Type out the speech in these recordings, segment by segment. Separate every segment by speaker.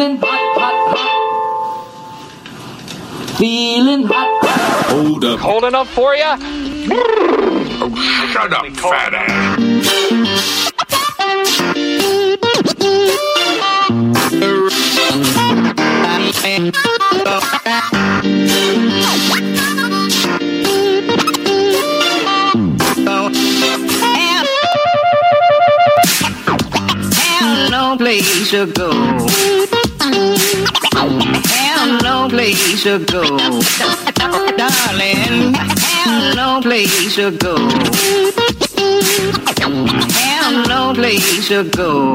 Speaker 1: Feeling hot, hot, hot. Feeling hot, hot.
Speaker 2: Hold up.
Speaker 3: Cold enough for you?
Speaker 2: Oh, shut up, fat ass.
Speaker 4: No place to go. Have no place to go. Darling, have no place to go. Have no place to go.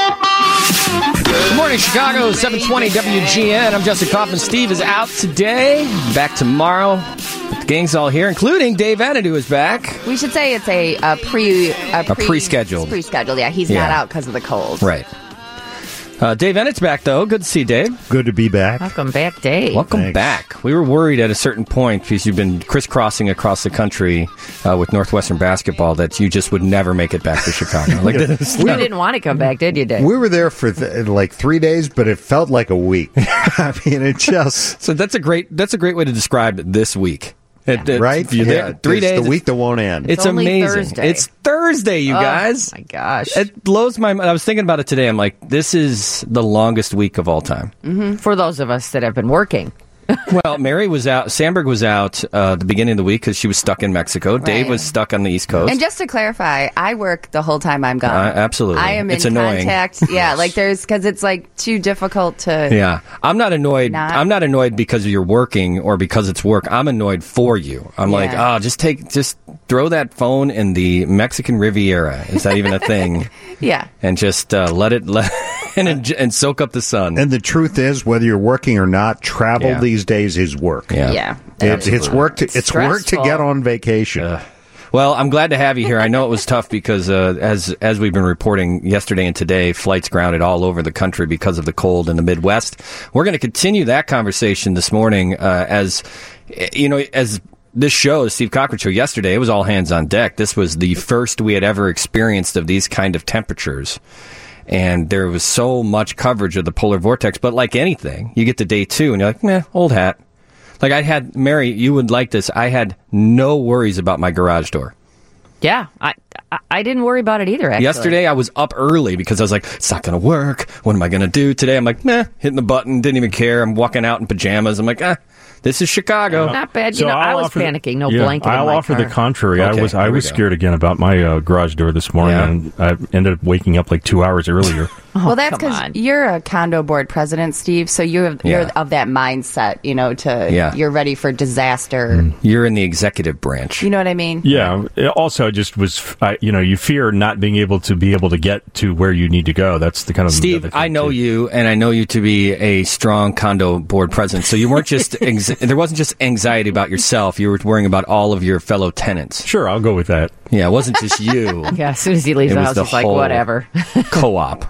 Speaker 5: Good morning, Chicago, 720 WGN. I'm Justin Kaufman. Steve is out today. Back tomorrow. The gang's all here, including Dave Anadu is back.
Speaker 6: We should say it's a
Speaker 5: pre-scheduled.
Speaker 6: Pre-scheduled, yeah. He's not out because of the cold.
Speaker 5: Right. Dave Ennett's back, though. Good to see you, Dave.
Speaker 7: Good to be back.
Speaker 6: Welcome back, Dave.
Speaker 5: Welcome back. We were worried at a certain point, because you've been crisscrossing across the country with Northwestern basketball, that you just would never make it back to Chicago. Like this.
Speaker 6: You didn't want to come back, did you, Dave?
Speaker 7: We were there for like 3 days, but it felt like a week. I mean, it just...
Speaker 5: So that's a great way to describe this week.
Speaker 7: Right?
Speaker 5: Yeah. 3 days.
Speaker 7: It's the week that won't end.
Speaker 5: It's
Speaker 6: only
Speaker 5: amazing.
Speaker 6: Thursday.
Speaker 5: It's Thursday, you guys.
Speaker 6: Oh, my gosh.
Speaker 5: It blows my mind. I was thinking about it today. I'm like, this is the longest week of all time.
Speaker 6: Mm-hmm. For those of us that have been working.
Speaker 5: Well, Mary was out. Sandberg was out the beginning of the week because she was stuck in Mexico.
Speaker 6: Right.
Speaker 5: Dave was stuck on the East Coast.
Speaker 6: And just to clarify, I work the whole time I'm gone.
Speaker 5: Absolutely.
Speaker 6: I am
Speaker 5: it's
Speaker 6: in
Speaker 5: annoying.
Speaker 6: contact. Yeah, like because it's like too difficult to...
Speaker 5: Yeah. I'm not annoyed. I'm not annoyed because you're working or because it's work. I'm annoyed for you. I'm like, just throw that phone in the Mexican Riviera. Is that even a thing?
Speaker 6: Yeah.
Speaker 5: And just let it and soak up the sun.
Speaker 7: And the truth is, whether you're working or not, travel these days is work.
Speaker 6: Yeah.
Speaker 7: It's work to get on vacation.
Speaker 5: Well, I'm glad to have you here. I know it was tough because as we've been reporting yesterday and today, flights grounded all over the country because of the cold in the Midwest. We're going to continue that conversation this morning as this show, the Steve Cochran Show, yesterday, it was all hands on deck. This was the first we had ever experienced of these kind of temperatures. And there was so much coverage of the polar vortex. But like anything, you get to day 2 and you're like, meh, old hat. Like Mary, you would like this. I had no worries about my garage door.
Speaker 6: Yeah, I didn't worry about it either, actually.
Speaker 5: Yesterday, I was up early because I was like, it's not going to work. What am I going to do today? I'm like, meh, hitting the button, didn't even care. I'm walking out in pajamas. I'm like, this is Chicago.
Speaker 6: Not bad.
Speaker 8: So
Speaker 6: I was panicking. No blanket in
Speaker 8: I'll
Speaker 6: my
Speaker 8: offer
Speaker 6: car.
Speaker 8: the contrary.
Speaker 5: Okay,
Speaker 8: I was scared again about my garage door this morning, and I ended up waking up like 2 hours earlier.
Speaker 6: Well, that's because you're a condo board president, Steve, so you're of that mindset, you're ready for disaster.
Speaker 5: You're in the executive branch.
Speaker 6: You know what I mean?
Speaker 8: Yeah. Also, just was, you fear not being able to get to where you need to go. That's the kind of
Speaker 5: Steve, I know you, and I know you to be a strong condo board president. So you weren't just there wasn't just anxiety about yourself. You were worrying about all of your fellow tenants.
Speaker 8: Sure, I'll go with that.
Speaker 5: Yeah, it wasn't just you.
Speaker 6: Yeah, as soon as he leaves the house, it's like, whatever.
Speaker 5: Co-op.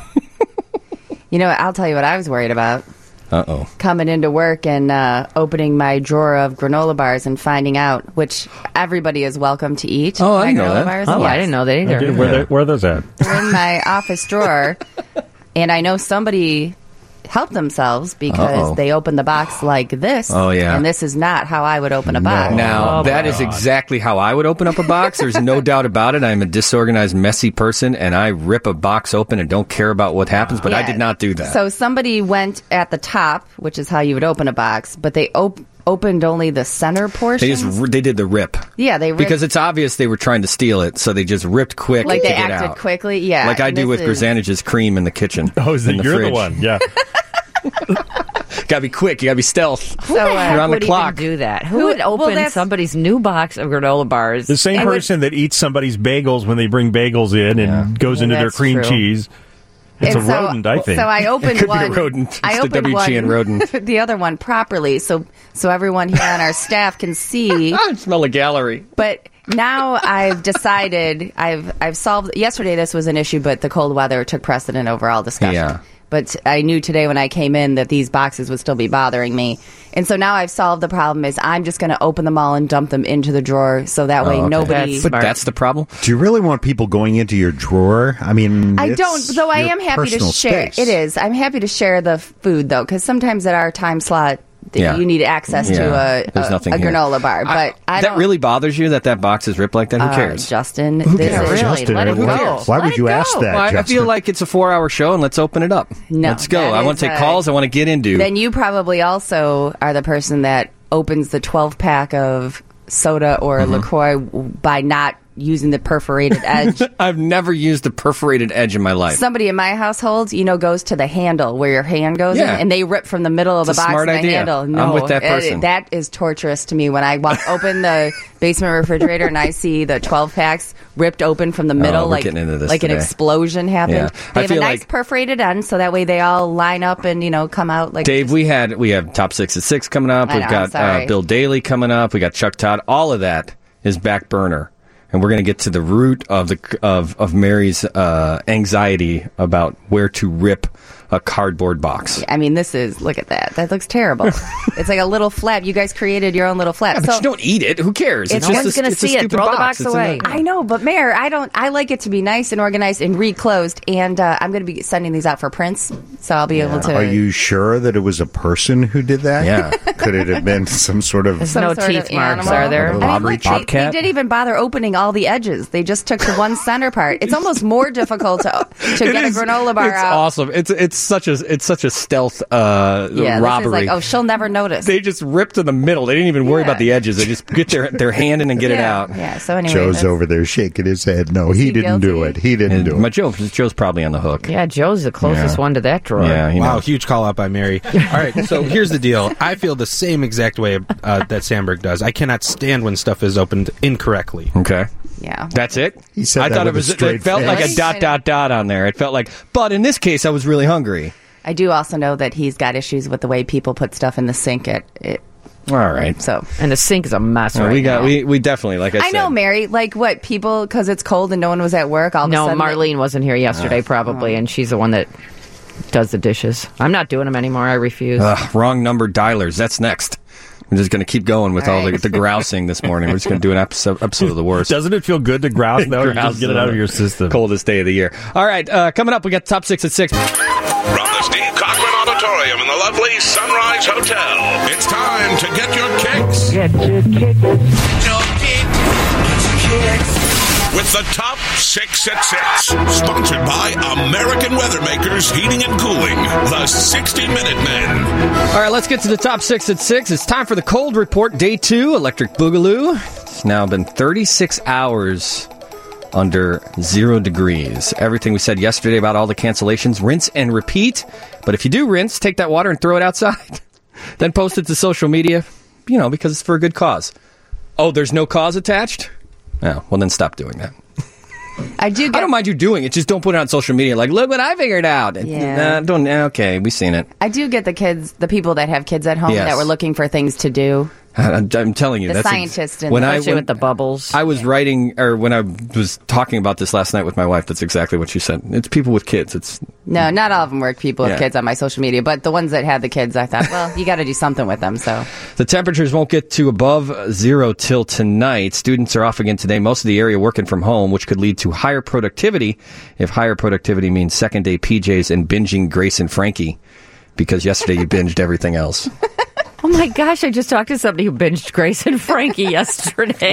Speaker 6: I'll tell you what I was worried about.
Speaker 5: Uh-oh.
Speaker 6: Coming into work and opening my drawer of granola bars and finding out which everybody is welcome to eat.
Speaker 5: Oh, I didn't know that.
Speaker 6: Bars.
Speaker 5: Oh,
Speaker 6: Yes.
Speaker 5: I
Speaker 6: didn't know that either.
Speaker 8: Where are those at?
Speaker 6: They're in my office drawer, and I know somebody helped themselves because they opened the box like this.
Speaker 5: Oh, yeah.
Speaker 6: And this is not how I would open a box.
Speaker 5: Now, that is exactly how I would open up a box. There's no doubt about it. I'm a disorganized, messy person, and I rip a box open and don't care about what happens, but I did not do that.
Speaker 6: So somebody went at the top, which is how you would open a box, but they opened only the center portion.
Speaker 5: They did the rip.
Speaker 6: Yeah, they ripped.
Speaker 5: Because it's obvious they were trying to steal it, so they just ripped quick
Speaker 6: like
Speaker 5: to
Speaker 6: they
Speaker 5: get
Speaker 6: acted
Speaker 5: out.
Speaker 6: quickly, yeah.
Speaker 5: Like I do with Grzanich's cream in the kitchen.
Speaker 8: Oh,
Speaker 5: in the
Speaker 8: you're
Speaker 5: fridge.
Speaker 8: the one, yeah.
Speaker 5: Gotta be quick. You gotta be stealth.
Speaker 6: So,
Speaker 5: you're on the clock.
Speaker 6: Do that? Who would open somebody's new box of granola bars?
Speaker 8: The same person that eats somebody's bagels when they bring bagels in and goes into their cream cheese. It's a rodent, I think.
Speaker 6: So I opened
Speaker 5: Could
Speaker 6: one.
Speaker 5: be a rodent. It's
Speaker 6: I opened
Speaker 5: the WGN rodent.
Speaker 6: The other one properly, so everyone here on our staff can see.
Speaker 5: I smell a gallery.
Speaker 6: But now I've decided I've solved. Yesterday this was an issue, but the cold weather took precedent over all discussion.
Speaker 5: Yeah.
Speaker 6: But I knew today when I came in that these boxes would still be bothering me. And so now I've solved the problem is I'm just going to open them all and dump them into the drawer so that way nobody...
Speaker 5: But that's the problem?
Speaker 7: Do you really want people going into your drawer? I mean,
Speaker 6: I don't, though I am happy to share.
Speaker 7: Space.
Speaker 6: It is. I'm happy to share the food, though, because sometimes at our time slot, you need access to a granola bar. But
Speaker 5: that really bothers you that box is ripped like that? Who cares?
Speaker 6: Justin,
Speaker 7: who cares?
Speaker 6: Justin,
Speaker 7: let it go. Why would you ask that,
Speaker 5: Justin? I feel like it's a 4-hour show, and let's open it up.
Speaker 6: No,
Speaker 5: let's go. I want to take calls. I want to get into.
Speaker 6: Then you probably also are the person that opens the 12-pack of soda or LaCroix by not using the perforated edge.
Speaker 5: I've never used the perforated edge in my life.
Speaker 6: Somebody in my household, goes to the handle where your hand goes in, and they rip from the middle of the box
Speaker 5: smart
Speaker 6: and the
Speaker 5: idea.
Speaker 6: handle. No,
Speaker 5: I'm with that person.
Speaker 6: That is torturous to me when I open the basement refrigerator and I see the 12-packs ripped open from the middle like
Speaker 5: an
Speaker 6: explosion happened.
Speaker 5: Yeah.
Speaker 6: They have a nice perforated end so that way they all line up and, come out like...
Speaker 5: Dave, we have Top 6 at 6 coming up. We've got Bill Daly coming up. We got Chuck Todd. All of that is back burner. And we're going to get to the root of Mary's anxiety about where to rip a cardboard box.
Speaker 6: I mean, look at that. That looks terrible. It's like a little flap. You guys created your own little flap.
Speaker 5: Yeah, but you don't eat it. Who cares?
Speaker 6: It's
Speaker 5: just
Speaker 6: one's going to see it. Throw the box away. I know, but Mayor, I like it to be nice and organized and reclosed. And I'm going to be sending these out for prints, so I'll be able to.
Speaker 7: Are you sure that it was a person who did that?
Speaker 5: Yeah.
Speaker 7: Could it have been some sort of?
Speaker 6: There's no teeth marks, are there?
Speaker 5: Bobcat?
Speaker 6: They didn't even bother opening all the edges. They just took the one center part. It's almost more difficult to get a granola bar out.
Speaker 5: It's awesome. It's such a stealth robbery.
Speaker 6: This is she'll never notice.
Speaker 5: They just ripped in the middle. They didn't even worry about the edges. They just get their hand in and get it out.
Speaker 6: Yeah. So anyway,
Speaker 7: Joe's over there shaking his head. No, he didn't do it. He didn't do it.
Speaker 5: Joe's probably on the hook.
Speaker 3: Yeah, Joe's the closest one to that drawer.
Speaker 5: Yeah,
Speaker 9: wow, huge call out by Mary. All right, so here's the deal. I feel the same exact way that Sandberg does. I cannot stand when stuff is opened incorrectly.
Speaker 5: Okay.
Speaker 6: Yeah.
Speaker 5: That's it?
Speaker 7: He said
Speaker 5: I thought it felt like a ... on there. It felt like, but in this case, I was really hungry.
Speaker 6: I do also know that he's got issues with the way people put stuff in the sink.
Speaker 5: All right.
Speaker 6: So,
Speaker 3: and the sink is a mess right now.
Speaker 5: We definitely, like I said.
Speaker 6: I know, Mary. Like what? People, because it's cold and no one was at work, all of a sudden...
Speaker 3: No, Marlene wasn't here yesterday probably, and she's the one that does the dishes. I'm not doing them anymore. I refuse.
Speaker 5: Wrong number dialers. That's next. I'm just going to keep going with all the grousing this morning. We're just going to do an episode of the worst.
Speaker 8: Doesn't it feel good to grouse, though? You just get it out of your system.
Speaker 5: Coldest day of the year. All right, coming up, we got Top 6 at 6.
Speaker 2: From the Steve Cochran Auditorium in the lovely Sunrise Hotel, it's time to get your kicks.
Speaker 4: Get your kicks. Get your kicks.
Speaker 2: With the Top 6 at 6, sponsored by American Weathermakers Heating and Cooling, the 60-Minute Men.
Speaker 5: All right, let's get to the Top 6 at 6. It's time for the Cold Report, Day 2, Electric Boogaloo. It's now been 36 hours under 0 degrees. Everything we said yesterday about all the cancellations, rinse and repeat. But if you do rinse, take that water and throw it outside. Then post it to social media, because it's for a good cause. Oh, there's no cause attached? Oh, well, then stop doing that. I don't mind you doing it. Just don't put it on social media like, look what I figured out.
Speaker 6: Yeah.
Speaker 5: Okay, we've seen it.
Speaker 6: I do get the people that have kids at home that were looking for things to do.
Speaker 5: I'm telling you,
Speaker 6: the scientists
Speaker 3: with the bubbles.
Speaker 5: I was writing, or when I was talking about this last night with my wife, that's exactly what she said. It's people with kids.
Speaker 6: No, not all of them were people with kids on my social media, but the ones that had the kids, I thought, well, you got to do something with them. So
Speaker 5: the temperatures won't get to above 0 till tonight. Students are off again today. Most of the area working from home, which could lead to higher productivity. If higher productivity means second day PJs and binging Grace and Frankie, because yesterday you binged everything else.
Speaker 3: Oh my gosh, I just talked to somebody who binged Grace and Frankie yesterday.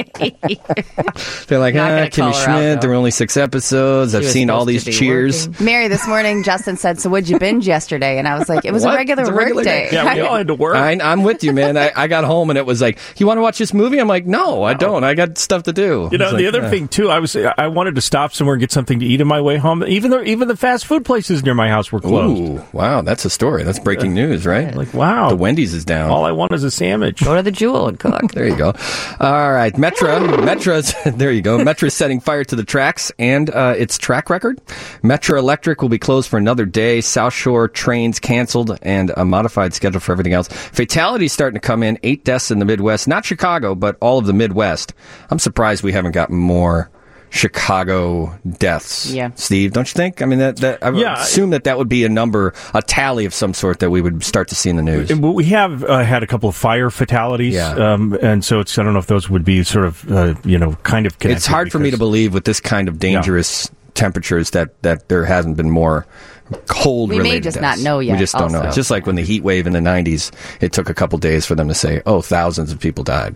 Speaker 5: They're like, Kimmy Schmidt, there were only 6 episodes. I've seen all these cheers.
Speaker 6: Working. Mary, this morning, Justin said, so what'd you binge yesterday? And I was like, it was a regular work day.
Speaker 8: Yeah, we all had to work.
Speaker 5: I'm with you, man. I got home and it was like, you want to watch this movie? I'm like, no, I don't. I got stuff to do.
Speaker 8: The other thing, too, I wanted to stop somewhere and get something to eat on my way home. Even the fast food places near my house were closed.
Speaker 5: Ooh, wow, that's a story. That's breaking news, right?
Speaker 8: Like, wow.
Speaker 5: The Wendy's is down.
Speaker 8: All I want is a sandwich.
Speaker 3: Go to the Jewel and cook.
Speaker 5: There you go. All right. Metra's there you go. Metra's setting fire to the tracks and its track record. Metra Electric will be closed for another day. South Shore trains canceled and a modified schedule for everything else. Fatalities starting to come in. 8 deaths in the Midwest. Not Chicago, but all of the Midwest. I'm surprised we haven't gotten more Chicago deaths.
Speaker 6: Yeah.
Speaker 5: Steve, don't you think? I mean, I would assume that would be a number, a tally of some sort that we would start to see in the news.
Speaker 8: We have had a couple of fire fatalities, and so I don't know if those would be sort of, kind of connected.
Speaker 5: It's hard for me to believe with this kind of dangerous temperatures that there hasn't been more cold-related
Speaker 6: We may just
Speaker 5: deaths.
Speaker 6: not know yet.
Speaker 5: We just don't know.
Speaker 6: also.
Speaker 5: It's just like when the heat wave in the 90s, it took a couple days for them to say, thousands of people died.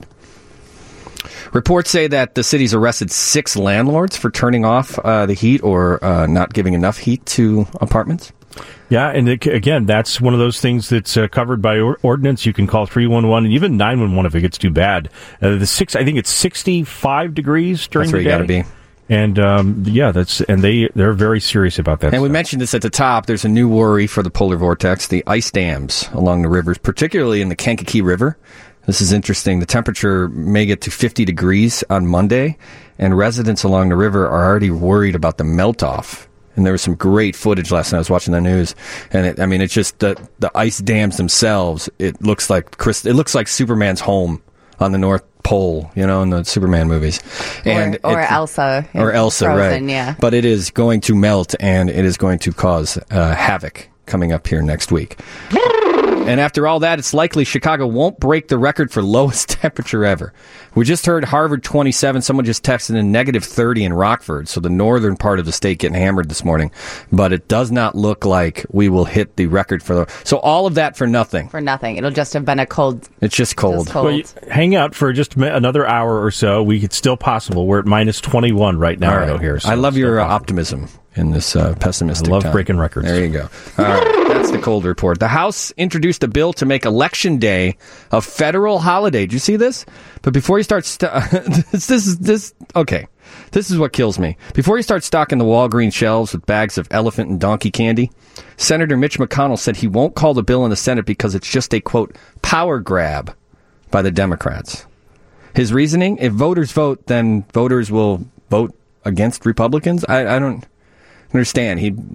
Speaker 5: Reports say that the city's arrested 6 landlords for turning off the heat or not giving enough heat to apartments.
Speaker 8: Yeah, and again, that's one of those things that's covered by ordinance. You can call 311 and even 911 if it gets too bad. I think it's 65 degrees during the day.
Speaker 5: That's where you got to be.
Speaker 8: And they're very serious about that.
Speaker 5: And we mentioned this at the top. There's a new worry for the polar vortex: the ice dams along the rivers, particularly in the Kankakee River. This is interesting. The temperature may get to 50 degrees on Monday, and residents along the river are already worried about the melt-off. And there was some great footage last night. I was watching the news, and it's just the ice dams themselves. It looks like Superman's home on the North Pole, in the Superman movies,
Speaker 6: or Elsa,
Speaker 5: Frozen, right?
Speaker 6: Yeah,
Speaker 5: but it is going to melt, and it is going to cause havoc coming up here next week. And after all that, it's likely Chicago won't break the record for lowest temperature ever. We just heard Harvard 27. Someone just texted in negative 30 in Rockford, so the northern part of the state getting hammered this morning. But it does not look like we will hit the record for so all of that for nothing.
Speaker 6: For nothing. It'll just have been a cold.
Speaker 5: It's just cold.
Speaker 8: Well, hang out for just another hour or so. It's still possible. We're at minus 21 right now.
Speaker 5: Right.
Speaker 8: Here. So
Speaker 5: I love your optimism in this pessimistic
Speaker 8: I love
Speaker 5: time.
Speaker 8: breaking records.
Speaker 5: There you go. All right, that's the cold report. The House introduced a bill to make Election Day a federal holiday. Did you see this? But before you start, this is what kills me. Before you start stocking the Walgreens shelves with bags of elephant and donkey candy, Senator Mitch McConnell said he won't call the bill in the Senate because it's just a, quote, power grab by the Democrats. His reasoning, if voters vote, then voters will vote against Republicans? I don't understand.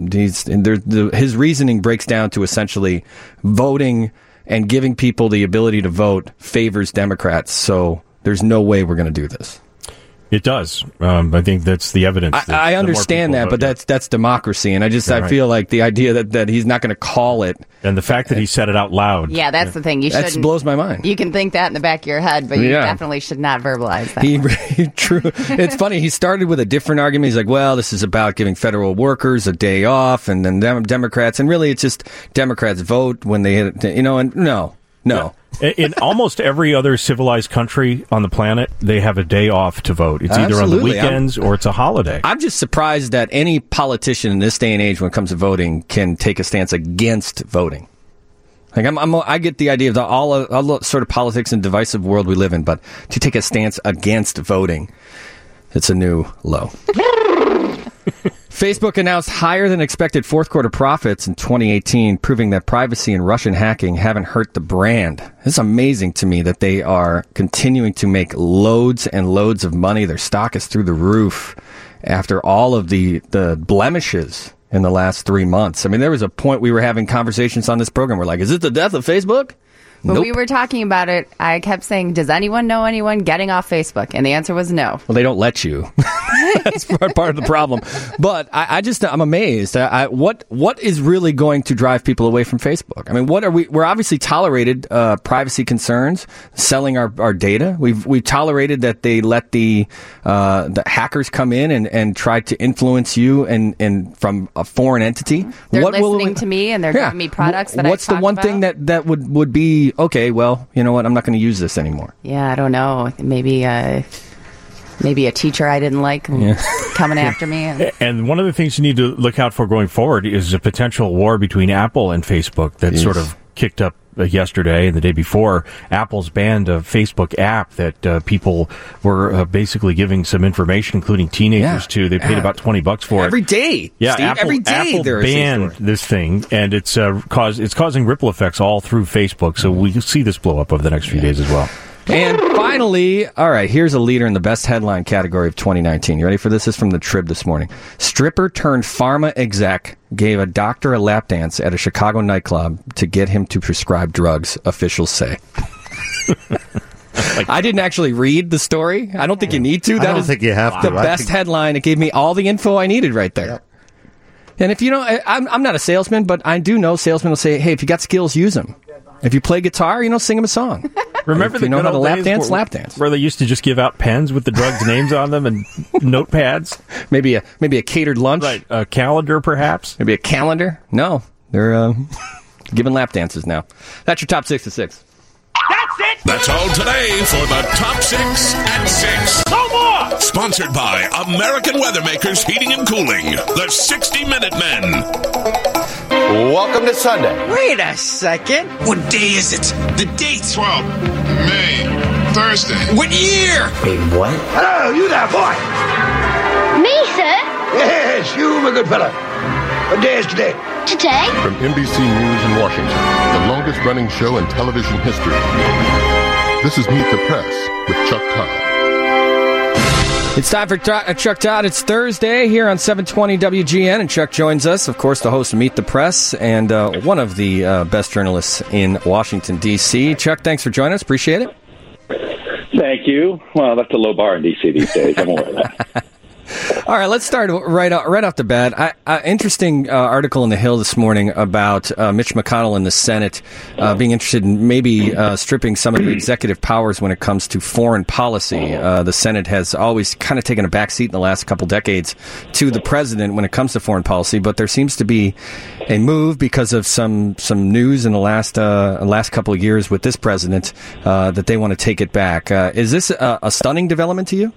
Speaker 5: His reasoning breaks down to essentially voting and giving people the ability to vote favors Democrats. So there's no way we're going to do this.
Speaker 8: It does. I think that's the evidence.
Speaker 5: I understand that, but that's democracy, and I feel like the idea that he's not going to call it,
Speaker 8: and the fact that he said it out loud.
Speaker 6: Yeah, that's the thing.
Speaker 5: That blows my mind.
Speaker 6: You can think that in the back of your head, but you definitely should not verbalize that.
Speaker 5: True. It's funny. He started with a different argument. He's like, "Well, this is about giving federal workers a day off," and then Democrats, and really, it's just Democrats vote when they hit. And no.
Speaker 8: In almost every other civilized country on the planet, they have a day off to vote. It's either on the weekends or it's a holiday.
Speaker 5: I'm just surprised that any politician in this day and age, when it comes to voting, can take a stance against voting. Like I get the idea of all the sort of politics and divisive world we live in, but to take a stance against voting, it's a new low. Facebook announced higher than expected fourth quarter profits in 2018, proving that privacy and Russian hacking haven't hurt the brand. It's amazing to me that they are continuing to make loads and loads of money. Their stock is through the roof after all of the blemishes in the last 3 months. I mean, there was a point we were having conversations on this program. We're like, is it the death of Facebook?
Speaker 6: When we were talking about it, I kept saying, does anyone know anyone getting off Facebook? And the answer was no.
Speaker 5: Well, they don't let you. That's part of the problem. But I'm amazed. What is really going to drive people away from Facebook? I mean, we're obviously tolerated privacy concerns, selling our data. We've tolerated that they let the hackers come in and try to influence you and from a foreign entity.
Speaker 6: They're listening to me and they're giving me products that
Speaker 5: what's the one thing that would be, okay, well, you know what, I'm not going to use this anymore.
Speaker 6: Yeah, I don't know. Maybe a teacher I didn't like coming after me.
Speaker 8: And one of the things you need to look out for going forward is a potential war between Apple and Facebook that sort of kicked up yesterday and the day before. Apple's banned a Facebook app that people were basically giving some information, including teenagers, to. They paid about $20 for it.
Speaker 5: Every day.
Speaker 8: Yeah,
Speaker 5: Steve, every day
Speaker 8: Apple banned this thing, and it's causing ripple effects all through Facebook. So we see this blow up over the next few days as well.
Speaker 5: And finally, all right, here's a leader in the best headline category of 2019. You ready for this? This is from the Trib this morning. Stripper turned pharma exec gave a doctor a lap dance at a Chicago nightclub to get him to prescribe drugs, officials say. I didn't actually read the story. I don't think you need to.
Speaker 7: I don't think you have to.
Speaker 5: The best headline. It gave me all the info I needed right there. Yep. And if you don't, I'm not a salesman, but I do know salesmen will say, hey, if you got skills, use them. If you play guitar, sing them a song.
Speaker 8: Remember
Speaker 5: if you know how to lap dance.
Speaker 8: Where they used to just give out pens with the drugs' names on them and notepads.
Speaker 5: Maybe a catered lunch.
Speaker 8: Right. A calendar, perhaps.
Speaker 5: Maybe a calendar. No, they're giving lap dances now. That's your top 6 at 6.
Speaker 2: That's it! That's all today for the Top 6 at 6. No more! Sponsored by American Weathermakers Heating and Cooling, the 60-Minute Men.
Speaker 10: Welcome to Sunday.
Speaker 11: Wait a second.
Speaker 12: What day is it? The date's
Speaker 13: 12 May, Thursday.
Speaker 12: What year?
Speaker 11: Wait, what?
Speaker 14: Hello, you there, boy.
Speaker 15: Me, sir?
Speaker 14: Yes, you, my good fella. What day is today?
Speaker 15: Today?
Speaker 16: From NBC News in Washington, the longest-running show in television history. This is Meet the Press with Chuck Todd.
Speaker 5: It's time for Chuck Todd. It's Thursday here on 720 WGN, and Chuck joins us, of course, the host of Meet the Press and one of the best journalists in Washington, D.C. Chuck, thanks for joining us. Appreciate it.
Speaker 17: Thank you. Well, that's a low bar in D.C. these days. I'm aware of that.
Speaker 5: All right, let's start right off the bat. Interesting article in The Hill this morning about Mitch McConnell in the Senate being interested in maybe stripping some of the executive powers when it comes to foreign policy. The Senate has always kind of taken a back seat in the last couple decades to the president when it comes to foreign policy, but there seems to be a move because of some news in the last couple of years with this president that they want to take it back. Is this a stunning development to you?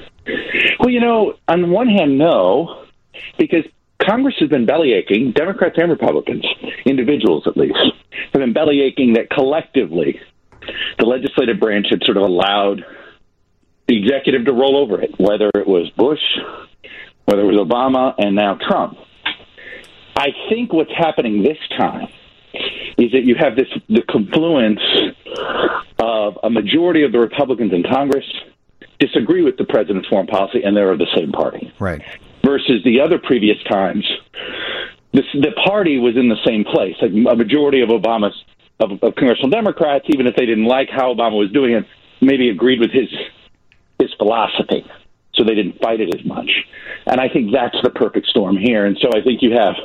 Speaker 17: Well, on the one hand, no, because Congress has been bellyaching, Democrats and Republicans, individuals at least, have been bellyaching that collectively the legislative branch had sort of allowed the executive to roll over it, whether it was Bush, whether it was Obama, and now Trump. I think what's happening this time is that you have the confluence of a majority of the Republicans in Congress disagree with the president's foreign policy, and they're of the same party.
Speaker 5: Right.
Speaker 17: Versus the other previous times, the party was in the same place. Like a majority of of congressional Democrats, even if they didn't like how Obama was doing it, maybe agreed with his philosophy, so they didn't fight it as much. And I think that's the perfect storm here. And so I think you have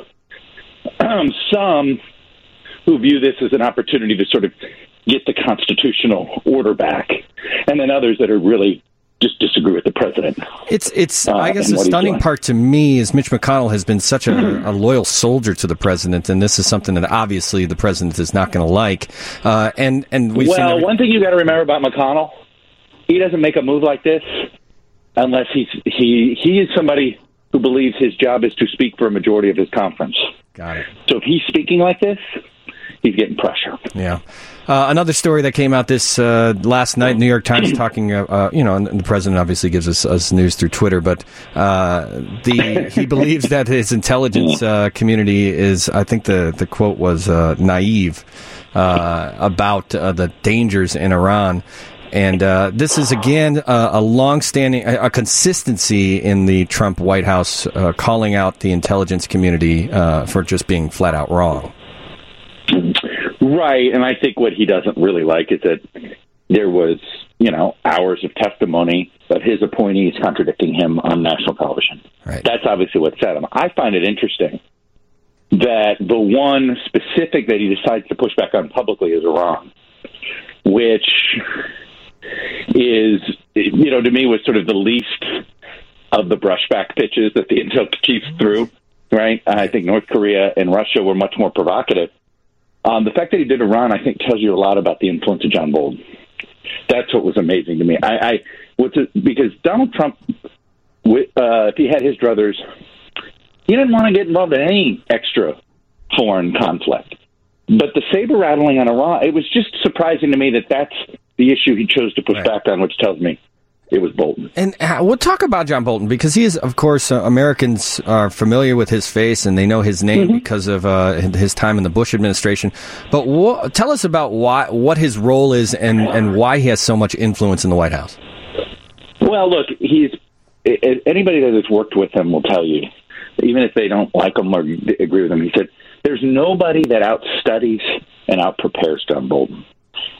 Speaker 17: some who view this as an opportunity to sort of get the constitutional order back, and then others that are really just disagree with the president.
Speaker 5: It's I guess the stunning part to me is Mitch McConnell has been such a loyal soldier to the president, and this is something that obviously the president is not going to like. And we've seen
Speaker 17: one thing you got to remember about McConnell, he doesn't make a move like this unless he is somebody who believes his job is to speak for a majority of his conference.
Speaker 5: Got it.
Speaker 17: So if he's speaking like this, he's getting pressure.
Speaker 5: Yeah. Another story that came out this last night, New York Times talking, and the president obviously gives us news through Twitter, but he believes that his intelligence community is, I think the quote was naive about the dangers in Iran. And this is, again, a long-standing, a consistency in the Trump White House calling out the intelligence community for just being flat-out wrong.
Speaker 17: Right, and I think what he doesn't really like is that there was, hours of testimony of his appointees contradicting him on national television.
Speaker 5: Right.
Speaker 17: That's obviously what set him. I find it interesting that the one specific that he decides to push back on publicly is Iran, which is, to me was sort of the least of the brushback pitches that the intel chiefs threw, right? I think North Korea and Russia were much more provocative. The fact that he did Iran, I think, tells you a lot about the influence of John Bolton. That's what was amazing to me. Because Donald Trump, if he had his druthers, he didn't want to get involved in any extra foreign conflict. But the saber rattling on Iran, it was just surprising to me that that's the issue he chose to push back on, which tells me it was Bolton.
Speaker 5: And we'll talk about John Bolton because he is, of course, Americans are familiar with his face and they know his name because of his time in the Bush administration. But tell us about what his role is and why he has so much influence in the White House.
Speaker 17: Well, look, anybody that has worked with him will tell you, even if they don't like him or agree with him, he said, there's nobody that outstudies and outprepares John Bolton.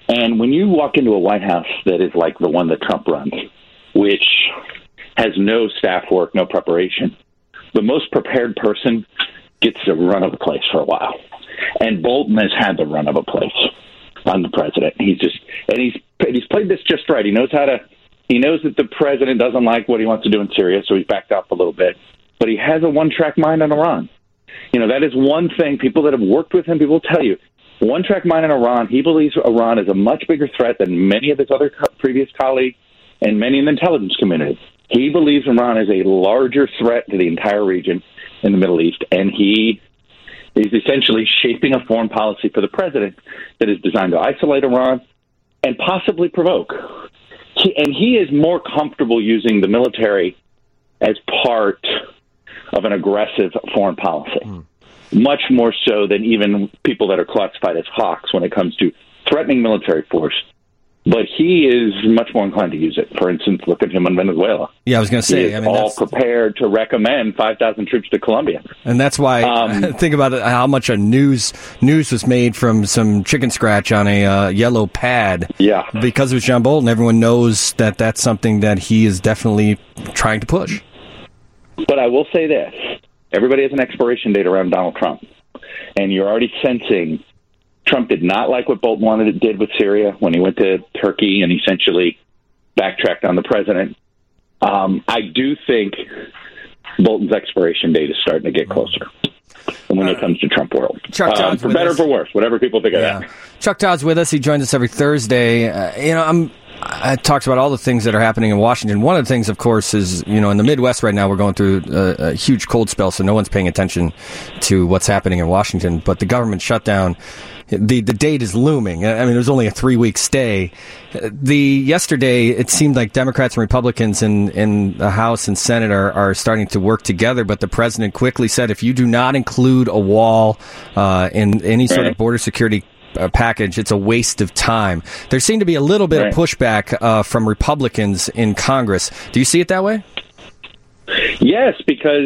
Speaker 17: And when you walk into a White House that is like the one that Trump runs, which has no staff work, no preparation, the most prepared person gets the run of the place for a while. And Bolton has had the run of a place on the president. He's played this just right. He knows that the president doesn't like what he wants to do in Syria, so he's backed off a little bit. But he has a one-track mind on Iran. That is one thing. People that have worked with him, people will tell you, one-track mind on Iran. He believes Iran is a much bigger threat than many of his other previous colleagues and many in the intelligence community. He believes Iran is a larger threat to the entire region in the Middle East, and he is essentially shaping a foreign policy for the president that is designed to isolate Iran and possibly provoke. He is more comfortable using the military as part of an aggressive foreign policy, much more so than even people that are classified as hawks when it comes to threatening military force. But he is much more inclined to use it. For instance, look at him in Venezuela.
Speaker 5: Yeah, I was going to say.
Speaker 17: He is all prepared to recommend 5,000 troops to Colombia.
Speaker 5: And that's why, think about how much news was made from some chicken scratch on a yellow pad.
Speaker 17: Yeah.
Speaker 5: Because it was John Bolton, everyone knows that that's something that he is definitely trying to push.
Speaker 17: But I will say this. Everybody has an expiration date around Donald Trump. And you're already sensing Trump did not like what Bolton did with Syria when he went to Turkey and essentially backtracked on the president. I do think Bolton's expiration date is starting to get closer when it comes to Trump world.
Speaker 5: Chuck Todd's
Speaker 17: for better or for worse, whatever people think of that.
Speaker 5: Chuck Todd's with us. He joins us every Thursday. I talked about all the things that are happening in Washington. One of the things, of course, is, in the Midwest right now, we're going through a huge cold spell, so no one's paying attention to what's happening in Washington. But the government shutdown, the date is looming. I mean, there's only a 3-week stay. Yesterday, it seemed like Democrats and Republicans in the House and Senate are starting to work together, but the president quickly said, if you do not include a wall in any sort of border security package, it's a waste of time. There seemed to be a little bit of pushback from Republicans in Congress. Do you see it that way?
Speaker 17: Yes, because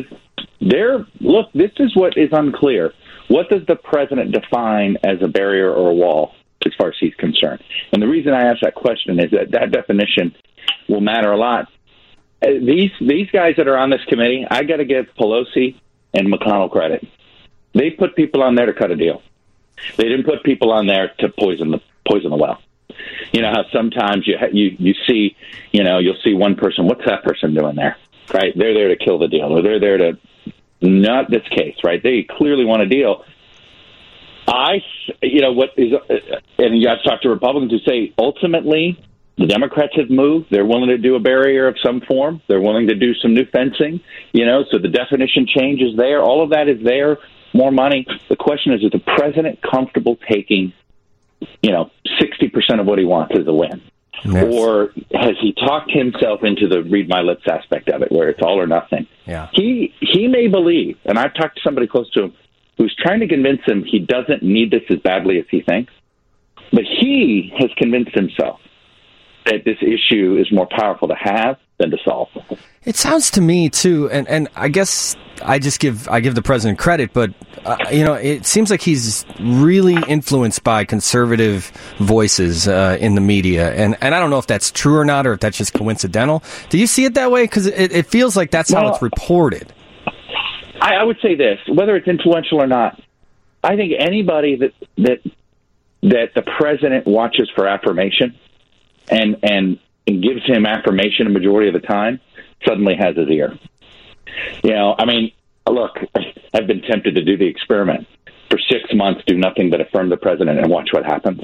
Speaker 17: this is what is unclear. What does the president define as a barrier or a wall as far as he's concerned? And the reason I ask that question is that definition will matter a lot. These guys that are on this committee, I got to give Pelosi and McConnell credit. They put people on there to cut a deal. They didn't put people on there to poison the well. You know how sometimes you see, you'll see one person. What's that person doing there? Right? They're there to kill the deal, or they're there to. Not this case, right? They clearly want a deal. And you have to talk to Republicans who say ultimately the Democrats have moved. They're willing to do a barrier of some form. They're willing to do some new fencing. So the definition change is there. All of that is there. More money. The question is the president comfortable taking, 60% of what he wants as a win? Yes. Or has he talked himself into the read my lips aspect of it, where it's all or nothing?
Speaker 5: Yeah.
Speaker 17: He may believe, and I've talked to somebody close to him who's trying to convince him he doesn't need this as badly as he thinks, but he has convinced himself that this issue is more powerful to have than to solve.
Speaker 5: It sounds to me too, and I guess I give the president credit, but it seems like he's really influenced by conservative voices in the media, and I don't know if that's true or not, or if that's just coincidental. Do you see it that way? Because it feels like that's how it's reported.
Speaker 17: I would say this: whether it's influential or not, I think anybody that the president watches for affirmation and gives him affirmation a majority of the time suddenly has his ear. Look, I've been tempted to do the experiment. For 6 months, do nothing but affirm the president and watch what happens.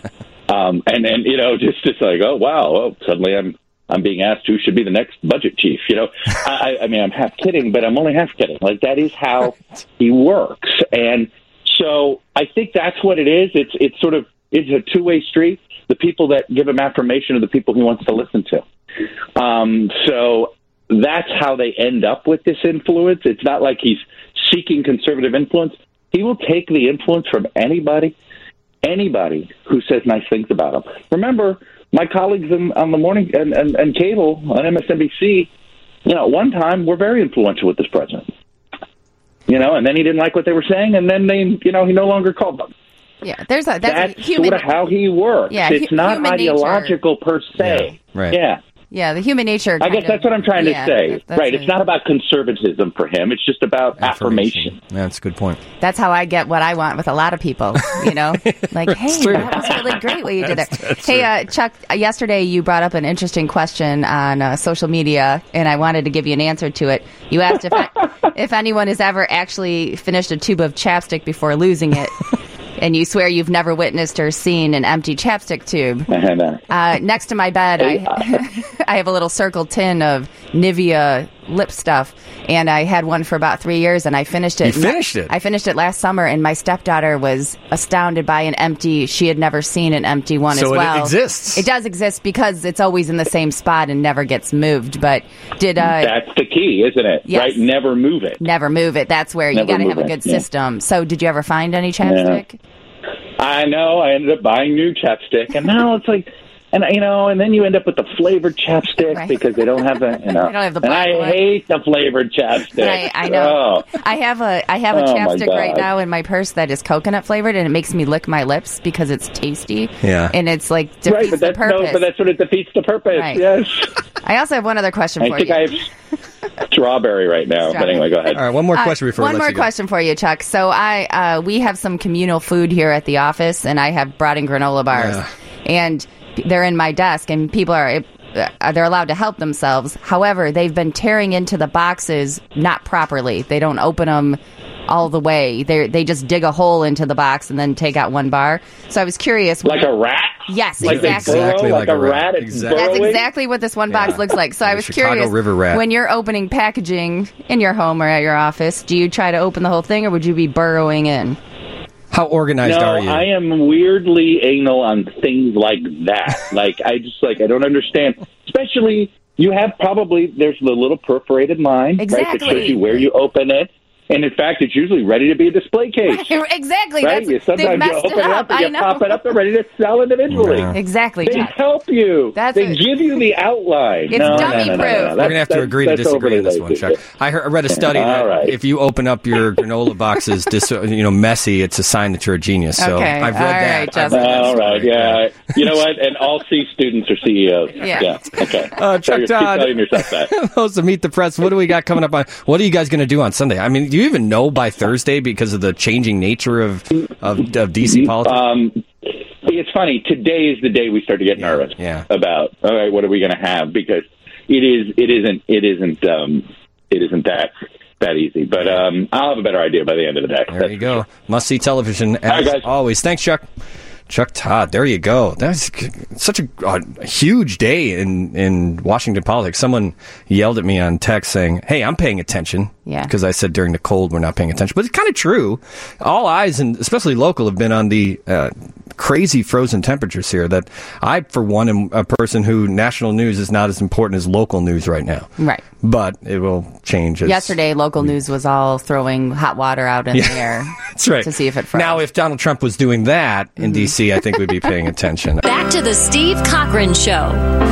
Speaker 17: Just like, oh, wow, suddenly I'm being asked who should be the next budget chief. I'm half kidding, but I'm only half kidding. Like, that is how he works. And so I think that's what it is. It's a two-way street. The people that give him affirmation are the people he wants to listen to. So that's how they end up with this influence. It's not like he's seeking conservative influence. He will take the influence from anybody who says nice things about him. Remember, my colleagues on the morning and cable on MSNBC, at one time were very influential with this president. And then he didn't like what they were saying, and then he no longer called them.
Speaker 6: Yeah, that's
Speaker 17: sort of how he works.
Speaker 6: Yeah,
Speaker 17: it's not ideological
Speaker 6: nature.
Speaker 17: per se.
Speaker 5: Yeah, right.
Speaker 17: Yeah.
Speaker 6: Yeah, the human nature.
Speaker 17: I guess that's what I'm trying to say. Right. It's not about conservatism for him. It's just about affirmation.
Speaker 5: Yeah, that's a good point.
Speaker 6: That's how I get what I want with a lot of people, you know? Like, hey, that was really great what you did there. Hey, Chuck, yesterday you brought up an interesting question on social media, and I wanted to give you an answer to it. You asked if anyone has ever actually finished a tube of chapstick before losing it. And you swear you've never witnessed or seen an empty chapstick tube. Next to my bed, I have a little circle tin of Nivea lip stuff, and I had one for about 3 years, and I finished it.
Speaker 5: You finished it?
Speaker 6: I finished it last summer, and my stepdaughter was astounded by an empty. She had never seen an empty one as well.
Speaker 5: So it exists.
Speaker 6: It does exist because it's always in the same spot and never gets moved. But
Speaker 17: that's the key, isn't it?
Speaker 6: Yes.
Speaker 17: Right? Never move it.
Speaker 6: Never move it. That's where you got to have a good system. So did you ever find any chapstick?
Speaker 17: Yeah. I know. I ended up buying new chapstick, and now it's like, and then you end up with the flavored chapstick because they don't have the,
Speaker 6: They don't have the black
Speaker 17: and I
Speaker 6: one.
Speaker 17: hate the flavored chapstick.
Speaker 6: Right, I know.
Speaker 17: Oh.
Speaker 6: I have a chapstick right now in my purse that is coconut flavored, and it makes me lick my lips because it's tasty.
Speaker 5: Yeah,
Speaker 6: and it's like defeats the purpose.
Speaker 17: No, but that's what it defeats the purpose.
Speaker 6: Right.
Speaker 17: Yes.
Speaker 6: I also have one other question for you.
Speaker 17: I think I have strawberry right now. But anyway, go ahead.
Speaker 5: All right, one more question before we let you go.
Speaker 6: One more question for you, Chuck. So we have some communal food here at the office, and I have brought in granola bars, and they're in my desk, and people are they're allowed to help themselves. However, they've been tearing into the boxes not properly. They don't open them all the way. They just dig a hole into the box and then take out one bar. So I was curious.
Speaker 17: Like a rat?
Speaker 6: Yes,
Speaker 17: like
Speaker 6: exactly.
Speaker 17: Like a rat.
Speaker 6: Exactly. That's exactly what this one box looks like. So I was
Speaker 5: Chicago
Speaker 6: curious,
Speaker 5: River rat.
Speaker 6: When you're opening packaging in your home or at your office, do you try to open the whole thing, or would you be burrowing in?
Speaker 5: How organized are you?
Speaker 17: I am weirdly anal on things like that. I don't understand. Especially, you have there's the little perforated line, right, that shows you where you open it. And in fact, it's usually ready to be a display case.
Speaker 6: Exactly.
Speaker 17: Right? Sometimes you open it up and you pop it up, they're ready to sell individually.
Speaker 5: Yeah.
Speaker 6: Exactly.
Speaker 17: They help you. They give you the outline.
Speaker 6: It's dummy-proof.
Speaker 5: We're going to have to agree to disagree on this one, Chuck. I read a study that if you open up your granola boxes messy, it's a sign that you're a genius. So I've read that.
Speaker 17: All right, yeah. You know what? And all C students are CEOs.
Speaker 6: Yeah.
Speaker 17: Okay.
Speaker 5: Chuck
Speaker 17: Keep
Speaker 5: Todd.
Speaker 17: telling yourself that.
Speaker 5: Host of Meet the Press. What do we got coming up on? What are you guys going to do on Sunday? I mean, do you even know by Thursday because of the changing nature of DC politics?
Speaker 17: It's funny. Today is the day we start to get nervous about. All right, what are we going to have? Because it isn't that easy. But I'll have a better idea by the end of the day.
Speaker 5: There you go. Must see television as always. Thanks, Chuck. Chuck Todd, there you go. That's such a huge day in Washington politics. Someone yelled at me on text saying, "Hey, I'm paying attention."
Speaker 6: Yeah.
Speaker 5: Because I said during the cold we're not paying attention. But it's kind of true. All eyes, and especially local, have been on the crazy frozen temperatures here that I, for one, am a person who national news is not as important as local news right now.
Speaker 6: Right.
Speaker 5: But it will change.
Speaker 6: Yesterday, local news was all throwing hot water out in the air.
Speaker 5: That's right.
Speaker 6: To see if it froze.
Speaker 5: Now, if Donald Trump was doing that in D.C., I think we'd be paying attention.
Speaker 11: Back to the Steve Cochran Show.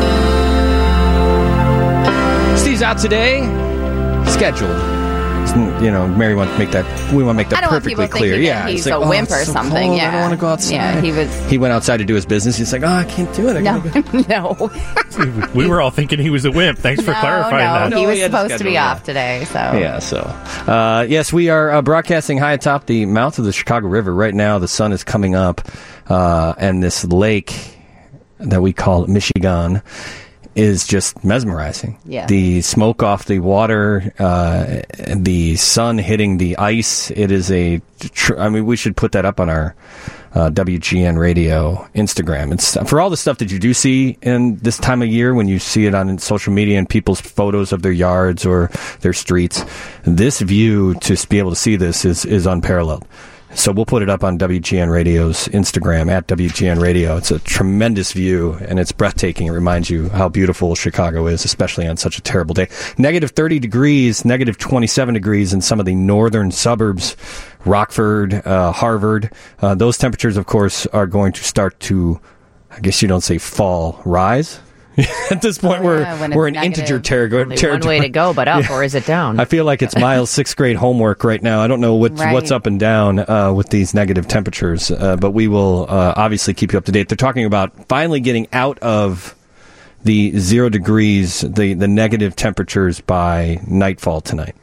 Speaker 5: Steve's out today. Scheduled. Mary wants to make that. We want to make that perfectly clear.
Speaker 6: Yeah, he's a wimp or something.
Speaker 5: Cold.
Speaker 6: Yeah,
Speaker 5: I don't want to go outside.
Speaker 6: Yeah,
Speaker 5: He went outside to do his business. He's like, I can't do it.
Speaker 6: No.
Speaker 8: We were all thinking he was a wimp. Thanks for clarifying that.
Speaker 6: He was supposed to be off today. So
Speaker 5: yes, we are broadcasting high atop the mouth of the Chicago River right now. The sun is coming up, and this lake that we call Michigan is just mesmerizing.
Speaker 6: Yeah.
Speaker 5: The smoke off the water, the sun hitting the ice. It is we should put that up on our WGN Radio Instagram. It's for all the stuff that you do see in this time of year when you see it on social media and people's photos of their yards or their streets. This view, to be able to see this, is unparalleled. So we'll put it up on WGN Radio's Instagram, at WGN Radio. It's a tremendous view, and it's breathtaking. It reminds you how beautiful Chicago is, especially on such a terrible day. Negative 30 degrees, negative 27 degrees in some of the northern suburbs, Rockford, Harvard. Those temperatures, of course, are going to start to, I guess you don't say fall, rise. At this point, we're in integer territory.
Speaker 3: One way to go, but up, or is it down?
Speaker 5: I feel like it's Miles' 6th grade homework right now. I don't know what's up and down with these negative temperatures, but we will obviously keep you up to date. They're talking about finally getting out of the 0 degrees, the negative temperatures by nightfall tonight.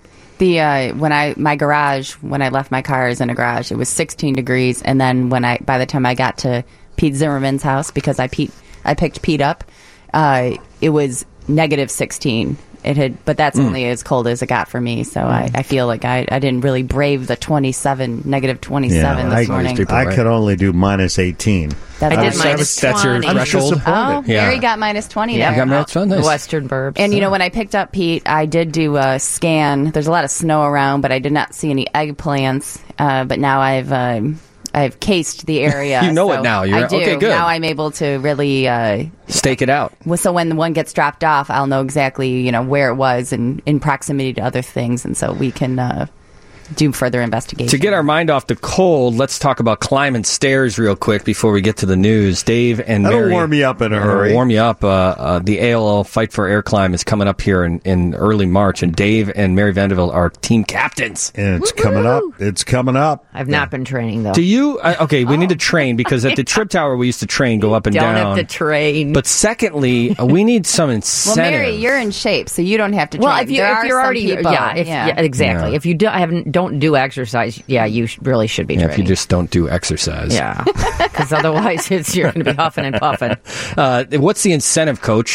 Speaker 6: My garage, when I left my car is in a garage, it was 16 degrees, and then by the time I got to Pete Zimmerman's house, because I picked Pete up, it was negative 16. But that's only as cold as it got for me. So I feel like I didn't really brave the negative 27 this morning.
Speaker 7: I could only do minus 18.
Speaker 6: I did
Speaker 3: minus 20.
Speaker 5: That's your threshold.
Speaker 6: Oh, Mary got minus 20 there.
Speaker 5: You got minus 20. Nice.
Speaker 3: Western burbs.
Speaker 6: And when I picked up Pete, I did do a scan. There's a lot of snow around, but I did not see any eggplants. But now I've cased the area.
Speaker 5: You know it now.
Speaker 6: I do.
Speaker 5: Okay, good.
Speaker 6: Now I'm able to really
Speaker 5: stake it out.
Speaker 6: So when the one gets dropped off, I'll know exactly where it was and in proximity to other things, and so we can do further investigation.
Speaker 5: To get our mind off the cold, let's talk about climbing stairs real quick before we get to the news. Dave and Mary.
Speaker 7: That'll warm you up in a hurry.
Speaker 5: Warm you up. The ALL Fight for Air Climb is coming up here in early March, and Dave and Mary Vanderbilt are team captains.
Speaker 7: And it's coming up. It's coming up.
Speaker 3: I've not been training, though.
Speaker 5: Do you? Okay, we need to train, because at the Trip Tower we used to train, go up and down.
Speaker 3: Don't have to train.
Speaker 5: But secondly, we need some incentive.
Speaker 6: Well, Mary, you're in shape, so you don't have to train.
Speaker 3: Well, if you're already,
Speaker 6: people,
Speaker 3: exactly. Yeah. If you don't do exercise, you really should be training.
Speaker 5: If you just don't do exercise.
Speaker 3: Yeah. Because otherwise you're going to be huffing and puffing.
Speaker 5: What's the incentive, Coach?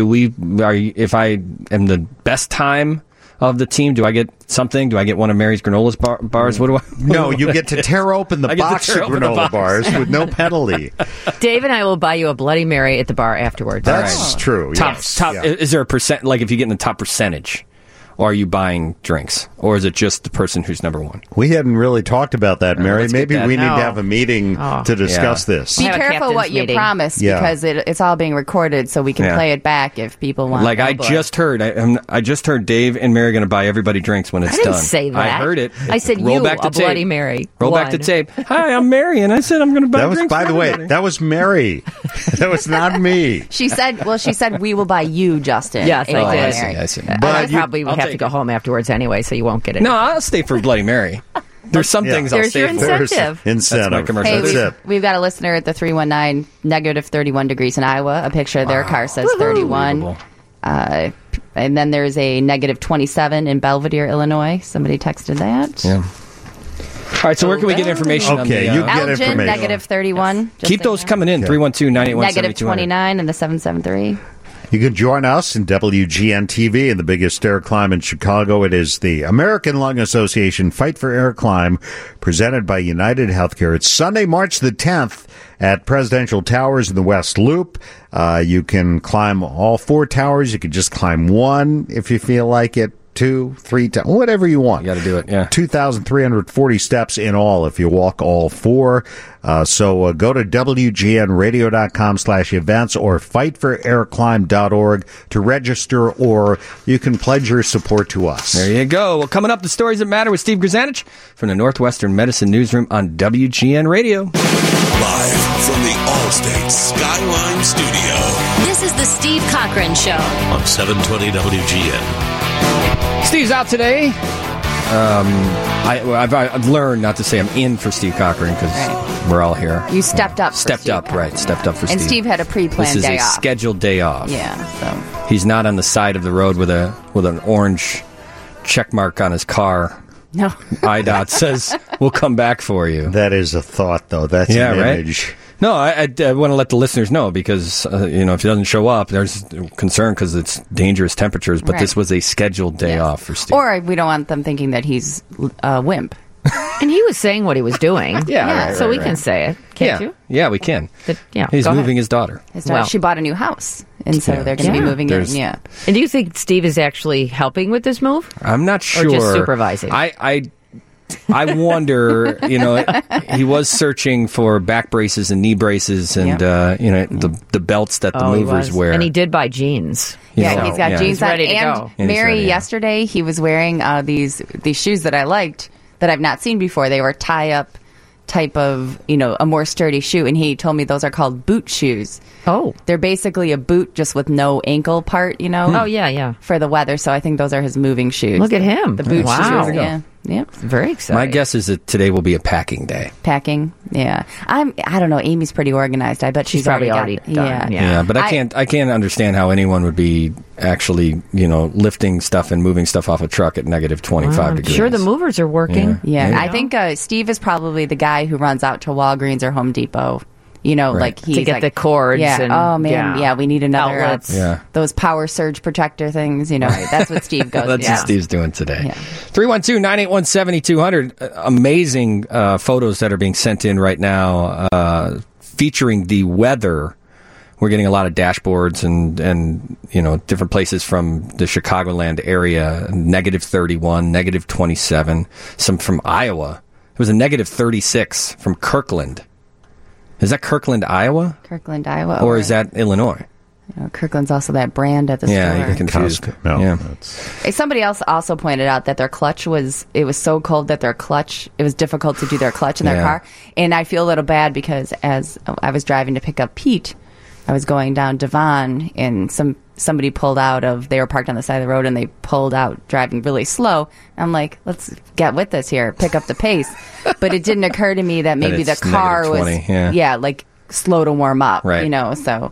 Speaker 5: If I am the best time of the team, do I get something? Do I get one of Mary's granola bars? What do I?
Speaker 7: No, you get to tear open the box of granola bars with no penalty.
Speaker 3: Dave and I will buy you a Bloody Mary at the bar afterwards.
Speaker 7: That's true.
Speaker 5: Top. Is there a percent? Like if you get in the top percentage, or are you buying drinks? Or is it just the person who's number one?
Speaker 7: We hadn't really talked about that, Mary. Maybe we need to have a meeting to discuss this.
Speaker 6: Be careful what you promise, because it's all being recorded, so we can play it back if people want.
Speaker 5: Like I just heard Dave and Mary are going to buy everybody drinks when it's done.
Speaker 3: I didn't say that.
Speaker 5: I heard it.
Speaker 3: I said
Speaker 5: roll back the
Speaker 3: Bloody Mary.
Speaker 5: Roll back the tape. Hi, I'm Mary, and I said I'm going to buy drinks.
Speaker 7: By the way, that was Mary. That was not me.
Speaker 6: She said we will buy you, Justin.
Speaker 3: Yes, I did.
Speaker 5: I see.
Speaker 3: But I probably would have to go home afterwards anyway, so you won't get it.
Speaker 5: No, I'll stay for Bloody Mary. There's some things I'll stay for.
Speaker 3: There's your incentive.
Speaker 5: That's my commercial.
Speaker 6: Hey, we've got a listener at the 319, negative 31 degrees in Iowa. A picture of their car says 31. And then there's a negative 27 in Belvedere, Illinois. Somebody texted that.
Speaker 5: Yeah. All right, so where can we get information on the...
Speaker 7: you get
Speaker 6: Elgin,
Speaker 7: information.
Speaker 6: negative 31.
Speaker 5: Keep those coming in, 312-981-7200.
Speaker 6: Negative 29 and the 773.
Speaker 7: You can join us in WGN-TV in the biggest air climb in Chicago. It is the American Lung Association Fight for Air Climb, presented by United Healthcare. It's Sunday, March the 10th at Presidential Towers in the West Loop. You can climb all 4 towers. You can just climb one if you feel like it. 2, 3, whatever you want.
Speaker 5: You got to do it, yeah.
Speaker 7: 2,340 steps in all if you walk all 4. So go to WGNradio.com/events or fightforairclimb.org to register, or you can pledge your support to us.
Speaker 5: There you go. Well, coming up, the stories that matter with Steve Grzanich from the Northwestern Medicine Newsroom on WGN Radio.
Speaker 2: Live from the Allstate Skyline Studio.
Speaker 11: This is the Steve Cochran Show
Speaker 2: on 720 WGN.
Speaker 5: Steve's out today. I've learned not to say I'm in for Steve Cochran, because we're all here.
Speaker 6: You stepped up.
Speaker 5: Stepped up for Steve.
Speaker 6: And Steve had a pre-planned day off.
Speaker 5: This is a scheduled day off.
Speaker 6: Yeah. So
Speaker 5: he's not on the side of the road with an orange check mark on his car.
Speaker 6: No.
Speaker 5: IDOT says we'll come back for you.
Speaker 7: That is a thought, though. That's an image.
Speaker 5: No, I want to let the listeners know, because if he doesn't show up, there's concern because it's dangerous temperatures. But this was a scheduled day off for Steve.
Speaker 6: Or we don't want them thinking that he's a wimp.
Speaker 3: And he was saying what he was doing. So we can say it, can't you?
Speaker 5: Yeah, we can.
Speaker 3: But,
Speaker 5: he's moving his daughter.
Speaker 6: She bought a new house, and so they're going to be moving in. Yeah.
Speaker 3: And do you think Steve is actually helping with this move?
Speaker 5: I'm not sure.
Speaker 3: Or just supervising?
Speaker 5: I wonder, he was searching for back braces and knee braces and, the belts that the movers wear.
Speaker 3: And he did buy jeans.
Speaker 6: He's got jeans
Speaker 3: he's ready to go.
Speaker 6: And Mary, yesterday, he was wearing these shoes that I liked, that I've not seen before. They were tie-up type of, a more sturdy shoe. And he told me those are called boot shoes.
Speaker 3: Oh.
Speaker 6: They're basically a boot just with no ankle part,
Speaker 3: Oh, yeah.
Speaker 6: for the weather. So I think those are his moving shoes.
Speaker 3: Look at him.
Speaker 6: The boot
Speaker 3: Wow.
Speaker 6: shoes. Yeah.
Speaker 3: Very exciting.
Speaker 5: My guess is that today will be a packing day.
Speaker 6: Packing. Yeah. I don't know. Amy's pretty organized. I bet she's
Speaker 3: probably
Speaker 6: already
Speaker 3: done.
Speaker 5: Yeah, but I can't understand how anyone would be actually, lifting stuff and moving stuff off a truck at negative 25 degrees.
Speaker 3: Sure, the movers are working.
Speaker 6: Yeah. I think Steve is probably the guy who runs out to Walgreens or Home Depot. Like he's
Speaker 3: to get the cords.
Speaker 6: Yeah.
Speaker 3: And,
Speaker 6: oh man. We need another.
Speaker 3: Outlets.
Speaker 6: Those power surge protector things. That's what Steve goes.
Speaker 5: That's what Steve's doing today. 312-981-7200. Amazing photos that are being sent in right now, featuring the weather. We're getting a lot of dashboards and different places from the Chicagoland area. Negative 31, negative 27. Some from Iowa. It was a negative 36 from Kirkland. Is that Kirkland, Iowa?
Speaker 6: Kirkland, Iowa.
Speaker 5: Or is that Illinois?
Speaker 6: Kirkland's also that brand at the store.
Speaker 5: Yeah, you get confused.
Speaker 6: Somebody else also pointed out that their clutch was so cold that it was difficult to do their clutch in their car. And I feel a little bad because as I was driving to pick up Pete, I was going down Devon and somebody pulled out they were parked on the side of the road and they pulled out driving really slow. I'm like, let's get with this here, pick up the pace. But it didn't occur to me that maybe the car was, slow to warm up,
Speaker 5: right.
Speaker 6: So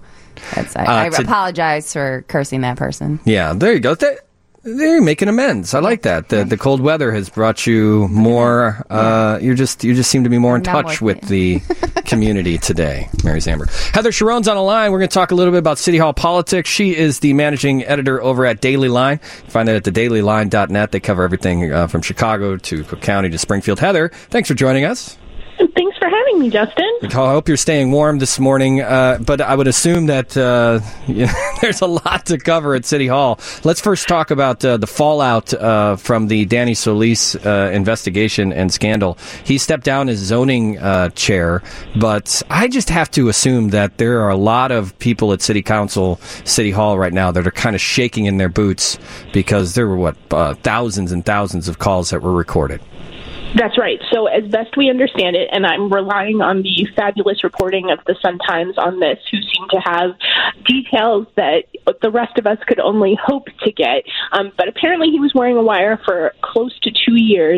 Speaker 6: I apologize for cursing that person.
Speaker 5: Yeah, there you go. They're making amends. I like that. The cold weather has brought you more. You just seem to be more in touch with the community today, Mary Zamber. Heather Sharon's on the line. We're going to talk a little bit about City Hall politics. She is the managing editor over at Daily Line. Find that at thedailyline.net. They cover everything from Chicago to Cook County to Springfield. Heather, thanks for joining us.
Speaker 18: Thanks for having me, Justin.
Speaker 5: I hope you're staying warm this morning, but I would assume that there's a lot to cover at City Hall. Let's first talk about the fallout from the Danny Solis investigation and scandal. He stepped down as zoning chair, but I just have to assume that there are a lot of people at City Council, City Hall right now that are kind of shaking in their boots because there were, thousands and thousands of calls that were recorded.
Speaker 18: That's right. So as best we understand it, and I'm relying on the fabulous reporting of the Sun-Times on this, who seem to have details that the rest of us could only hope to get. But apparently he was wearing a wire for close to 2 years.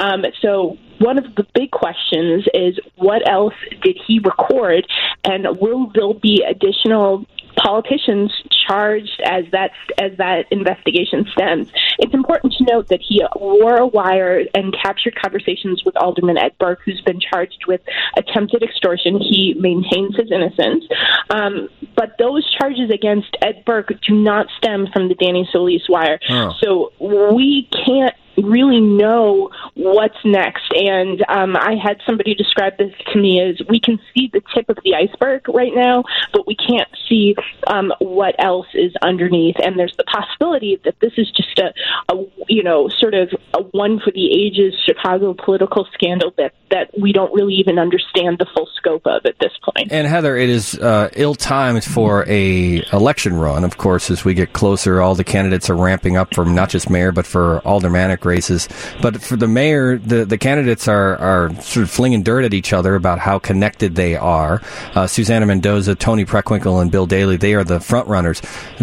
Speaker 18: So one of the big questions is, what else did he record? And will there be additional politicians charged as that investigation stems? It's important to note that he wore a wire and captured conversations with Alderman Ed Burke, who's been charged with attempted extortion. He maintains his innocence. But those charges against Ed Burke do not stem from the Danny Solis wire. Oh. So we can't really know what's next. And I had somebody describe this to me as, we can see the tip of the iceberg right now, but we can't see what else is underneath. And there's the possibility that this is just a sort of a one for the ages Chicago political scandal that we don't really even understand the full scope of at this point.
Speaker 5: And Heather, it is ill-timed for a election run. Of course, as we get closer, all the candidates are ramping up for not just mayor, but for aldermanic races. But for the mayor, the candidates are sort of flinging dirt at each other about how connected they are. Susanna Mendoza, Tony Preckwinkle, and Bill Daley, they are the front runners.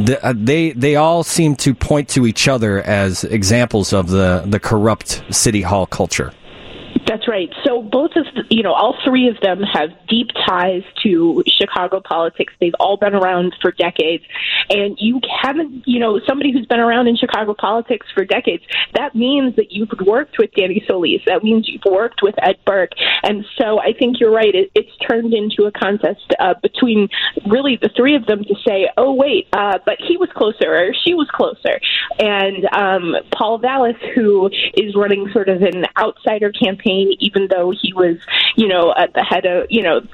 Speaker 5: They all seem to point to each other as examples of the corrupt City Hall culture.
Speaker 18: That's right. So both of all three of them have deep ties to Chicago politics. They've all been around for decades. And you haven't, somebody who's been around in Chicago politics for decades, that means that you've worked with Danny Solis. That means you've worked with Ed Burke. And so I think you're right. It's turned into a contest between really the three of them to say, oh, wait, but he was closer or she was closer. And Paul Vallis, who is running sort of an outsider campaign, even though he was, at the head of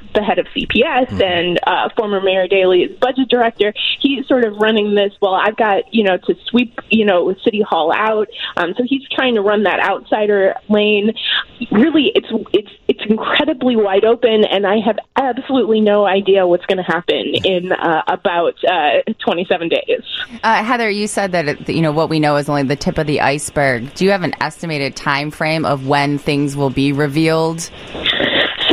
Speaker 18: CPS and former Mayor Daley is budget director, he's sort of running this, well, I've got, to sweep, City Hall out. So he's trying to run that outsider lane. Really, it's incredibly wide open, and I have absolutely no idea what's going to happen in about 27 days.
Speaker 6: Heather, you said that, what we know is only the tip of the iceberg. Do you have an estimated time frame of when things will be revealed?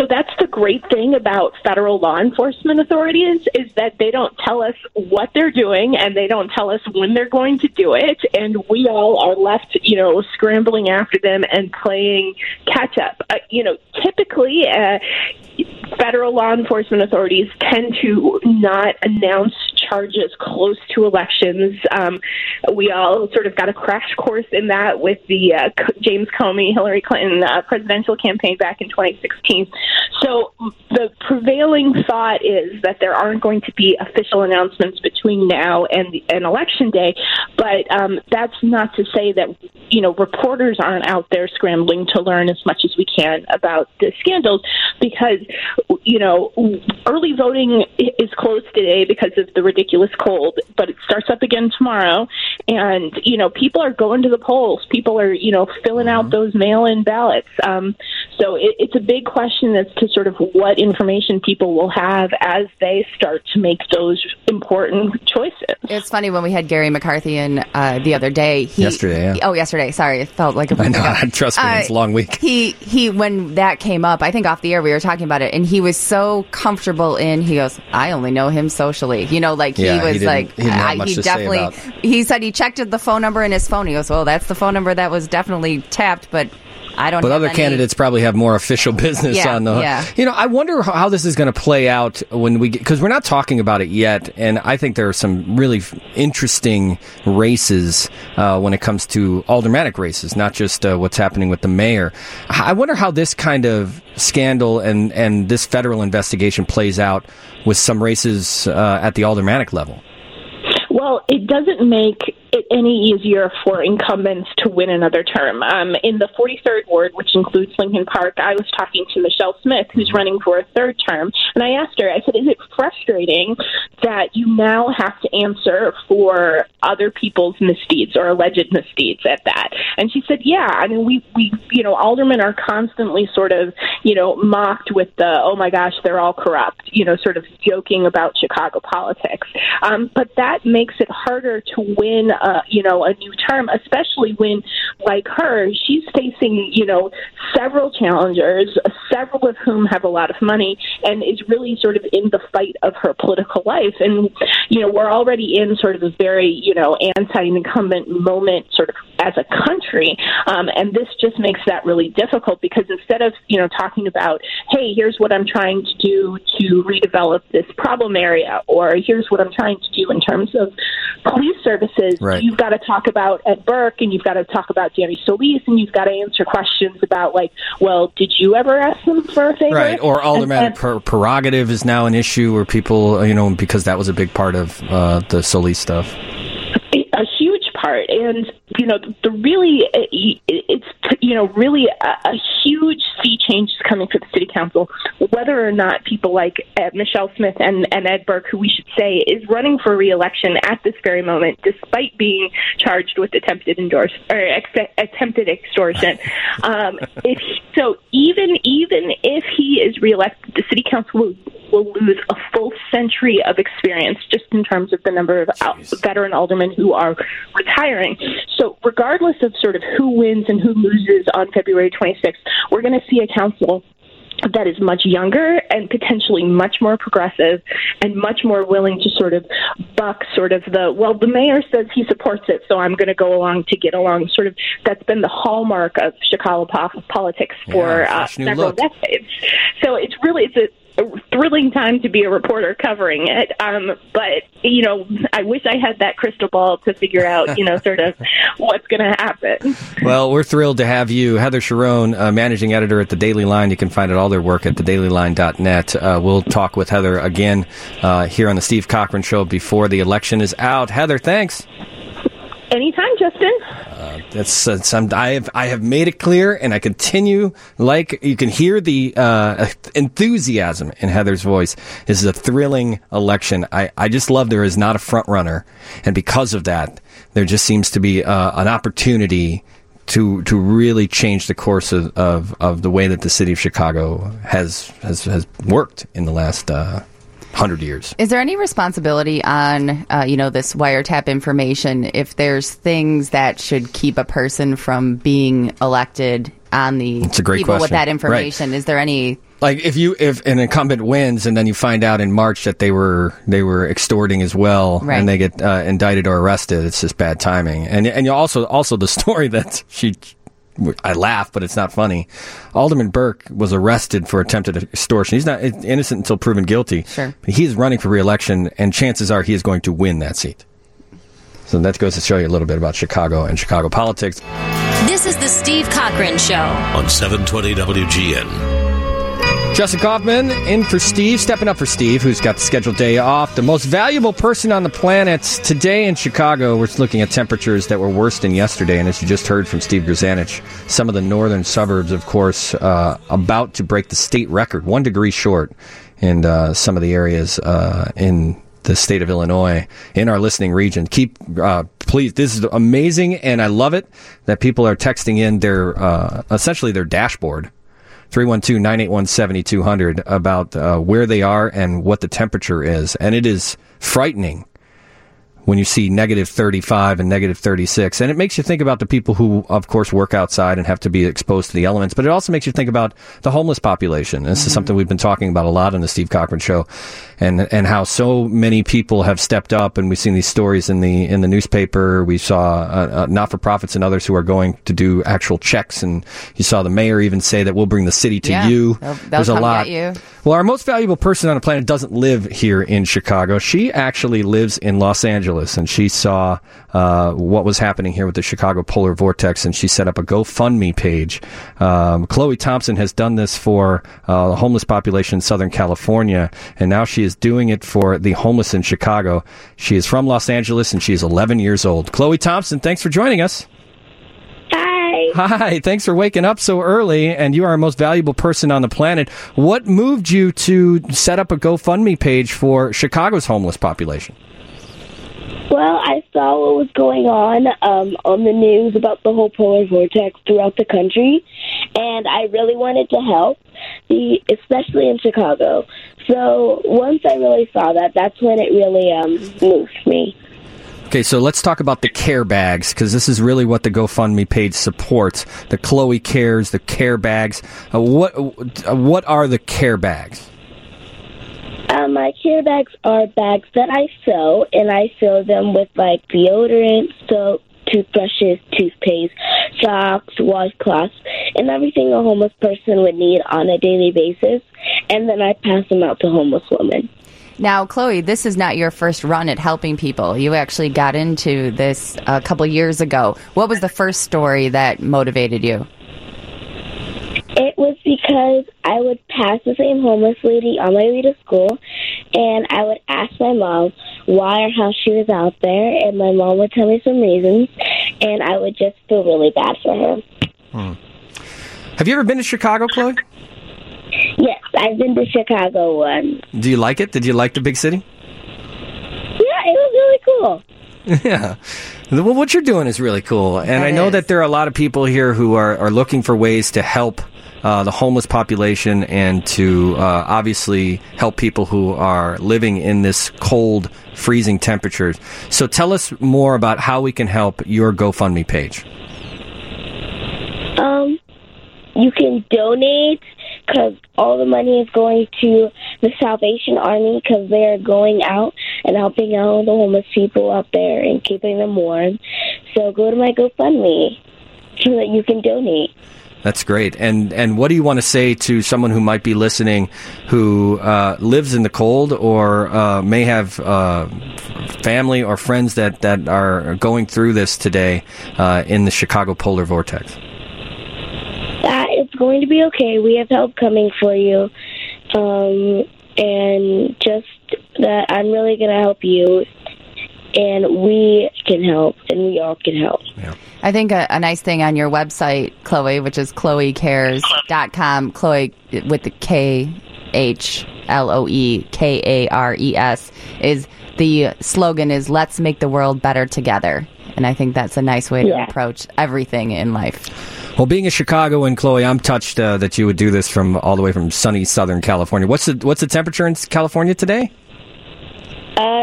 Speaker 18: great thing about federal law enforcement authorities is that they don't tell us what they're doing and they don't tell us when they're going to do it. And we all are left, scrambling after them and playing catch up. Typically, federal law enforcement authorities tend to not announce charges close to elections. We all sort of got a crash course in that with the James Comey, Hillary Clinton presidential campaign back in 2016. So the prevailing thought is that there aren't going to be official announcements between now and Election Day, but that's not to say that, reporters aren't out there scrambling to learn as much as we can about the scandals because, early voting is closed today because of the ridiculous cold, but it starts up again tomorrow. And, people are going to the polls. People are, filling out those mail-in ballots. So it's a big question as to sort of what information people will have as they start to make those important choices.
Speaker 6: It's funny when we had Gary McCarthy in the other day.
Speaker 5: Yesterday, yeah.
Speaker 6: Oh, yesterday. Sorry. It felt like a week ago.
Speaker 5: Trust me, it's a long week.
Speaker 6: He, when that came up, I think off the air we were talking about it, and he was so comfortable he goes, I only know him socially. He said he checked the phone number in his phone. He goes, well, that's the phone number that was definitely tapped, but I don't. But
Speaker 5: other candidates probably have more official business on the. Yeah. I wonder how this is going to play out when because we're not talking about it yet, and I think there are some really interesting races when it comes to aldermanic races, not just what's happening with the mayor. I wonder how this kind of scandal and this federal investigation plays out with some races at the aldermanic level.
Speaker 18: Well, it doesn't make it any easier for incumbents to win another term. In the 43rd Ward, which includes Lincoln Park, I was talking to Michelle Smith, who's running for a third term, and I asked her, I said, is it frustrating that you now have to answer for other people's misdeeds or alleged misdeeds at that? And she said, yeah, I mean, we aldermen are constantly sort of, mocked with the, oh my gosh, they're all corrupt, sort of joking about Chicago politics. But that makes it harder to win a new term, especially when, like her, she's facing, several challengers, several of whom have a lot of money, and is really sort of in the fight of her political life. And, we're already in sort of a very, anti-incumbent moment sort of as a country. And this just makes that really difficult because instead of, talking about, hey, here's what I'm trying to do to redevelop this problem area, or here's what I'm trying to do in terms of police services, right. You've got to talk about Ed Burke, and you've got to talk about Danny Solis, and you've got to answer questions about, like, well, did you ever ask them for a favor?
Speaker 5: Right, or aldermanic prerogative is now an issue where people, because that was a big part of the Solis stuff.
Speaker 18: A huge part, and it's really a huge sea change is coming for the city council. Whether or not people like Michelle Smith and Ed Burke, who we should say is running for re-election at this very moment, despite being charged with attempted extortion. Even if he is re-elected, the city council will lose a full century of experience just in terms of the number of veteran aldermen who are retiring. So regardless of sort of who wins and who loses on February 26th, we're going to see a council that is much younger and potentially much more progressive and much more willing to sort of buck sort of the mayor says he supports it, so I'm going to go along to get along. Sort of that's been the hallmark of Chicago politics for several decades. So it's a thrilling time to be a reporter covering it. But, I wish I had that crystal ball to figure out, sort of what's going to happen.
Speaker 5: Well, we're thrilled to have you. Heather Cherone, managing editor at The Daily Line. You can find all their work at thedailyline.net. We'll talk with Heather again here on the Steve Cochran Show before the election is out. Heather, thanks.
Speaker 18: Anytime, Justin.
Speaker 5: I have made it clear, and I continue. Like you can hear the enthusiasm in Heather's voice. This is a thrilling election. I just love there is not a front runner, and because of that, there just seems to be an opportunity to really change the course of the way that the city of Chicago has worked in the last 100 years.
Speaker 6: Is there any responsibility on, this wiretap information if there's things that should keep a person from being elected on the
Speaker 5: It's a great
Speaker 6: people with
Speaker 5: question.
Speaker 6: that information?
Speaker 5: Right.
Speaker 6: Is there any?
Speaker 5: Like if an incumbent wins and then you find out in March that they were extorting as well,
Speaker 6: Right.
Speaker 5: and they get indicted or arrested, it's just bad timing. And you also the story that I laugh, but it's not funny. Alderman Burke was arrested for attempted extortion. He's not innocent until proven guilty.
Speaker 6: Sure.
Speaker 5: But he is running for re-election, and chances are he is going to win that seat. So that goes to show you a little bit about Chicago and Chicago politics.
Speaker 11: This is the Steve Cochran Show
Speaker 2: on 720 WGN.
Speaker 5: Justin Kaufman in for Steve, stepping up for Steve, who's got the scheduled day off. The most valuable person on the planet today in Chicago. We're looking at temperatures that were worse than yesterday, and as you just heard from Steve Grzanich, some of the northern suburbs, of course, about to break the state record, 1 degree short in some of the areas in the state of Illinois, in our listening region. Please, this is amazing, and I love it that people are texting in their essentially their dashboard. 312-981-7200 about where they are and what the temperature is. And it is frightening when you see negative 35 and negative 36. And it makes you think about the people who, of course, work outside and have to be exposed to the elements. But it also makes you think about the homeless population. This is something we've been talking about a lot on the Steve Cochran Show, and how so many people have stepped up. And we've seen these stories in the newspaper. We saw not-for-profits and others who are going to do actual checks. And you saw the mayor even say that we'll bring the city to you.
Speaker 6: They'll
Speaker 5: There's a
Speaker 6: come
Speaker 5: lot.
Speaker 6: get you.
Speaker 5: Well, our most valuable person on the planet doesn't live here in Chicago. She actually lives in Los Angeles, and she saw what was happening here with the Chicago Polar Vortex, and she set up a GoFundMe page. Chloe Thompson has done this for the homeless population in Southern California, and now she is doing it for the homeless in Chicago. She is from Los Angeles, and she is 11 years old. Chloe Thompson, thanks for joining us. Hi, thanks for waking up so early, and you are our most valuable person on the planet. What moved you to set up a GoFundMe page for Chicago's homeless population?
Speaker 19: Well, I saw what was going on the news about the whole polar vortex throughout the country, and I really wanted to help, especially in Chicago. So once I really saw that, that's when it really moved me.
Speaker 5: Okay, so let's talk about the care bags, because this is really what the GoFundMe page supports. The Chloe Cares, the care bags. What are the care bags?
Speaker 19: My care bags are bags that I sew, and I fill them with, like, deodorant, soap, toothbrushes, toothpaste, socks, washcloths, and everything a homeless person would need on a daily basis, and then I pass them out to homeless women.
Speaker 6: Now, Chloe, this is not your first run at helping people. You actually got into this a couple years ago. What was the first story that motivated you?
Speaker 19: It was because I would pass the same homeless lady on my way to school, and I would ask my mom why or how she was out there, and my mom would tell me some reasons, and I would just feel really bad for her.
Speaker 5: Have you ever been to Chicago, Chloe?
Speaker 19: Yes, I've been to Chicago once.
Speaker 5: Do you like it? Did you like the big city?
Speaker 19: Yeah, it was really cool.
Speaker 5: Yeah. Well, what you're doing is really cool. And I know that there are a lot of people here who are looking for ways to help the homeless population and to obviously help people who are living in this cold, freezing temperatures. So tell us more about how we can help your GoFundMe page.
Speaker 19: You can donate, because all the money is going to the Salvation Army, because they are going out and helping out the homeless people out there and keeping them warm. So go to my GoFundMe so that you can donate.
Speaker 5: That's great. And what do you want to say to someone who might be listening who lives in the cold or may have family or friends that are going through this today in the Chicago Polar Vortex?
Speaker 19: It's going to be okay. We have help coming for you. And just that I'm really going to help you. And we can help, and we all can help.
Speaker 5: Yeah.
Speaker 6: I think a nice thing on your website, Chloe, which is chloecares.com, Chloe with the KHLOEKARES, is the slogan is "Let's make the world better together." And I think that's a nice way to approach everything in life.
Speaker 5: Well, being a Chicagoan, Chloe, I'm touched that you would do this from all the way from sunny Southern California. What's the temperature in California today?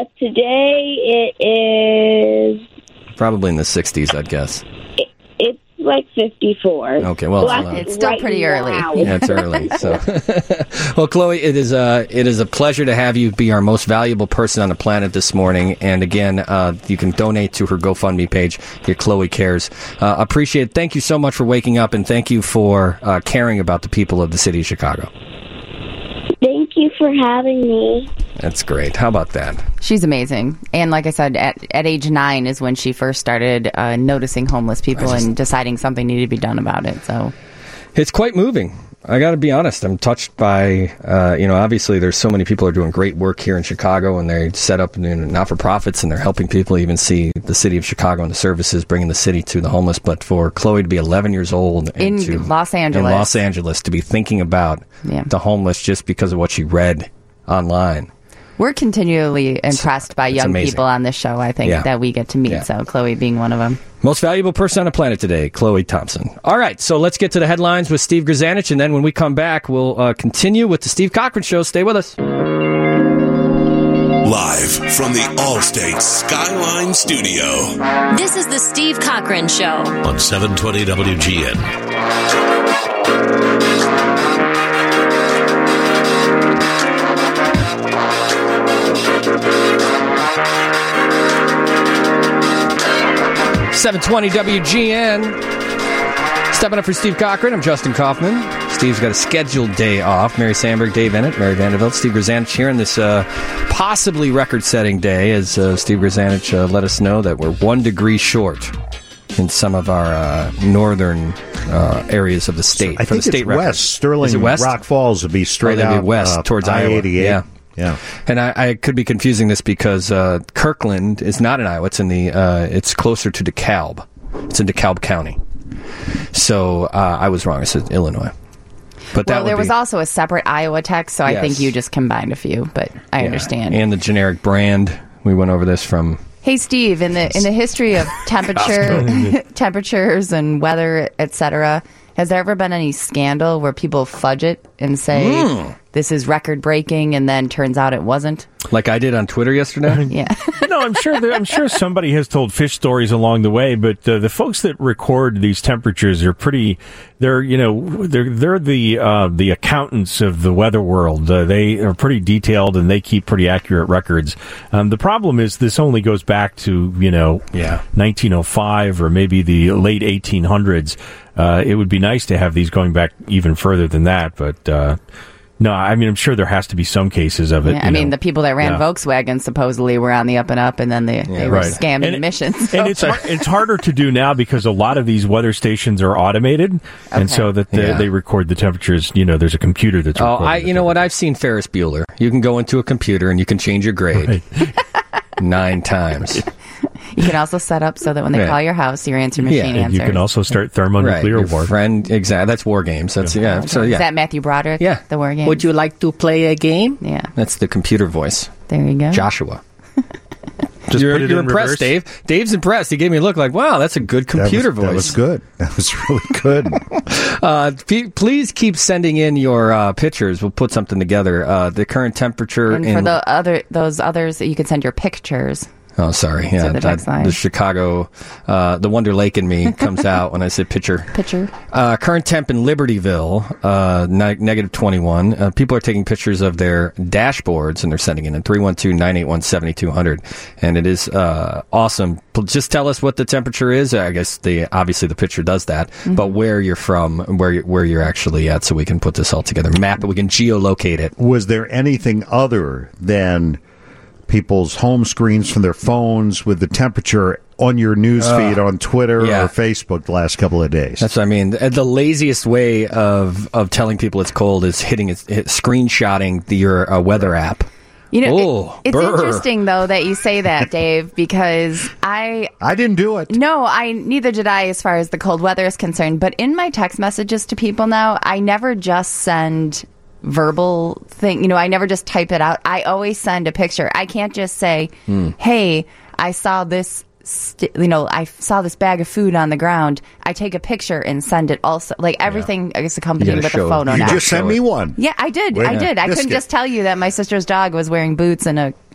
Speaker 19: Today it is
Speaker 5: probably in the 60s, I'd guess.
Speaker 19: It's like 54.
Speaker 5: Okay, well,
Speaker 6: it's still pretty early.
Speaker 5: Yeah, it's early. So, well, Chloe, it is a pleasure to have you be our most valuable person on the planet this morning. And again, you can donate to her GoFundMe page, your Chloe Cares. Appreciate it. Thank you so much for waking up, and thank you for caring about the people of the city of Chicago.
Speaker 19: Thank you for having me.
Speaker 5: That's great. How about that?
Speaker 6: She's amazing. And like I said, at age 9 is when she first started noticing homeless people and deciding something needed to be done about it. So
Speaker 5: it's quite moving. I got to be honest. I'm touched by, obviously there's so many people who are doing great work here in Chicago, and they set up not-for-profits, and they're helping people even see the city of Chicago and the services, bringing the city to the homeless. But for Chloe to be 11 years old
Speaker 6: in Los Angeles
Speaker 5: to be thinking about the homeless just because of what she read online.
Speaker 6: We're continually impressed by young people on this show, I think, that we get to meet. So Chloe being one of them.
Speaker 5: Most valuable person on the planet today, Chloe Thompson. All right, so let's get to the headlines with Steve Grzanich, and then when we come back, we'll continue with the Steve Cochran Show. Stay with us.
Speaker 2: Live from the Allstate Skyline Studio.
Speaker 11: This is the Steve Cochran Show.
Speaker 2: On 720 WGN.
Speaker 5: .720 WGN. Stepping up for Steve Cochran, I'm Justin Kaufman. Steve's got a scheduled day off. Mary Sandberg, Dave Ennett, Mary Vanderbilt, Steve Grzanich here on this possibly record-setting day, as Steve Grzanich let us know that we're 1 degree short in some of our northern areas of the state.
Speaker 7: I think
Speaker 5: the state
Speaker 7: it's
Speaker 5: record.
Speaker 7: west. Sterling
Speaker 5: Is it west?
Speaker 7: Rock Falls would be straight out
Speaker 5: west towards
Speaker 7: I-88.
Speaker 5: Yeah. And I could be confusing this because Kirkland is not in Iowa. It's in it's closer to DeKalb. It's in DeKalb County. So I was wrong. I said Illinois. But
Speaker 6: there was also a separate Iowa text, so I think you just combined a few. But I understand.
Speaker 5: And the generic brand. We went over this from.
Speaker 6: Hey, Steve, in the history of temperatures and weather, etc., has there ever been any scandal where people fudge it and say this is record breaking, and then turns out it wasn't?
Speaker 5: Like I did on Twitter yesterday.
Speaker 6: Yeah.
Speaker 8: No, I'm sure somebody has told fish stories along the way, but the folks that record these temperatures are pretty. They're the accountants of the weather world. They are pretty detailed and they keep pretty accurate records. The problem is this only goes back to 1905 or maybe the late 1800s. It would be nice to have these going back even further than that, but. No, I mean, I'm sure there has to be some cases of it.
Speaker 6: Yeah, I mean, the people that ran Volkswagen supposedly were on the up and up, and then they were scamming emissions.
Speaker 8: And it's harder to do now because a lot of these weather stations are automated, and so that they record the temperatures. There's a computer that's recording.
Speaker 5: You know what? I've seen Ferris Bueller. You can go into a computer and you can change your grade 9 times.
Speaker 6: You can also set up so that when they call your house, your answer machine answers.
Speaker 8: You can also start thermonuclear war.
Speaker 5: Exactly. That's war games. That's So
Speaker 6: Is that Matthew Broderick?
Speaker 5: Yeah.
Speaker 6: The war game.
Speaker 5: Would you like to play a game?
Speaker 6: Yeah.
Speaker 5: That's the computer voice.
Speaker 6: There you go.
Speaker 5: Joshua.
Speaker 9: Just
Speaker 5: you're
Speaker 9: put it in
Speaker 5: impressed,
Speaker 9: reverse.
Speaker 5: Dave. Dave's impressed. He gave me a look like, wow, that's a good computer voice.
Speaker 7: That was good. That was really
Speaker 5: good. Please keep sending in your pictures. We'll put something together. The current temperature.
Speaker 6: And for those others, you can send your pictures.
Speaker 5: Oh, sorry. Yeah, the Chicago, the Wonder Lake in me comes out when I say picture. Current temp in Libertyville, negative 21. People are taking pictures of their dashboards, and they're sending in 312-981-7200. And it is awesome. Just tell us what the temperature is. I guess obviously the picture does that, but where you're from, where you're actually at, so we can put this all together. Map it. We can geolocate it.
Speaker 7: Was there anything other than people's home screens from their phones with the temperature on your news feed on Twitter or Facebook the last couple of days?
Speaker 5: That's what I mean. The laziest way of telling people it's cold is screenshotting your weather app.
Speaker 6: It's interesting though that you say that, Dave, because I
Speaker 7: didn't do it.
Speaker 6: No, neither did I as far as the cold weather is concerned. But in my text messages to people now, I never just send verbal thing. I never just type it out. I always send a picture. I can't just say, hey, I saw this I saw this bag of food on the ground. I take a picture and send it also. Like everything is accompanied with a photo now.
Speaker 7: You just sent me one.
Speaker 6: Yeah, I did. I couldn't just tell you that my sister's dog was wearing boots and a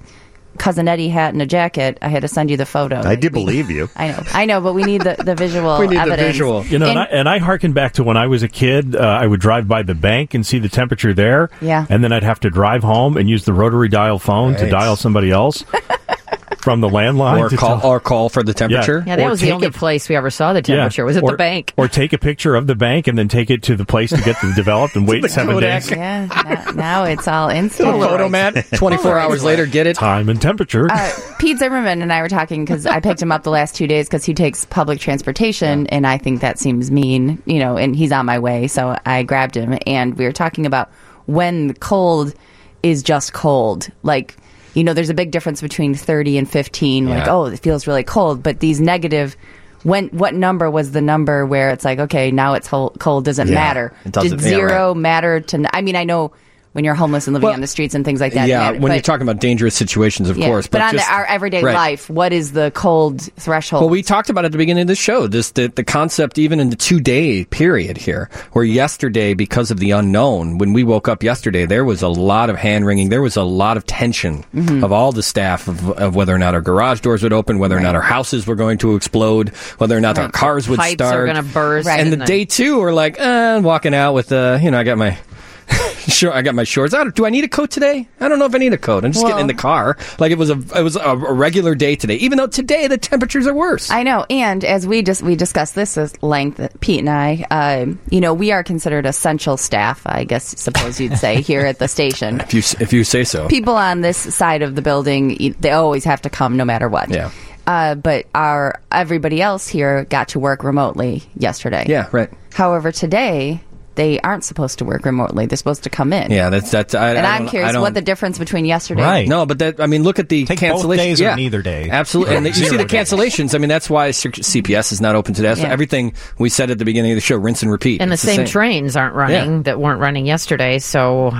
Speaker 6: Cousin Eddie hat and a jacket, I had to send you the photo.
Speaker 7: I did believe you.
Speaker 6: I know, but we need the visual
Speaker 5: We need the
Speaker 6: evidence.
Speaker 5: visual.
Speaker 8: You know, and I hearken back to when I was a kid. I would drive by the bank and see the temperature there.
Speaker 6: Yeah.
Speaker 8: And then I'd have to drive home and use the rotary dial phone to
Speaker 5: Right.
Speaker 8: dial somebody else from the landline.
Speaker 5: Or call for the temperature.
Speaker 3: Yeah, that
Speaker 8: Or
Speaker 3: was the
Speaker 8: take
Speaker 3: only
Speaker 8: a-
Speaker 3: place we ever saw the temperature. Was at the bank.
Speaker 8: Or take a picture of the bank and then take it to the place to get them developed and wait 7 days.
Speaker 6: Yeah, now it's all instant.
Speaker 5: Photomat, 24 hours later, get it.
Speaker 8: Time and temperature.
Speaker 6: Pete Zimmerman and I were talking because I picked him up the last 2 days because he takes public transportation, and I think that seems mean, and he's on my way, so I grabbed him, and we were talking about when the cold is just cold. Like, there's a big difference between 30 and 15. Like,
Speaker 5: Yeah.
Speaker 6: it feels really cold, but these negative... What number was the number where it's like, okay, now it's cold, doesn't matter?
Speaker 5: It doesn't-
Speaker 6: Did
Speaker 5: yeah,
Speaker 6: zero
Speaker 5: right.
Speaker 6: matter to... I mean, I know when you're homeless and living on the streets and things like that.
Speaker 5: Yeah,
Speaker 6: matter,
Speaker 5: when
Speaker 6: but-
Speaker 5: you're talking about dangerous situations, of
Speaker 6: yeah,
Speaker 5: course.
Speaker 6: But on
Speaker 5: just,
Speaker 6: our everyday
Speaker 5: right.
Speaker 6: life, what is the cold threshold?
Speaker 5: Well, we talked about at the beginning of the show, the concept even in the 2-day period here, where yesterday, because of the unknown, when we woke up yesterday, there was a lot of hand-wringing. There was a lot of tension of all the staff of whether or not our garage doors would open, whether or not our houses were going to explode, whether or not our cars would
Speaker 3: Pipes
Speaker 5: start.
Speaker 3: are going to burst.
Speaker 6: Right.
Speaker 5: And the day two, we're like, walking out with, I got my... Sure, I got my shorts. Do I need a coat today? I don't know if I need a coat. I'm just getting in the car. Like it was a regular day today, even though today the temperatures are worse.
Speaker 6: I know, and as we discussed this at length, Pete and I, we are considered essential staff, I guess, suppose you'd say, here at the station.
Speaker 5: If you say so.
Speaker 6: People on this side of the building, they always have to come no matter what.
Speaker 5: Yeah.
Speaker 6: But everybody else here got to work remotely yesterday.
Speaker 5: Yeah, right.
Speaker 6: However, today they aren't supposed to work remotely. They're supposed to come in.
Speaker 5: Yeah, that's.
Speaker 6: I'm curious what the difference between yesterday.
Speaker 20: Right.
Speaker 5: No, but look at the
Speaker 20: Take
Speaker 5: cancellations.
Speaker 20: both days
Speaker 5: yeah.
Speaker 20: or neither day.
Speaker 5: Absolutely. And you see the
Speaker 20: 0 days.
Speaker 5: cancellations. I mean, that's why CPS is not open today. That's
Speaker 6: Yeah.
Speaker 5: everything we said at the beginning of the show, rinse and repeat.
Speaker 3: And the
Speaker 5: It's
Speaker 3: same trains aren't running that weren't running yesterday. So,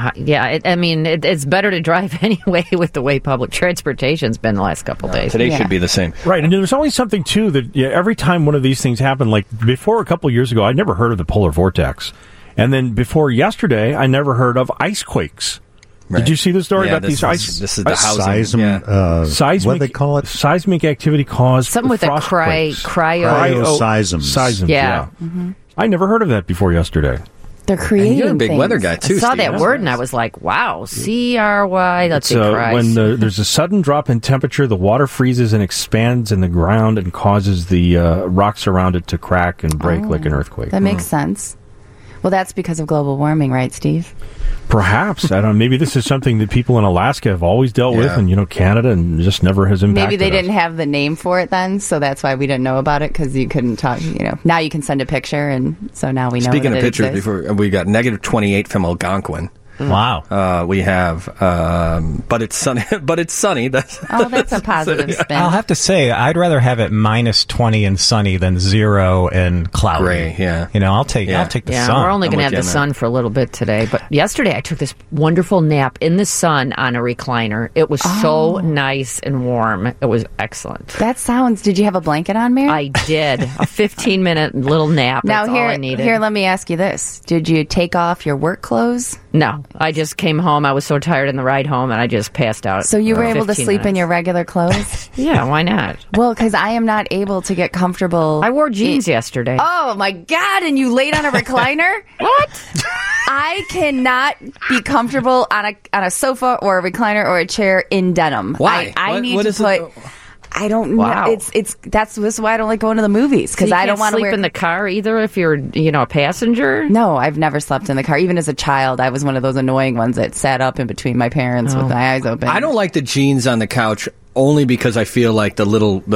Speaker 3: it's better to drive anyway with the way public transportation's been the last couple days.
Speaker 5: Today should be the same.
Speaker 8: Right, and there's always something, too, that every time one of these things happen, like before a couple years ago, I'd never heard of the polar vortex. And then before yesterday, I never heard of ice quakes.
Speaker 5: Right.
Speaker 8: Did you see the story
Speaker 5: Yeah,
Speaker 8: about these ice?
Speaker 5: This is the housing.
Speaker 8: Seismic,
Speaker 7: what do they call it?
Speaker 8: Seismic activity caused
Speaker 3: Something with a
Speaker 8: frostquakes.
Speaker 7: Cryoseisms.
Speaker 8: Seisms,
Speaker 3: Yeah.
Speaker 8: yeah. I never heard of that before yesterday.
Speaker 6: They're creating
Speaker 5: you're a big
Speaker 6: things.
Speaker 5: weather guy, too,
Speaker 3: I saw
Speaker 5: Steve.
Speaker 3: that word and I was like, wow, CRY, let's see, Christ.
Speaker 8: When there's a sudden drop in temperature, the water freezes and expands in the ground and causes the rocks around it to crack and break like an earthquake.
Speaker 6: That makes sense. Well, that's because of global warming, right, Steve?
Speaker 8: Perhaps. I don't know. Maybe this is something that people in Alaska have always dealt with,
Speaker 5: Yeah.
Speaker 8: and, Canada, and just never has impacted
Speaker 6: Maybe they
Speaker 8: us.
Speaker 6: didn't have the name for it then, so that's why we didn't know about it, because you couldn't talk, Now you can send a picture, and so now we know
Speaker 5: Speaking
Speaker 6: that
Speaker 5: of
Speaker 6: it
Speaker 5: pictures,
Speaker 6: exists.
Speaker 5: before we got negative 28 from Algonquin.
Speaker 20: Wow.
Speaker 5: We have, but it's sunny. But it's sunny. That's
Speaker 6: a positive spin.
Speaker 20: I'll have to say, I'd rather have it minus 20 and sunny than 0 and cloudy.
Speaker 5: Gray, yeah.
Speaker 20: I'll take the
Speaker 3: Yeah,
Speaker 20: sun.
Speaker 3: we're only going to have
Speaker 5: with
Speaker 3: the
Speaker 5: you on
Speaker 3: sun for a little bit today. But yesterday I took this wonderful nap in the sun on a recliner. It was so nice and warm. It was excellent.
Speaker 6: That sounds... Did you have a blanket on, Mary?
Speaker 3: I did. A 15-minute little nap.
Speaker 6: Now
Speaker 3: That's all I needed.
Speaker 6: here, let me ask you this. Did you take off your work clothes?
Speaker 3: No, I just came home. I was so tired in the ride home, and I just passed out.
Speaker 6: So you were
Speaker 3: for
Speaker 6: able to
Speaker 3: 15
Speaker 6: sleep in
Speaker 3: minutes.
Speaker 6: your regular clothes?
Speaker 3: Yeah, why not?
Speaker 6: Well, because I am not able to get comfortable.
Speaker 3: I wore jeans yesterday.
Speaker 6: Oh, my God. And you laid on a recliner?
Speaker 3: What?
Speaker 6: I cannot be comfortable on a sofa or a recliner or a chair in denim.
Speaker 5: Why?
Speaker 6: I need
Speaker 5: what
Speaker 6: to
Speaker 5: is
Speaker 6: put...
Speaker 5: it?
Speaker 6: I don't
Speaker 3: Wow.
Speaker 6: know. This is why I don't like going to the movies, because
Speaker 3: So you
Speaker 6: I don't
Speaker 3: can't
Speaker 6: want to
Speaker 3: sleep
Speaker 6: wear
Speaker 3: in the car either if you're, a passenger.
Speaker 6: No, I've never slept in the car. Even as a child, I was one of those annoying ones that sat up in between my parents with my eyes open.
Speaker 5: I don't like the jeans on the couch only because I feel like the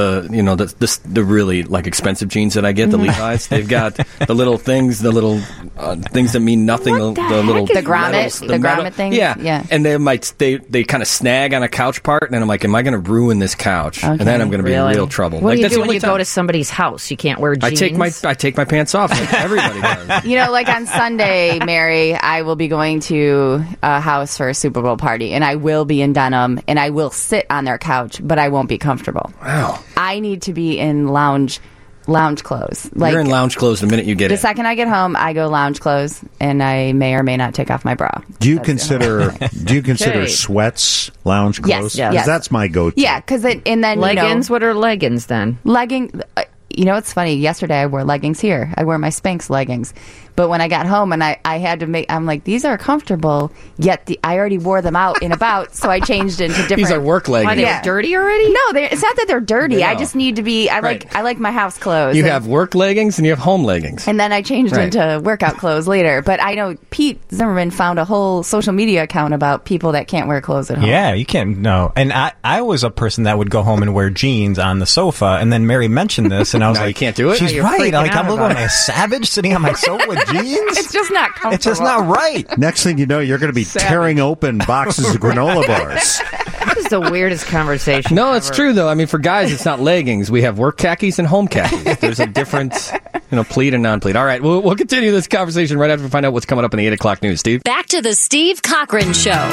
Speaker 5: really like expensive jeans that I get, the Levi's. They've got the little things, the little things that mean nothing.
Speaker 3: What the
Speaker 5: the little
Speaker 3: heck is
Speaker 6: The grommet?
Speaker 5: metals,
Speaker 6: The grommet things?
Speaker 5: Yeah,
Speaker 6: Yeah.
Speaker 5: And they kind of snag on a couch part, and then I'm like, am I going to ruin this couch? And then I'm going to be in
Speaker 3: Really?
Speaker 5: real trouble.
Speaker 3: What
Speaker 5: like,
Speaker 3: do you
Speaker 5: that's
Speaker 3: do
Speaker 5: the
Speaker 3: when
Speaker 5: only
Speaker 3: you
Speaker 5: time.
Speaker 3: go to somebody's house? You can't wear
Speaker 5: I
Speaker 3: jeans.
Speaker 5: take my pants off like everybody does.
Speaker 6: Like on Sunday, Mary, I will be going to a house for a Super Bowl party, and I will be in denim, and I will sit on their couch, but I won't be comfortable.
Speaker 5: Wow.
Speaker 6: I need to be in lounge lounge clothes.
Speaker 5: You're in lounge clothes the minute you get
Speaker 6: the
Speaker 5: in.
Speaker 6: second I get home, I go lounge clothes, and I may or may not take off my bra.
Speaker 7: Do you consider
Speaker 3: Okay.
Speaker 7: sweats lounge clothes?
Speaker 6: Yes.
Speaker 7: 'Cause that's my go-to.
Speaker 6: Yeah, because and then
Speaker 3: Leggings? What are leggings then?
Speaker 6: Legging. It's funny. Yesterday I wore leggings here. I wore my Spanx leggings. But when I got home and I had to I'm like, these are comfortable, yet I already wore them out and about, so I changed into different.
Speaker 5: These are work leggings.
Speaker 3: Why, they were dirty already?
Speaker 6: No, it's not that they're dirty.
Speaker 5: No.
Speaker 6: I just need to be, I like my house clothes.
Speaker 5: You
Speaker 6: And-
Speaker 5: have work leggings and you have home leggings.
Speaker 6: And then I changed
Speaker 5: Right.
Speaker 6: into workout clothes later. But I know Pete Zimmerman found a whole social media account about people that can't wear clothes at home.
Speaker 20: Yeah, you can't. No, and I was a person that would go home and wear jeans on the sofa, and then Mary mentioned this, and I was
Speaker 5: Now
Speaker 20: like,
Speaker 5: you can't do it?
Speaker 20: She's
Speaker 3: You're
Speaker 20: right.
Speaker 3: freaking
Speaker 20: Like
Speaker 3: out
Speaker 20: I'm looking
Speaker 3: about
Speaker 20: at a savage sitting on my sofa with jeans.
Speaker 6: It's just not comfortable.
Speaker 20: It's just not right.
Speaker 7: Next thing you know, you're going to be tearing open boxes of granola bars.
Speaker 3: This is the weirdest conversation.
Speaker 5: No, it's
Speaker 3: ever.
Speaker 5: true though. I mean, for guys, it's not leggings. We have work khakis and home khakis. There's a difference, pleat and non-pleat. All right, we'll continue this conversation right after we find out what's coming up in the 8 o'clock news. Steve?
Speaker 11: Back to the Steve Cochran Show.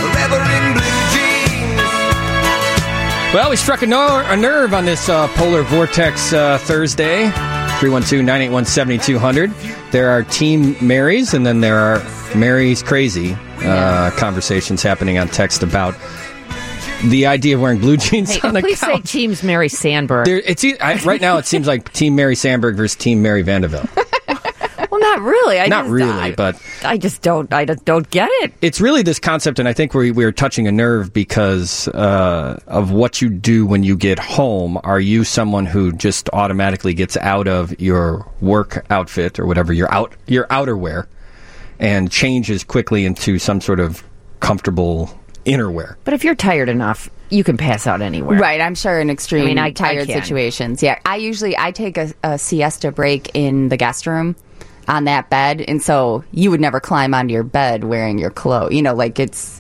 Speaker 5: Well, we struck a nerve on this polar vortex Thursday. 312-981-7200. There are Team Marys, and then there are Mary's Crazy conversations happening on text about the idea of wearing blue jeans
Speaker 3: Hey,
Speaker 5: on the
Speaker 3: please say
Speaker 5: couch.
Speaker 3: Teams Mary Sandberg.
Speaker 5: Right now, it seems like Team Mary Sandberg versus Team Mary Vanderbilt.
Speaker 3: Well, not really. I just don't get it.
Speaker 5: It's really this concept, and I think we're touching a nerve because of what you do when you get home. Are you someone who just automatically gets out of your work outfit or whatever, your outerwear, and changes quickly into some sort of comfortable innerwear?
Speaker 3: But if you're tired enough, you can pass out anywhere.
Speaker 6: Right, I'm sure in extreme
Speaker 3: I
Speaker 6: tired
Speaker 3: can.
Speaker 6: situations. Yeah, I take a siesta break in the guest room on that bed, and so you would never climb onto your bed wearing your clothes. It's.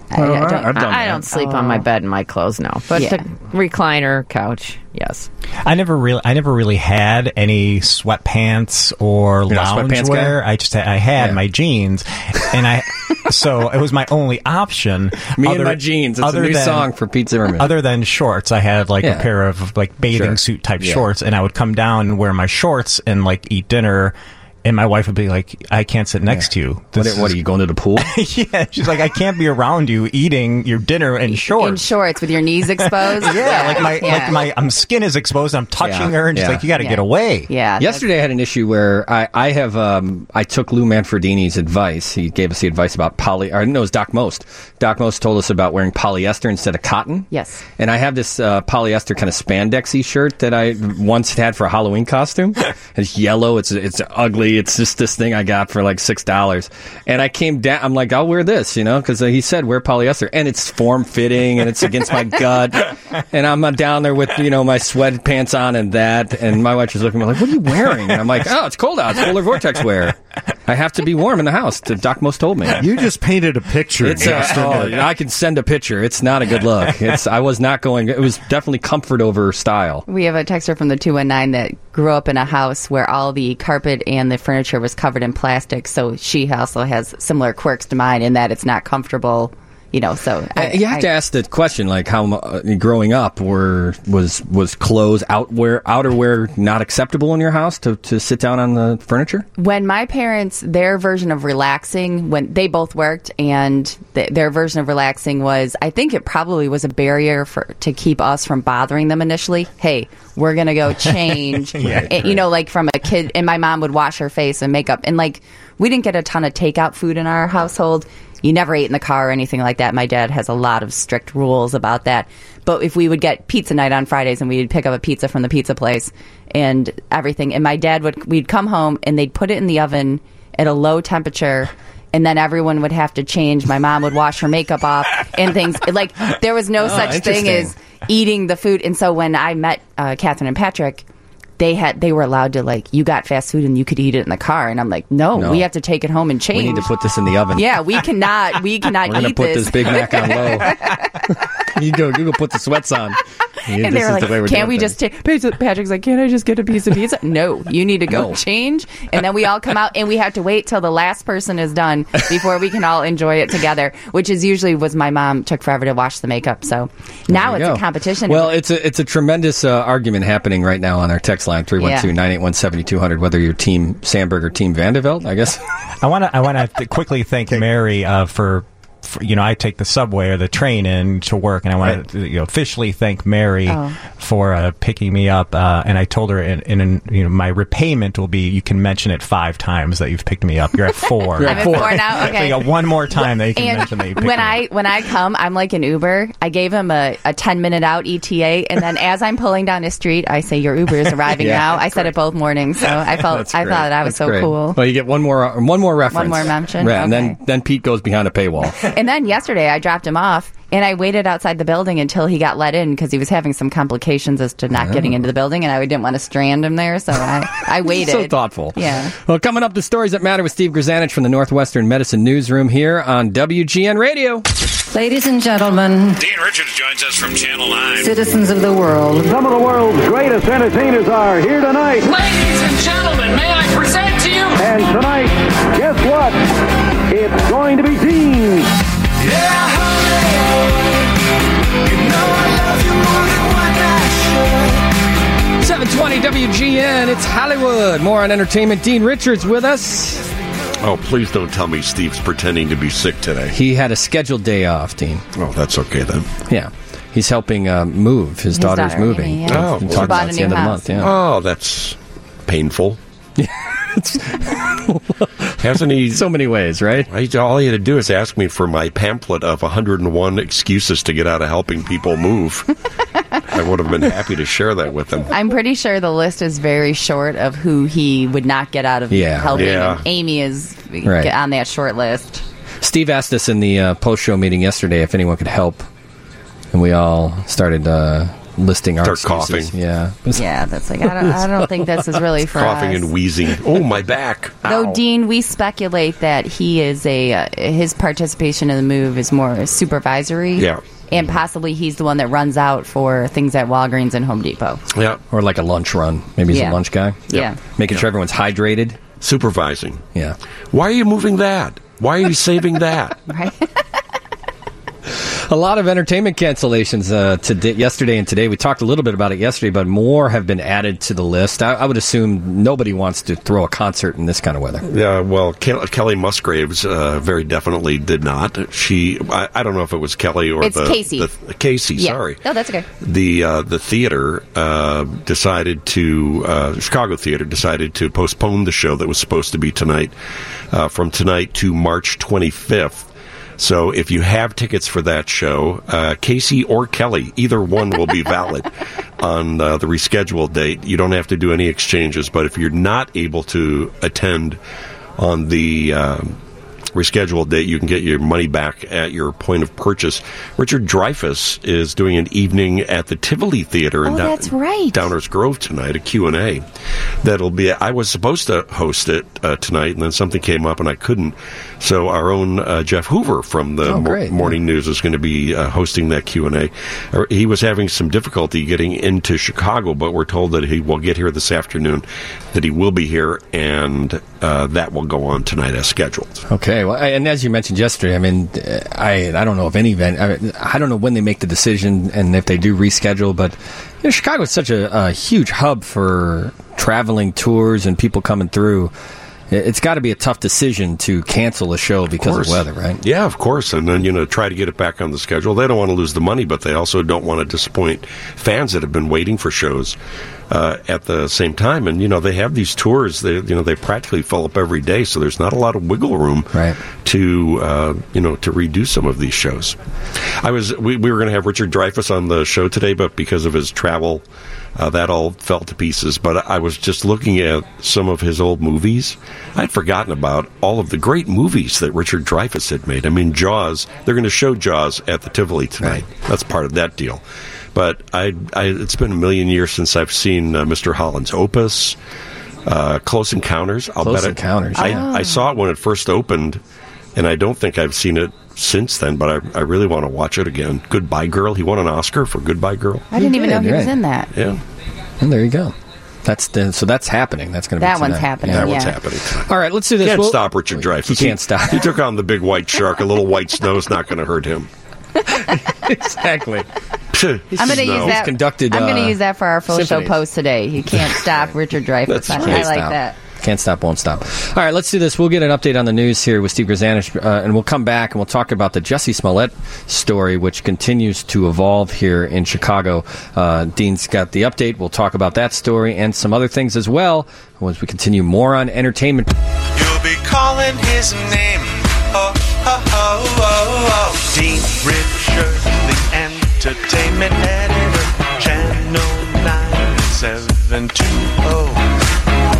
Speaker 3: I don't sleep on my bed in my clothes, no. But
Speaker 6: Yeah.
Speaker 3: the recliner, couch, yes.
Speaker 20: I never really had any sweatpants or
Speaker 5: You're not a sweatpants
Speaker 20: loungewear.
Speaker 5: guy?
Speaker 20: I had my jeans, and so it was my only option.
Speaker 5: Me and my jeans. It's a new song for Pete Zimmerman.
Speaker 20: Other than shorts, I had a pair of bathing suit type shorts, and I would come down and wear my shorts and eat dinner. And my wife would be like, I can't sit next to you.
Speaker 5: What are you, going to the pool?
Speaker 20: Yeah, she's like, I can't be around you eating your dinner in shorts.
Speaker 6: In shorts with your knees exposed.
Speaker 20: My skin is exposed. I'm touching her, and she's like, you got to get away.
Speaker 6: Yeah.
Speaker 5: Yesterday I had an issue where I took Lou Manfredini's advice. He gave us the advice about it was Doc Most. Doc Most told us about wearing polyester instead of cotton.
Speaker 6: Yes.
Speaker 5: And I have this polyester kind of spandexy shirt that I once had for a Halloween costume. It's yellow. It's ugly. It's just this thing I got for $6. And I came down. I'm like, I'll wear this, because he said wear polyester, and it's form fitting and it's against my gut. And I'm down there with my sweatpants on and that. And my wife was looking at me like, what are you wearing? And I'm like, oh, it's cold out. It's polar vortex wear. I have to be warm in the house. Doc Most told me.
Speaker 7: You just painted a picture.
Speaker 5: I can send a picture. It's not a good look. I was not going. It was definitely comfort over style.
Speaker 6: We have a texter from the 219 that grew up in a house where all the carpet and the furniture was covered in plastic, so she also has similar quirks to mine in that it's not comfortable. So
Speaker 5: you have to ask the question, how growing up was clothes, outerwear not acceptable in your house to sit down on the furniture?
Speaker 6: When my parents, their version of relaxing, when they both worked, and their version of relaxing was, I think it probably was a barrier to keep us from bothering them initially. Hey, we're going to go change. From a kid, and my mom would wash her face and makeup. And we didn't get a ton of takeout food in our household. You never ate in the car or anything like that. My dad has a lot of strict rules about that. But if we would get pizza night on Fridays and we'd pick up a pizza from the pizza place and everything, and my dad we'd come home and they'd put it in the oven at a low temperature, and then everyone would have to change. My mom would wash her makeup off and things. There was no such thing as eating the food. And so when I met Catherine and Patrick, they were allowed to you got fast food and you could eat it in the car, and I'm like, no, we have to take it home and change.
Speaker 5: We need to put this in the oven.
Speaker 6: Yeah, we cannot
Speaker 5: We're
Speaker 6: eat
Speaker 5: gonna put this Big Mac on low. you go put the sweats on.
Speaker 6: And they were like, can't we just take... Patrick's like, can't I just get a piece of pizza? No, you need to go change. And then we all come out, and we have to wait till the last person is done before we can all enjoy it together, which is usually was my mom took forever to wash the makeup. So now it's a competition.
Speaker 5: Well, it's a tremendous argument happening right now on our text line, 312-981-7200, whether you're Team Sandberg or Team Vandeveld, I guess.
Speaker 20: I want to quickly thank Mary for I take the subway or the train in to work, and I want to officially thank Mary for picking me up. And I told her, in my repayment will be you can mention it 5 times that you've picked me up. You're at 4.
Speaker 6: I'm at 4 now. Okay,
Speaker 20: so you got one more time that you can mention that you picked me up.
Speaker 6: When I come, I'm like an Uber. I gave him a 10-minute out ETA, and then as I'm pulling down the street, I say your Uber is arriving now. I said it both mornings, so I thought that was so cool.
Speaker 5: Well, you get one more reference,
Speaker 6: one more mention,
Speaker 5: right? And then Pete goes behind a paywall.
Speaker 6: And then yesterday I dropped him off, and I waited outside the building until he got let in because he was having some complications as to not getting into the building, and I didn't want to strand him there, so I waited.
Speaker 5: So thoughtful.
Speaker 6: Yeah.
Speaker 5: Well, coming up, the stories that matter with Steve Grzanich from the Northwestern Medicine Newsroom here on WGN Radio.
Speaker 21: Ladies and gentlemen,
Speaker 2: Dean Richards joins us from Channel 9.
Speaker 21: Citizens of the world.
Speaker 14: Some of the world's greatest entertainers are here tonight.
Speaker 1: Ladies and gentlemen, may I present to you?
Speaker 14: And tonight, guess what? It's going to be Dean.
Speaker 4: Yeah, honey, you know I love you more than what I should.
Speaker 5: 720 WGN, it's Hollywood. More on entertainment. Dean Richards with us.
Speaker 22: Oh, please don't tell me Steve's pretending to be sick today.
Speaker 5: He had a scheduled day off, Dean.
Speaker 22: Oh, that's okay then.
Speaker 5: Yeah. He's helping move. His daughter's moving.
Speaker 6: Amy, yeah.
Speaker 22: Oh,
Speaker 5: talk about the end of the month. Yeah.
Speaker 22: Oh, that's painful. Hasn't he?
Speaker 5: So many ways, right?
Speaker 22: All he had to do is ask me for my pamphlet of 101 excuses to get out of helping people move. I would have been happy to share that with him.
Speaker 6: I'm pretty sure the list is very short of who he would not get out of helping.
Speaker 22: Yeah.
Speaker 6: And Amy is on that short list.
Speaker 5: Steve asked us in the post-show meeting yesterday if anyone could help, and we all started listing our excuses.
Speaker 22: Coughing.
Speaker 5: Yeah,
Speaker 6: that's like I don't think this is really for
Speaker 22: coughing
Speaker 6: us.
Speaker 22: and wheezing. Oh, my back!
Speaker 6: Though, Dean, we speculate that he is his participation in the move is more supervisory.
Speaker 22: Yeah.
Speaker 6: And possibly he's the one that runs out for things at Walgreens and Home Depot.
Speaker 22: Yeah.
Speaker 5: Or like a lunch run. Maybe he's a lunch guy.
Speaker 6: Yeah.
Speaker 5: Making sure everyone's hydrated.
Speaker 22: Supervising.
Speaker 5: Yeah.
Speaker 22: Why are you moving that? Why are you saving that?
Speaker 6: Right.
Speaker 5: A lot of entertainment cancellations yesterday and today. We talked a little bit about it yesterday, but more have been added to the list. I would assume nobody wants to throw a concert in this kind of weather.
Speaker 22: Yeah, well, Kelly Musgraves very definitely did not. I don't know if it was Kelly or
Speaker 6: Casey.
Speaker 22: Casey,
Speaker 6: yeah.
Speaker 22: Sorry.
Speaker 6: Oh, that's okay.
Speaker 22: The theater decided to Chicago Theater decided to postpone the show that was supposed to be tonight from tonight to March 25th. So if you have tickets for that show, Casey or Kelly, either one will be valid on the rescheduled date. You don't have to do any exchanges, but if you're not able to attend on the rescheduled date, you can get your money back at your point of purchase. Richard Dreyfuss is doing an evening at the Tivoli Theater in
Speaker 6: that's right.
Speaker 22: Downers Grove tonight, a Q&A. I was supposed to host it tonight, and then something came up and I couldn't. So our own Jeff Hoover from the Morning News is going to be hosting that Q&A. He was having some difficulty getting into Chicago, but we're told that he will get here this afternoon, that he will be here, and that will go on tonight as scheduled.
Speaker 5: Okay, well, and as you mentioned yesterday, I mean, I don't know of any event. I don't know when they make the decision and if they do reschedule, but Chicago is such a huge hub for traveling tours and people coming through. It's got to be a tough decision to cancel a show because of weather, right?
Speaker 22: Yeah, of course. And then, try to get it back on the schedule. They don't want to lose the money, but they also don't want to disappoint fans that have been waiting for shows at the same time. And, they have these tours. They practically fill up every day, so there's not a lot of wiggle room to redo some of these shows. We were going to have Richard Dreyfuss on the show today, but because of his travel, that all fell to pieces. But I was just looking at some of his old movies. I'd forgotten about all of the great movies that Richard Dreyfuss had made. I mean, Jaws. They're going to show Jaws at the Tivoli tonight. Right. That's part of that deal. But it's been a million years since I've seen Mr. Holland's Opus, Close Encounters.
Speaker 5: Close Encounters.
Speaker 22: I saw it when it first opened and I don't think I've seen it since then, but I really want to watch it again. Goodbye Girl. He won an Oscar for Goodbye Girl.
Speaker 6: I didn't even know he was in that.
Speaker 22: Yeah.
Speaker 5: And there you go. So that's happening. That's going to be
Speaker 6: that
Speaker 5: tonight.
Speaker 6: one's happening.
Speaker 22: That one's happening tonight.
Speaker 5: All right, let's do this.
Speaker 22: Can't stop Richard Dreyfuss.
Speaker 5: He can't stop.
Speaker 22: He took on the big white shark. A little white snow's not going to hurt him.
Speaker 5: Exactly.
Speaker 6: I'm going to use that.
Speaker 5: Conducted,
Speaker 6: I'm going to use that for our full show post today. You can't stop Richard Dreyfuss. I like that.
Speaker 5: Can't stop, won't stop. All right, let's do this. We'll get an update on the news here with Steve Grzanich, and we'll come back and we'll talk about the Jussie Smollett story, which continues to evolve here in Chicago. Dean's got the update. We'll talk about that story and some other things as well as we continue more on entertainment.
Speaker 4: You'll be calling his name. Oh, oh, oh, oh, oh. Dean Richard, the entertainment editor, Channel 9720.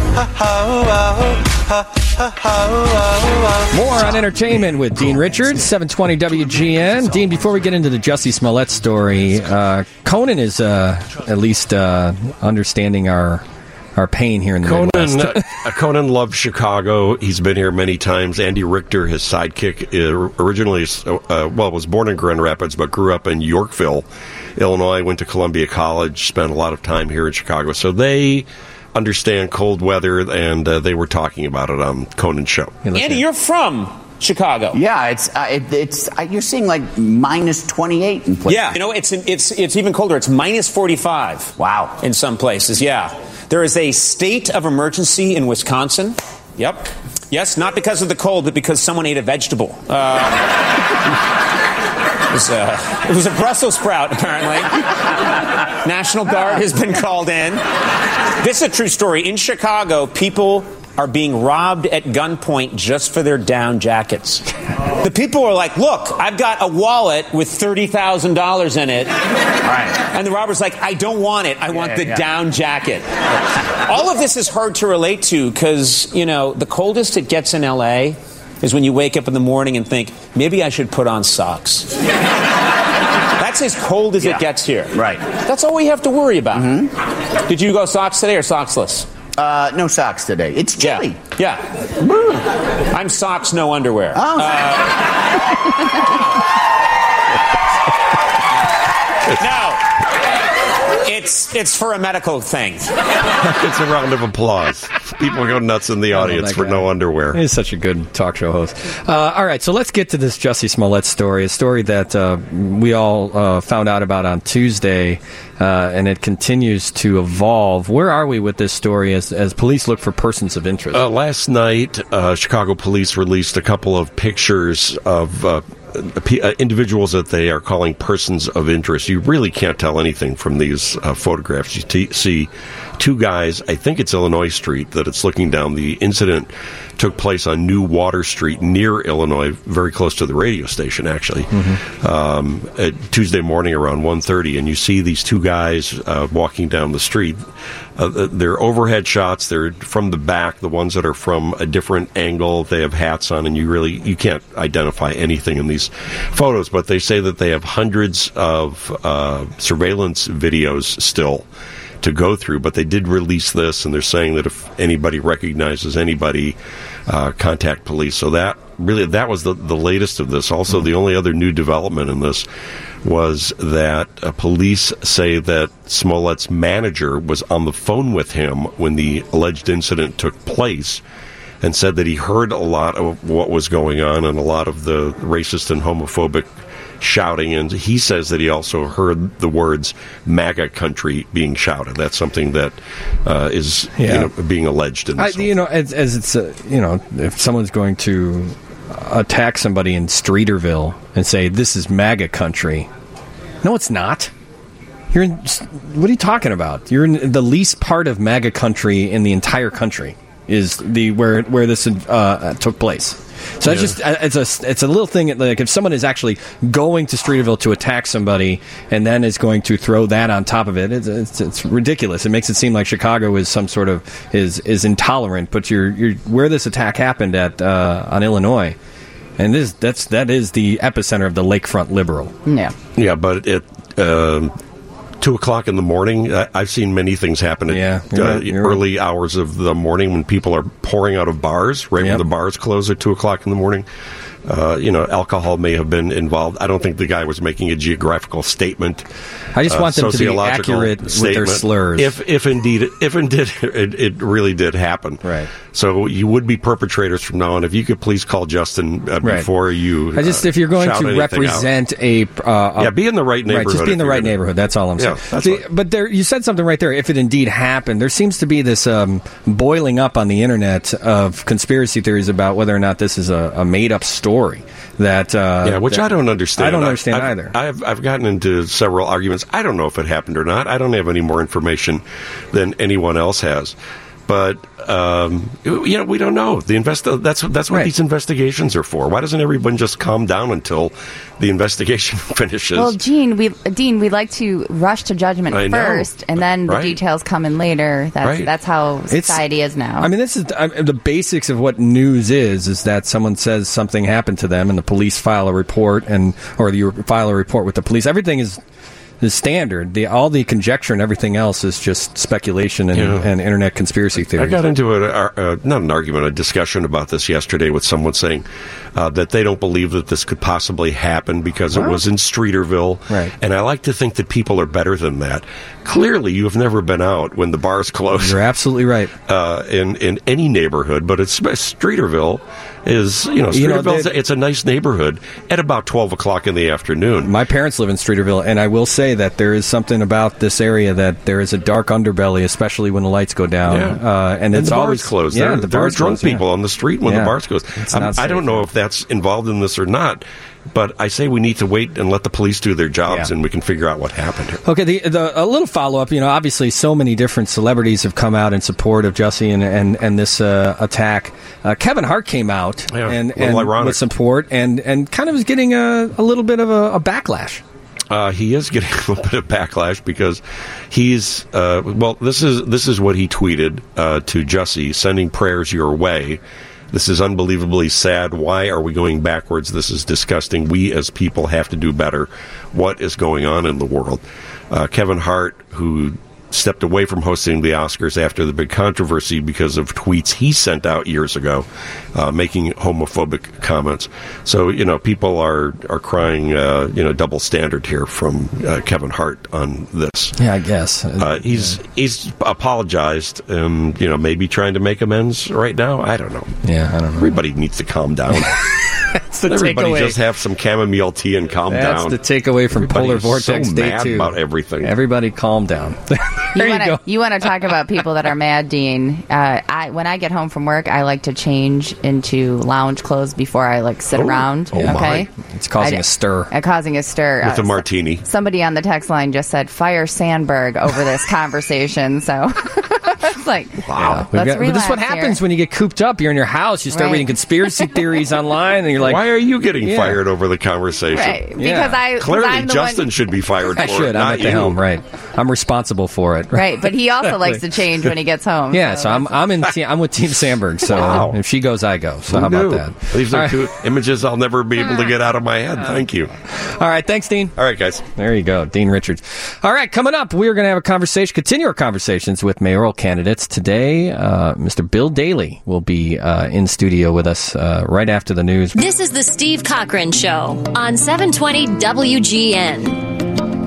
Speaker 5: More on entertainment with Dean Richards, 720 WGN. Dean, before we get into the Jussie Smollett story, Conan is at least understanding our pain here in the Midwest.
Speaker 22: Conan loves Chicago. He's been here many times. Andy Richter, his sidekick, originally was born in Grand Rapids but grew up in Yorkville, Illinois, went to Columbia College, spent a lot of time here in Chicago. So they understand cold weather, and they were talking about it on Conan's show.
Speaker 10: Andy, you're from Chicago.
Speaker 13: Yeah, it's you're seeing like minus 28 in places.
Speaker 10: Yeah, it's even colder. It's minus 45.
Speaker 13: Wow.
Speaker 10: In some places, yeah. There is a state of emergency in Wisconsin. Yep. Yes, not because of the cold, but because someone ate a vegetable. It was a Brussels sprout, apparently. National Guard has been called in. This is a true story. In Chicago, people are being robbed at gunpoint just for their down jackets. The people are like, look, I've got a wallet with $30,000 in it.
Speaker 13: Right.
Speaker 10: And the robber's like, I don't want it. I want the down jacket. All of this is hard to relate to because, the coldest it gets in L.A. is when you wake up in the morning and think, maybe I should put on socks. That's as cold as it gets here.
Speaker 13: Right.
Speaker 10: That's all we have to worry about. Mm-hmm. Did you go socks today or socksless?
Speaker 13: No socks today. It's chilly.
Speaker 10: Yeah. I'm socks, no underwear.
Speaker 13: Oh.
Speaker 10: No. It's for a medical thing.
Speaker 22: It's a round of applause. People go nuts in the audience for no underwear.
Speaker 5: He's such a good talk show host. All right, so let's get to this Jussie Smollett story, a story that we all found out about on Tuesday, and it continues to evolve. Where are we with this story as police look for persons of interest?
Speaker 22: Last night, Chicago police released a couple of pictures of individuals that they are calling persons of interest. You really can't tell anything from these photographs. You see two guys, I think it's Illinois Street that it's looking down. The incident took place on New Water Street near Illinois, very close to the radio station, actually, Tuesday morning around 1:30. And you see these two guys walking down the street. They're overhead shots. They're from the back, the ones that are from a different angle. They have hats on, and you can't identify anything in these photos. But they say that they have hundreds of surveillance videos still to go through, but they did release this, and they're saying that if anybody recognizes anybody, contact police. So that was the latest of this. Also, the only other new development in this was that police say that Smollett's manager was on the phone with him when the alleged incident took place, and said that he heard a lot of what was going on and a lot of the racist and homophobic shouting, and he says that he also heard the words MAGA country being shouted. That's something that is being alleged in this.
Speaker 5: As it's if someone's going to attack somebody in Streeterville and say this is MAGA country, no, it's not. What are you talking about? You're in the least part of MAGA country in the entire country. Is where this took place. So it's a little thing. Like if someone is actually going to Streeterville to attack somebody and then is going to throw that on top of it, it's ridiculous. It makes it seem like Chicago is some sort of is intolerant. But you're where this attack happened at on Illinois, and that is the epicenter of the lakefront liberal.
Speaker 22: Yeah, but it. 2 o'clock in the morning. I've seen many things happen at early hours of the morning when people are pouring out of bars, right when the bars close at 2 o'clock in the morning. Alcohol may have been involved. I don't think the guy was making a geographical statement.
Speaker 5: I just want them to be accurate with their slurs.
Speaker 22: If indeed it really did happen.
Speaker 5: Right.
Speaker 22: So you would be perpetrators from now on. If you could please call Justin before you.
Speaker 5: If you're going to represent
Speaker 22: be in the right neighborhood.
Speaker 5: Right, just be in the right neighborhood. That's all I'm saying.
Speaker 22: That's right.
Speaker 5: But you said something right there. If it indeed happened, there seems to be this boiling up on the internet of conspiracy theories about whether or not this is a made up story. That
Speaker 22: which I don't understand.
Speaker 5: I don't understand either.
Speaker 22: I've gotten into several arguments. I don't know if it happened or not. I don't have any more information than anyone else has. But we don't know. That's what these investigations are for. Why doesn't everyone just calm down until the investigation finishes?
Speaker 6: Well, Dean, we like to rush to judgment first, and then the details come in later. That's how society is now.
Speaker 5: I mean, this is the basics of what news is that someone says something happened to them, and the police file a report, or you file a report with the police. Everything is standard. All the conjecture and everything else is just speculation and internet conspiracy theories.
Speaker 22: I got into not an argument, a discussion about this yesterday with someone saying that they don't believe that this could possibly happen because it was in Streeterville.
Speaker 5: Right.
Speaker 22: And I like to think that people are better than that. Clearly, you have never been out when the bars close.
Speaker 5: You're absolutely right.
Speaker 22: In any neighborhood, but it's Streeterville is, Streeterville, it's a nice neighborhood at about 12 o'clock in the afternoon.
Speaker 5: My parents live in Streeterville, and I will say that there is something about this area that there is a dark underbelly, especially when the lights go down. And it's
Speaker 22: the
Speaker 5: always
Speaker 22: bars closed.
Speaker 5: Yeah,
Speaker 22: there are drunk people on the street when the bars close. I don't know if that's involved in this or not. But I say we need to wait and let the police do their jobs, and we can figure out what happened here.
Speaker 5: Okay, a little follow-up. Obviously, so many different celebrities have come out in support of Jussie and this attack. Kevin Hart came out and with support and kind of is getting a little bit of a backlash.
Speaker 22: He is getting a little bit of backlash because he's this is what he tweeted to Jussie, sending prayers your way. This is unbelievably sad. Why are we going backwards? This is disgusting. We as people have to do better. What is going on in the world? Kevin Hart, who stepped away from hosting the Oscars after the big controversy because of tweets he sent out years ago, making homophobic comments. So, people are crying, double standard here from Kevin Hart on this.
Speaker 5: Yeah, I guess.
Speaker 22: He's apologized, maybe trying to make amends right now. I don't know.
Speaker 5: Yeah, I don't know.
Speaker 22: Everybody needs to calm down. Everybody just have some chamomile tea and calm down.
Speaker 5: That's the takeaway from Polar Vortex Day 2.
Speaker 22: About everything.
Speaker 5: Everybody calm down.
Speaker 6: You want to talk about people that are mad, Dean? When I get home from work, I like to change into lounge clothes before I sit around. Okay,
Speaker 5: it's causing a stir.
Speaker 6: Causing a stir
Speaker 22: with a martini.
Speaker 6: Somebody on the text line just said fire Sandberg over this conversation. So. It's like,
Speaker 5: wow. But this is what happens when you get cooped up. You're in your house. You start reading conspiracy theories online, and you're like,
Speaker 22: why are you getting fired over the conversation?
Speaker 6: Right. Because
Speaker 22: clearly Justin should be fired.
Speaker 5: I should. I'm at the helm. Right. I'm responsible for it.
Speaker 6: Right. But he also likes to change when he gets home.
Speaker 5: Yeah. So I'm with Team Sandberg. So if she goes, I go. So how about that?
Speaker 22: These are two images I'll never be able to get out of my head. Thank you.
Speaker 5: All right. Thanks, Dean.
Speaker 22: All right, guys.
Speaker 5: There you go, Dean Richards. All right. Coming up, we are going to have a conversation. Continue our conversations with mayoral candidates today. Mr. Bill Daley will be in studio with us right after the news.
Speaker 11: This is the Steve Cochran Show on 720 WGN.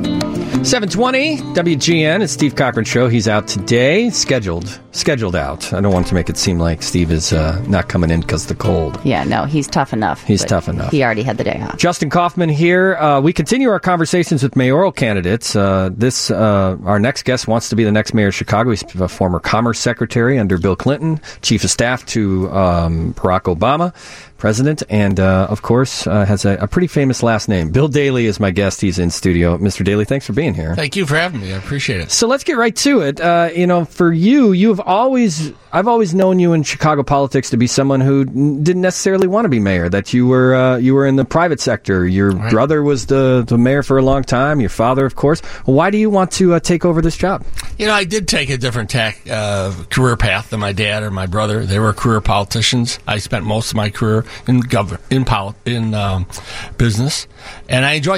Speaker 5: 720 WGN. It's Steve Cochran Show. He's out today. Scheduled out. I don't want to make it seem like Steve is not coming in because of the cold.
Speaker 6: Yeah, no, he's tough enough.
Speaker 5: He's tough enough.
Speaker 6: He already had the day off.
Speaker 5: Justin Kaufman here. We continue our conversations with mayoral candidates. Our next guest wants to be the next mayor of Chicago. He's a former Commerce Secretary under Bill Clinton, Chief of Staff to Barack Obama, President, and of course has a pretty famous last name. Bill Daley is my guest. He's in studio. Mr. Daley, thanks for being here.
Speaker 12: Thank you for having me. I appreciate it.
Speaker 5: So let's get right to it. For I've always known you in Chicago politics to be someone who didn't necessarily want to be mayor. That you were in the private sector. Your brother was the mayor for a long time. Your father, of course. Why do you want to take over this job?
Speaker 12: I did take a different career path than my dad or my brother. They were career politicians. I spent most of my career in business, and I enjoyed that.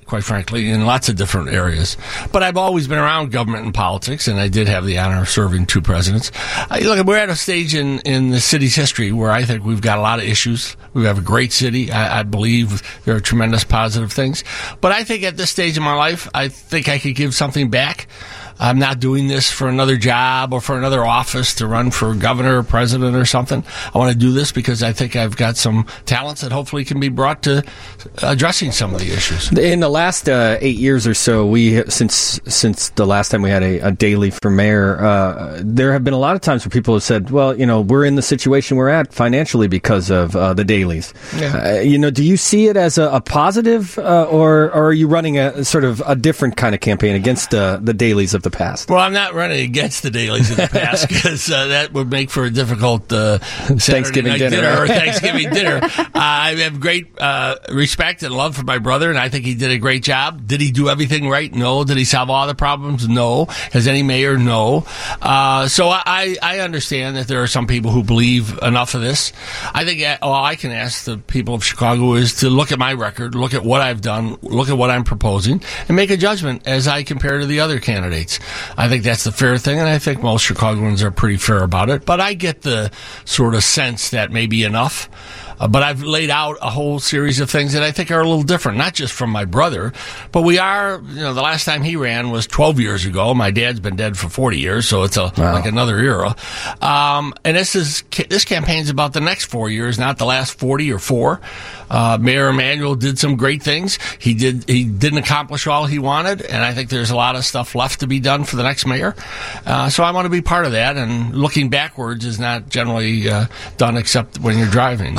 Speaker 12: quite frankly, in lots of different areas. But I've always been around government and politics, and I did have the honor of serving 2 presidents. Look, we're at a stage in the city's history where I think we've got a lot of issues. We have a great city. I believe there are tremendous positive things. But I think at this stage in my life, I think I could give something back. I'm not doing this for another job or for another office to run for governor or president or something. I want to do this because I think I've got some talents that hopefully can be brought to addressing some of the issues.
Speaker 5: In the last 8 years or so, since the last time we had a daily for mayor, there have been a lot of times where people have said, well, we're in the situation we're at financially because of the dailies. Yeah. Do you see it as a positive, or are you running a sort of a different kind of campaign against the dailies of the past?
Speaker 12: Well, I'm not running against the dailies of the past because that would make for a difficult
Speaker 5: Thanksgiving dinner
Speaker 12: or Thanksgiving dinner. I have great respect and love for my brother, and I think he did a great job. Did he do everything right? No. Did he solve all the problems? No. Has any mayor? No. So I understand that there are some people who believe enough of this. I think all I can ask the people of Chicago is to look at my record, look at what I've done, look at what I'm proposing, and make a judgment as I compare to the other candidates. I think that's the fair thing, and I think most Chicagoans are pretty fair about it. But I get the sort of sense that may be enough. But I've laid out a whole series of things that I think are a little different, not just from my brother, but we are, the last time he ran was 12 years ago. My dad's been dead for 40 years, so it's like another era. And this campaign's about the next 4 years, not the last 40 or 4. Mayor Emanuel did some great things. He didn't accomplish all he wanted, and I think there's a lot of stuff left to be done for the next mayor. So I want to be part of that, and looking backwards is not generally done except when you're driving.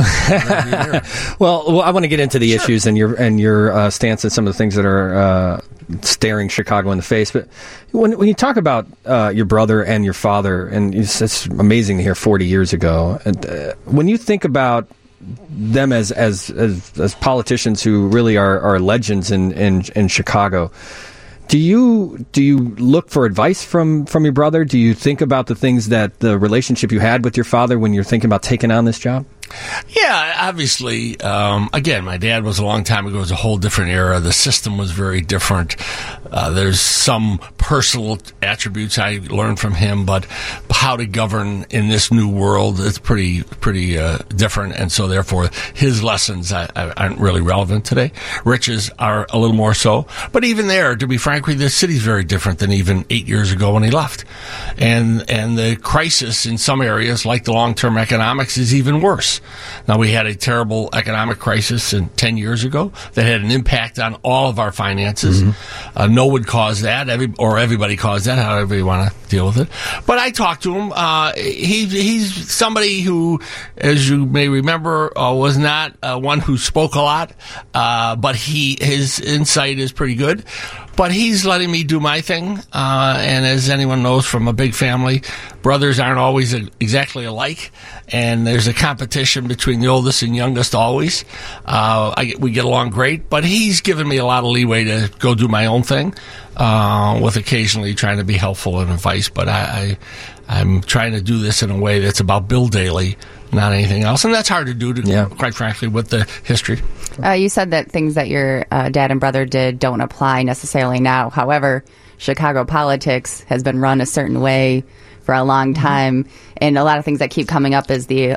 Speaker 5: Well, I want to get into the issues and your stance on some of the things that are staring Chicago in the face. But when you talk about your brother and your father, and it's amazing to hear 40 years ago. And when you think about them as politicians who really are legends in Chicago, do you look for advice from your brother? Do you think about the things that the relationship you had with your father when you're thinking about taking on this job?
Speaker 12: Yeah, obviously. Again, my dad was a long time ago. It was a whole different era. The system was very different. There's some personal attributes I learned from him, but how to govern in this new world is pretty different. And so, therefore, his lessons aren't really relevant today. Rich's are a little more so. But even there, to be frank with you, the city's very different than even 8 years ago when he left. And the crisis in some areas, like the long-term economics, is even worse. Now, we had a terrible economic crisis 10 years ago that had an impact on all of our finances. Mm-hmm. No one caused that, everybody caused that, however you want to deal with it. But I talked to him. He's somebody who, as you may remember, was not one who spoke a lot, but his insight is pretty good. But he's letting me do my thing, and as anyone knows from a big family, brothers aren't always exactly alike, and there's a competition between the oldest and youngest always. We get along great, but he's given me a lot of leeway to go do my own thing, with occasionally trying to be helpful and advice. But I'm trying to do this in a way that's about Bill Daley, not anything else, and that's hard to do, quite frankly, with the history.
Speaker 6: You said that things that your dad and brother did don't apply necessarily now. However, Chicago politics has been run a certain way for a long time, and a lot of things that keep coming up is the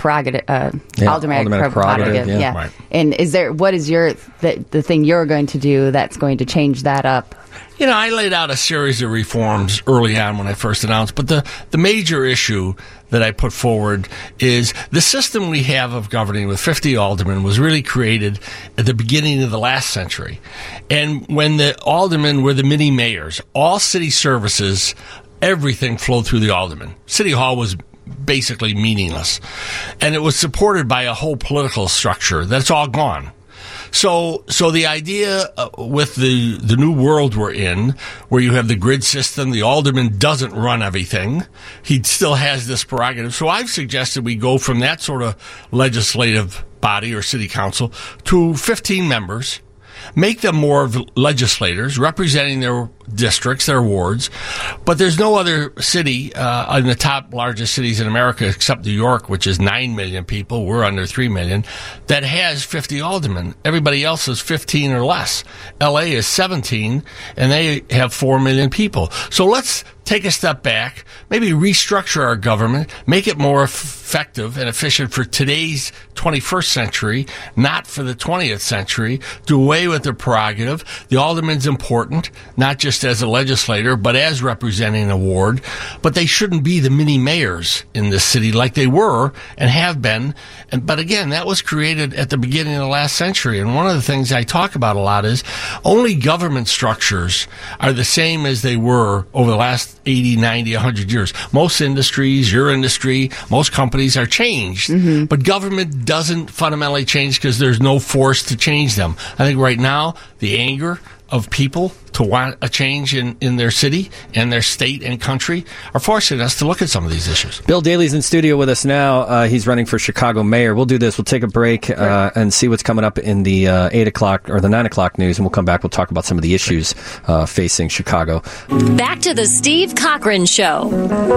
Speaker 6: aldermanic prerogative. Yeah. Right. And what is the thing you're going to do that's going to change that up?
Speaker 12: I laid out a series of reforms early on when I first announced, but the major issue that I put forward is the system we have of governing with 50 aldermen was really created at the beginning of the last century. And when the aldermen were the mini mayors, all city services, everything flowed through the aldermen. City Hall was basically meaningless. And it was supported by a whole political structure that's all gone. So the idea with the new world we're in, where you have the grid system, the alderman doesn't run everything. He still has this prerogative. So I've suggested we go from that sort of legislative body or city council to 15 members, make them more of legislators representing their districts, their wards, but there's no other city in the top largest cities in America except New York, which is 9 million people. We're under 3 million, that has 50 aldermen. Everybody else is 15 or less. LA is 17, and they have 4 million people. So let's take a step back, maybe restructure our government, make it more effective and efficient for today's 21st century, not for the 20th century. Do away with the prerogative. The alderman's important, not just as a legislator, but as representing a ward. But they shouldn't be the mini mayors in this city like they were and have been. But again, that was created at the beginning of the last century. And one of the things I talk about a lot is only government structures are the same as they were over the last 80, 90, 100 years. Most industries, your industry, most companies are changed, but government doesn't fundamentally change because there's no force to change them. I think right now, the anger of people to want a change in their city and their state and country are forcing us to look at some of these issues.
Speaker 5: Bill Daley's in studio with us now. He's running for Chicago mayor. We'll do this. We'll take a break and see what's coming up in the 8 o'clock or the 9 o'clock news, and we'll come back. We'll talk about some of the issues facing Chicago.
Speaker 11: Back to the Steve Cochran Show.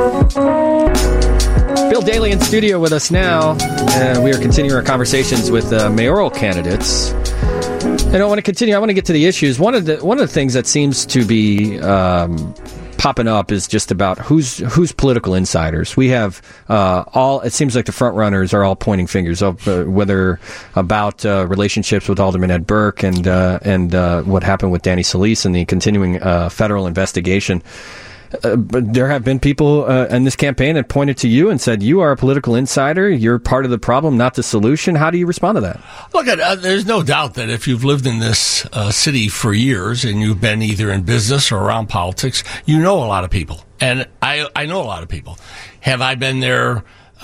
Speaker 5: Bill Daley in studio with us now. We are continuing our conversations with mayoral candidates. And I want to continue. I want to get to the issues. One of the things that seems to be popping up is just about who's political insiders. We have it seems like the front runners are all pointing fingers of whether about relationships with Alderman Ed Burke and what happened with Danny Solis and the continuing federal investigation. But there have been people in this campaign that pointed to you and said, you are a political insider. You're part of the problem, not the solution. How do you respond to that?
Speaker 12: Look, there's no doubt that if you've lived in this city for years and you've been either in business or around politics, you know a lot of people. And I know a lot of people. Have I been there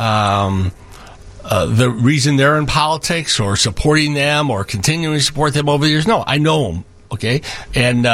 Speaker 12: the reason they're in politics or supporting them or continuing to support them over the years? No, I know them, okay? And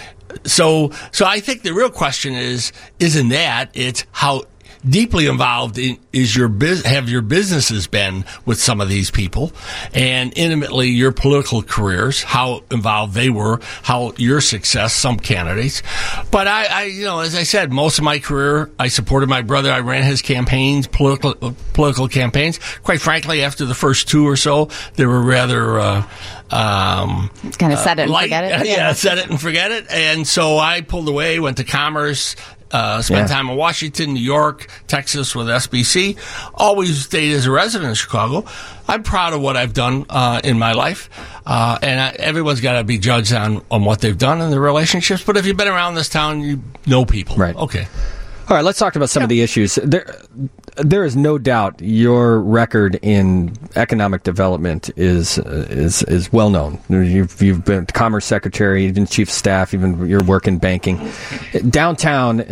Speaker 12: So I think the real question isn't that, it's how deeply involved have your businesses been with some of these people, and intimately your political careers, how involved they were, how your success, some candidates. But I as I said, most of my career, I supported my brother. I ran his campaigns, political campaigns. Quite frankly, after the first two or so, they were rather
Speaker 6: kind of set it and forget it.
Speaker 12: Yeah, set it and forget it. And so I pulled away, went to Commerce, spent time in Washington, New York, Texas with SBC. Always stayed as a resident of Chicago. I'm proud of what I've done in my life. Everyone's got to be judged on what they've done in their relationships. But if you've been around this town, you know people.
Speaker 5: Right.
Speaker 12: Okay.
Speaker 5: All right, let's talk about some of the issues. There is no doubt your record in economic development is well known. You've been Commerce Secretary, even Chief of Staff, even your work in banking. Downtown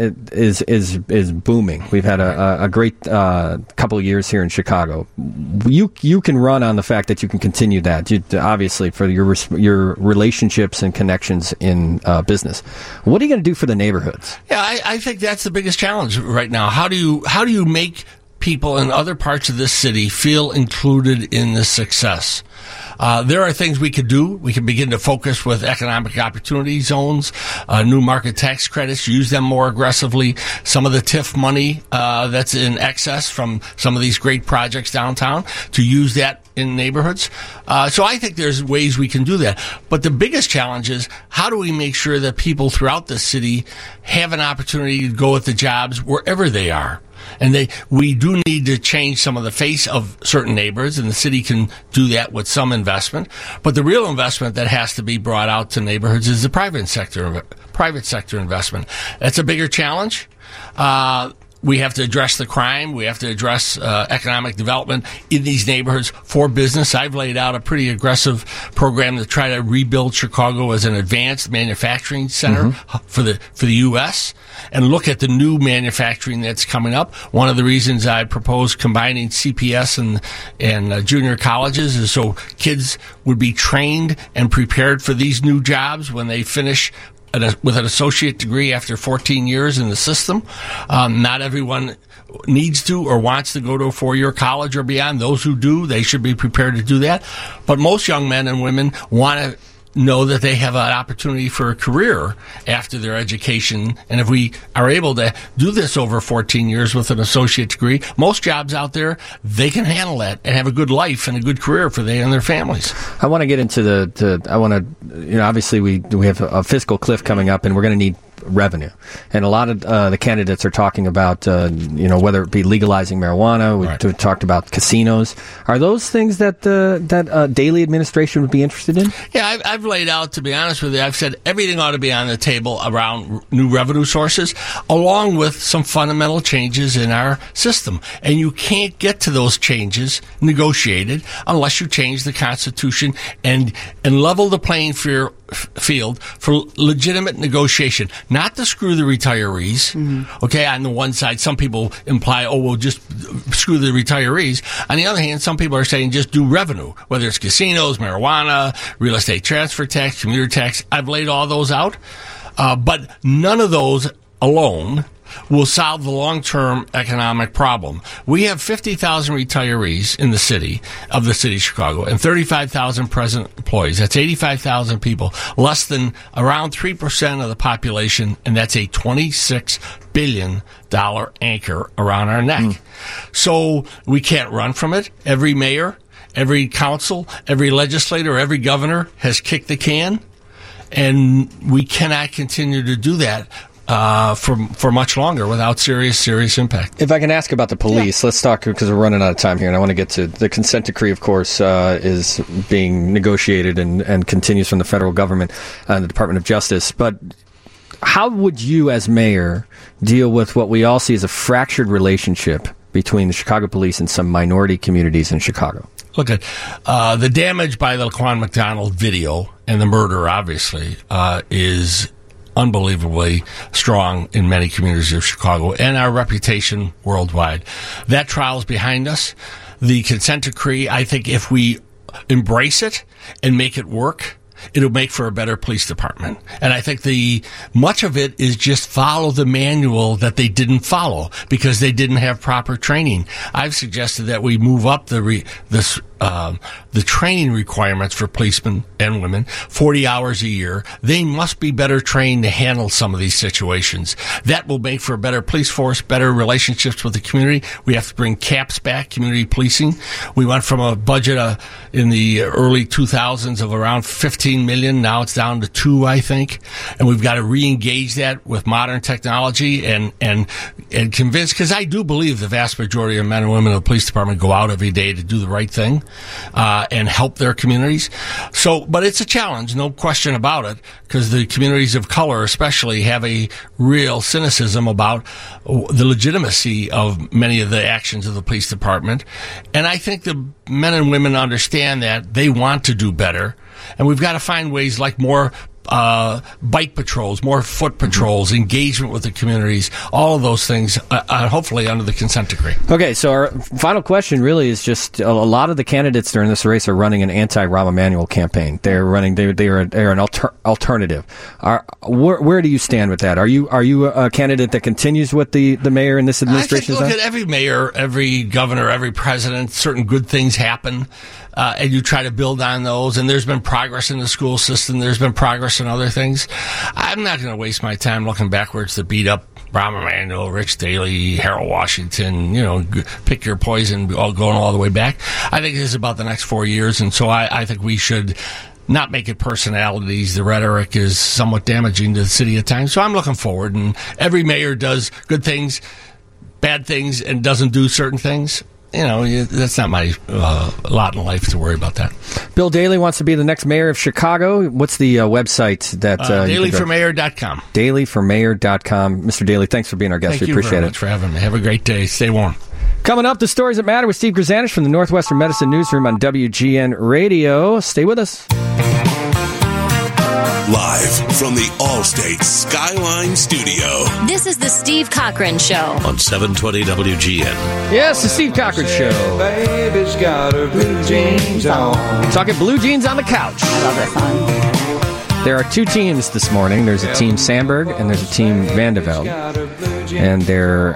Speaker 5: is booming. We've had a great couple of years here in Chicago. You can run on the fact that you can continue that. Obviously, for your relationships and connections in business. What are you going to do for the neighborhoods?
Speaker 12: Yeah, I think that's the biggest challenge right now. How do you make people in other parts of this city feel included in the success? There are things we could do. We can begin to focus with economic opportunity zones, new market tax credits, use them more aggressively. Some of the TIF money that's in excess from some of these great projects downtown, to use that in neighborhoods. So I think there's ways we can do that. But the biggest challenge is, how do we make sure that people throughout the city have an opportunity to go at the jobs wherever they are? And we do need to change some of the face of certain neighborhoods, and the city can do that with some investment. But the real investment that has to be brought out to neighborhoods is the private sector investment. That's a bigger challenge. We have to address the crime. We have to address economic development in these neighborhoods for business. I've laid out a pretty aggressive program to try to rebuild Chicago as an advanced manufacturing center for the U.S. and look at the new manufacturing that's coming up. One of the reasons I proposed combining CPS and junior colleges is so kids would be trained and prepared for these new jobs when they finish with an associate degree after 14 years in the system. Not everyone needs to or wants to go to a 4-year college or beyond. Those who do, they should be prepared to do that. But most young men and women want to know that they have an opportunity for a career after their education. And if we are able to do this over 14 years with an associate degree, most jobs out there, they can handle that and have a good life and a good career for they and their families.
Speaker 5: I want to get into obviously we have a fiscal cliff coming up, and we're going to need revenue. And a lot of the candidates are talking about, whether it be legalizing marijuana. We talked about casinos. Are those things that Daley administration would be interested in?
Speaker 12: Yeah, I've laid out, to be honest with you, I've said everything ought to be on the table around new revenue sources, along with some fundamental changes in our system. And you can't get to those changes negotiated unless you change the Constitution and level the playing field for legitimate negotiation, not to screw the retirees. Okay, on the one side, some people imply, we'll just screw the retirees. On the other hand, some people are saying just do revenue, whether it's casinos, marijuana, real estate transfer tax, commuter tax. I've laid all those out, but none of those alone will solve the long-term economic problem. We have 50,000 retirees in the city of Chicago and 35,000 present employees. That's 85,000 people, less than around 3% of the population, and that's a $26 billion anchor around our neck. So we can't run from it. Every mayor, every council, every legislator, every governor has kicked the can, and we cannot continue to do that for much longer without serious impact.
Speaker 5: If I can ask about the police, let's talk, because we're running out of time here, and I want to get to the consent decree, of course, is being negotiated and continues from the federal government and the Department of Justice. But how would you, as mayor, deal with what we all see as a fractured relationship between the Chicago police and some minority communities in Chicago?
Speaker 12: Look at the damage by the Laquan McDonald video and the murder, obviously, is unbelievably strong in many communities of Chicago and our reputation worldwide. That trial is behind us. The consent decree, I think if we embrace it and make it work, it'll make for a better police department. And I think much of it is just follow the manual that they didn't follow because they didn't have proper training. I've suggested that we move up the training requirements for policemen and women, 40 hours a year. They must be better trained to handle some of these situations. That will make for a better police force, better relationships with the community. We have to bring CAPS back, community policing. We went from a budget in the early 2000s of around $15 million. Now it's down to $2 million, I think. And we've got to re-engage that with modern technology and convince, because I do believe the vast majority of men and women in the police department go out every day to do the right thing and help their communities. But it's a challenge, no question about it, because the communities of color especially have a real cynicism about the legitimacy of many of the actions of the police department. And I think the men and women understand that they want to do better. And we've got to find ways like more bike patrols, more foot patrols, engagement with the communities, all of those things, hopefully under the consent decree.
Speaker 5: Okay, so our final question really is just a lot of the candidates during this race are running an anti-Rahm Emanuel campaign. They're running, they're an alternative. Where do you stand with that? Are you a candidate that continues what the mayor in this administration
Speaker 12: I think, look at every mayor, every governor, every president, certain good things happen. And you try to build on those, and there's been progress in the school system. There's been progress in other things. I'm not going to waste my time looking backwards to beat up Rahm Emanuel, Rich Daley, Harold Washington, pick your poison, going all the way back. I think this is about the next 4 years, and so I think we should not make it personalities. The rhetoric is somewhat damaging to the city at times. So I'm looking forward, and every mayor does good things, bad things, and doesn't do certain things. That's not my lot in life to worry about that.
Speaker 5: Bill Daley wants to be the next mayor of Chicago. What's the website that
Speaker 12: DaleyForMayor.com.
Speaker 5: DaleyForMayor.com. Mr. Daley, thanks for being our guest.
Speaker 12: Thank
Speaker 5: we appreciate
Speaker 12: you very much for having me. Have a great day. Stay warm.
Speaker 5: Coming up, the stories that matter with Steve Grzanich from the Northwestern Medicine Newsroom on WGN Radio. Stay with us.
Speaker 2: Live from the Allstate Skyline Studio.
Speaker 11: This is the Steve Cochran Show
Speaker 2: on 720 WGN.
Speaker 5: Yes, the Steve Cochran Show.
Speaker 15: Baby's got her blue jeans on.
Speaker 5: Talking blue jeans on the couch.
Speaker 6: I love that song.
Speaker 5: There are two teams this morning. There's a team Sandberg and there's a team Vandeveld. And they're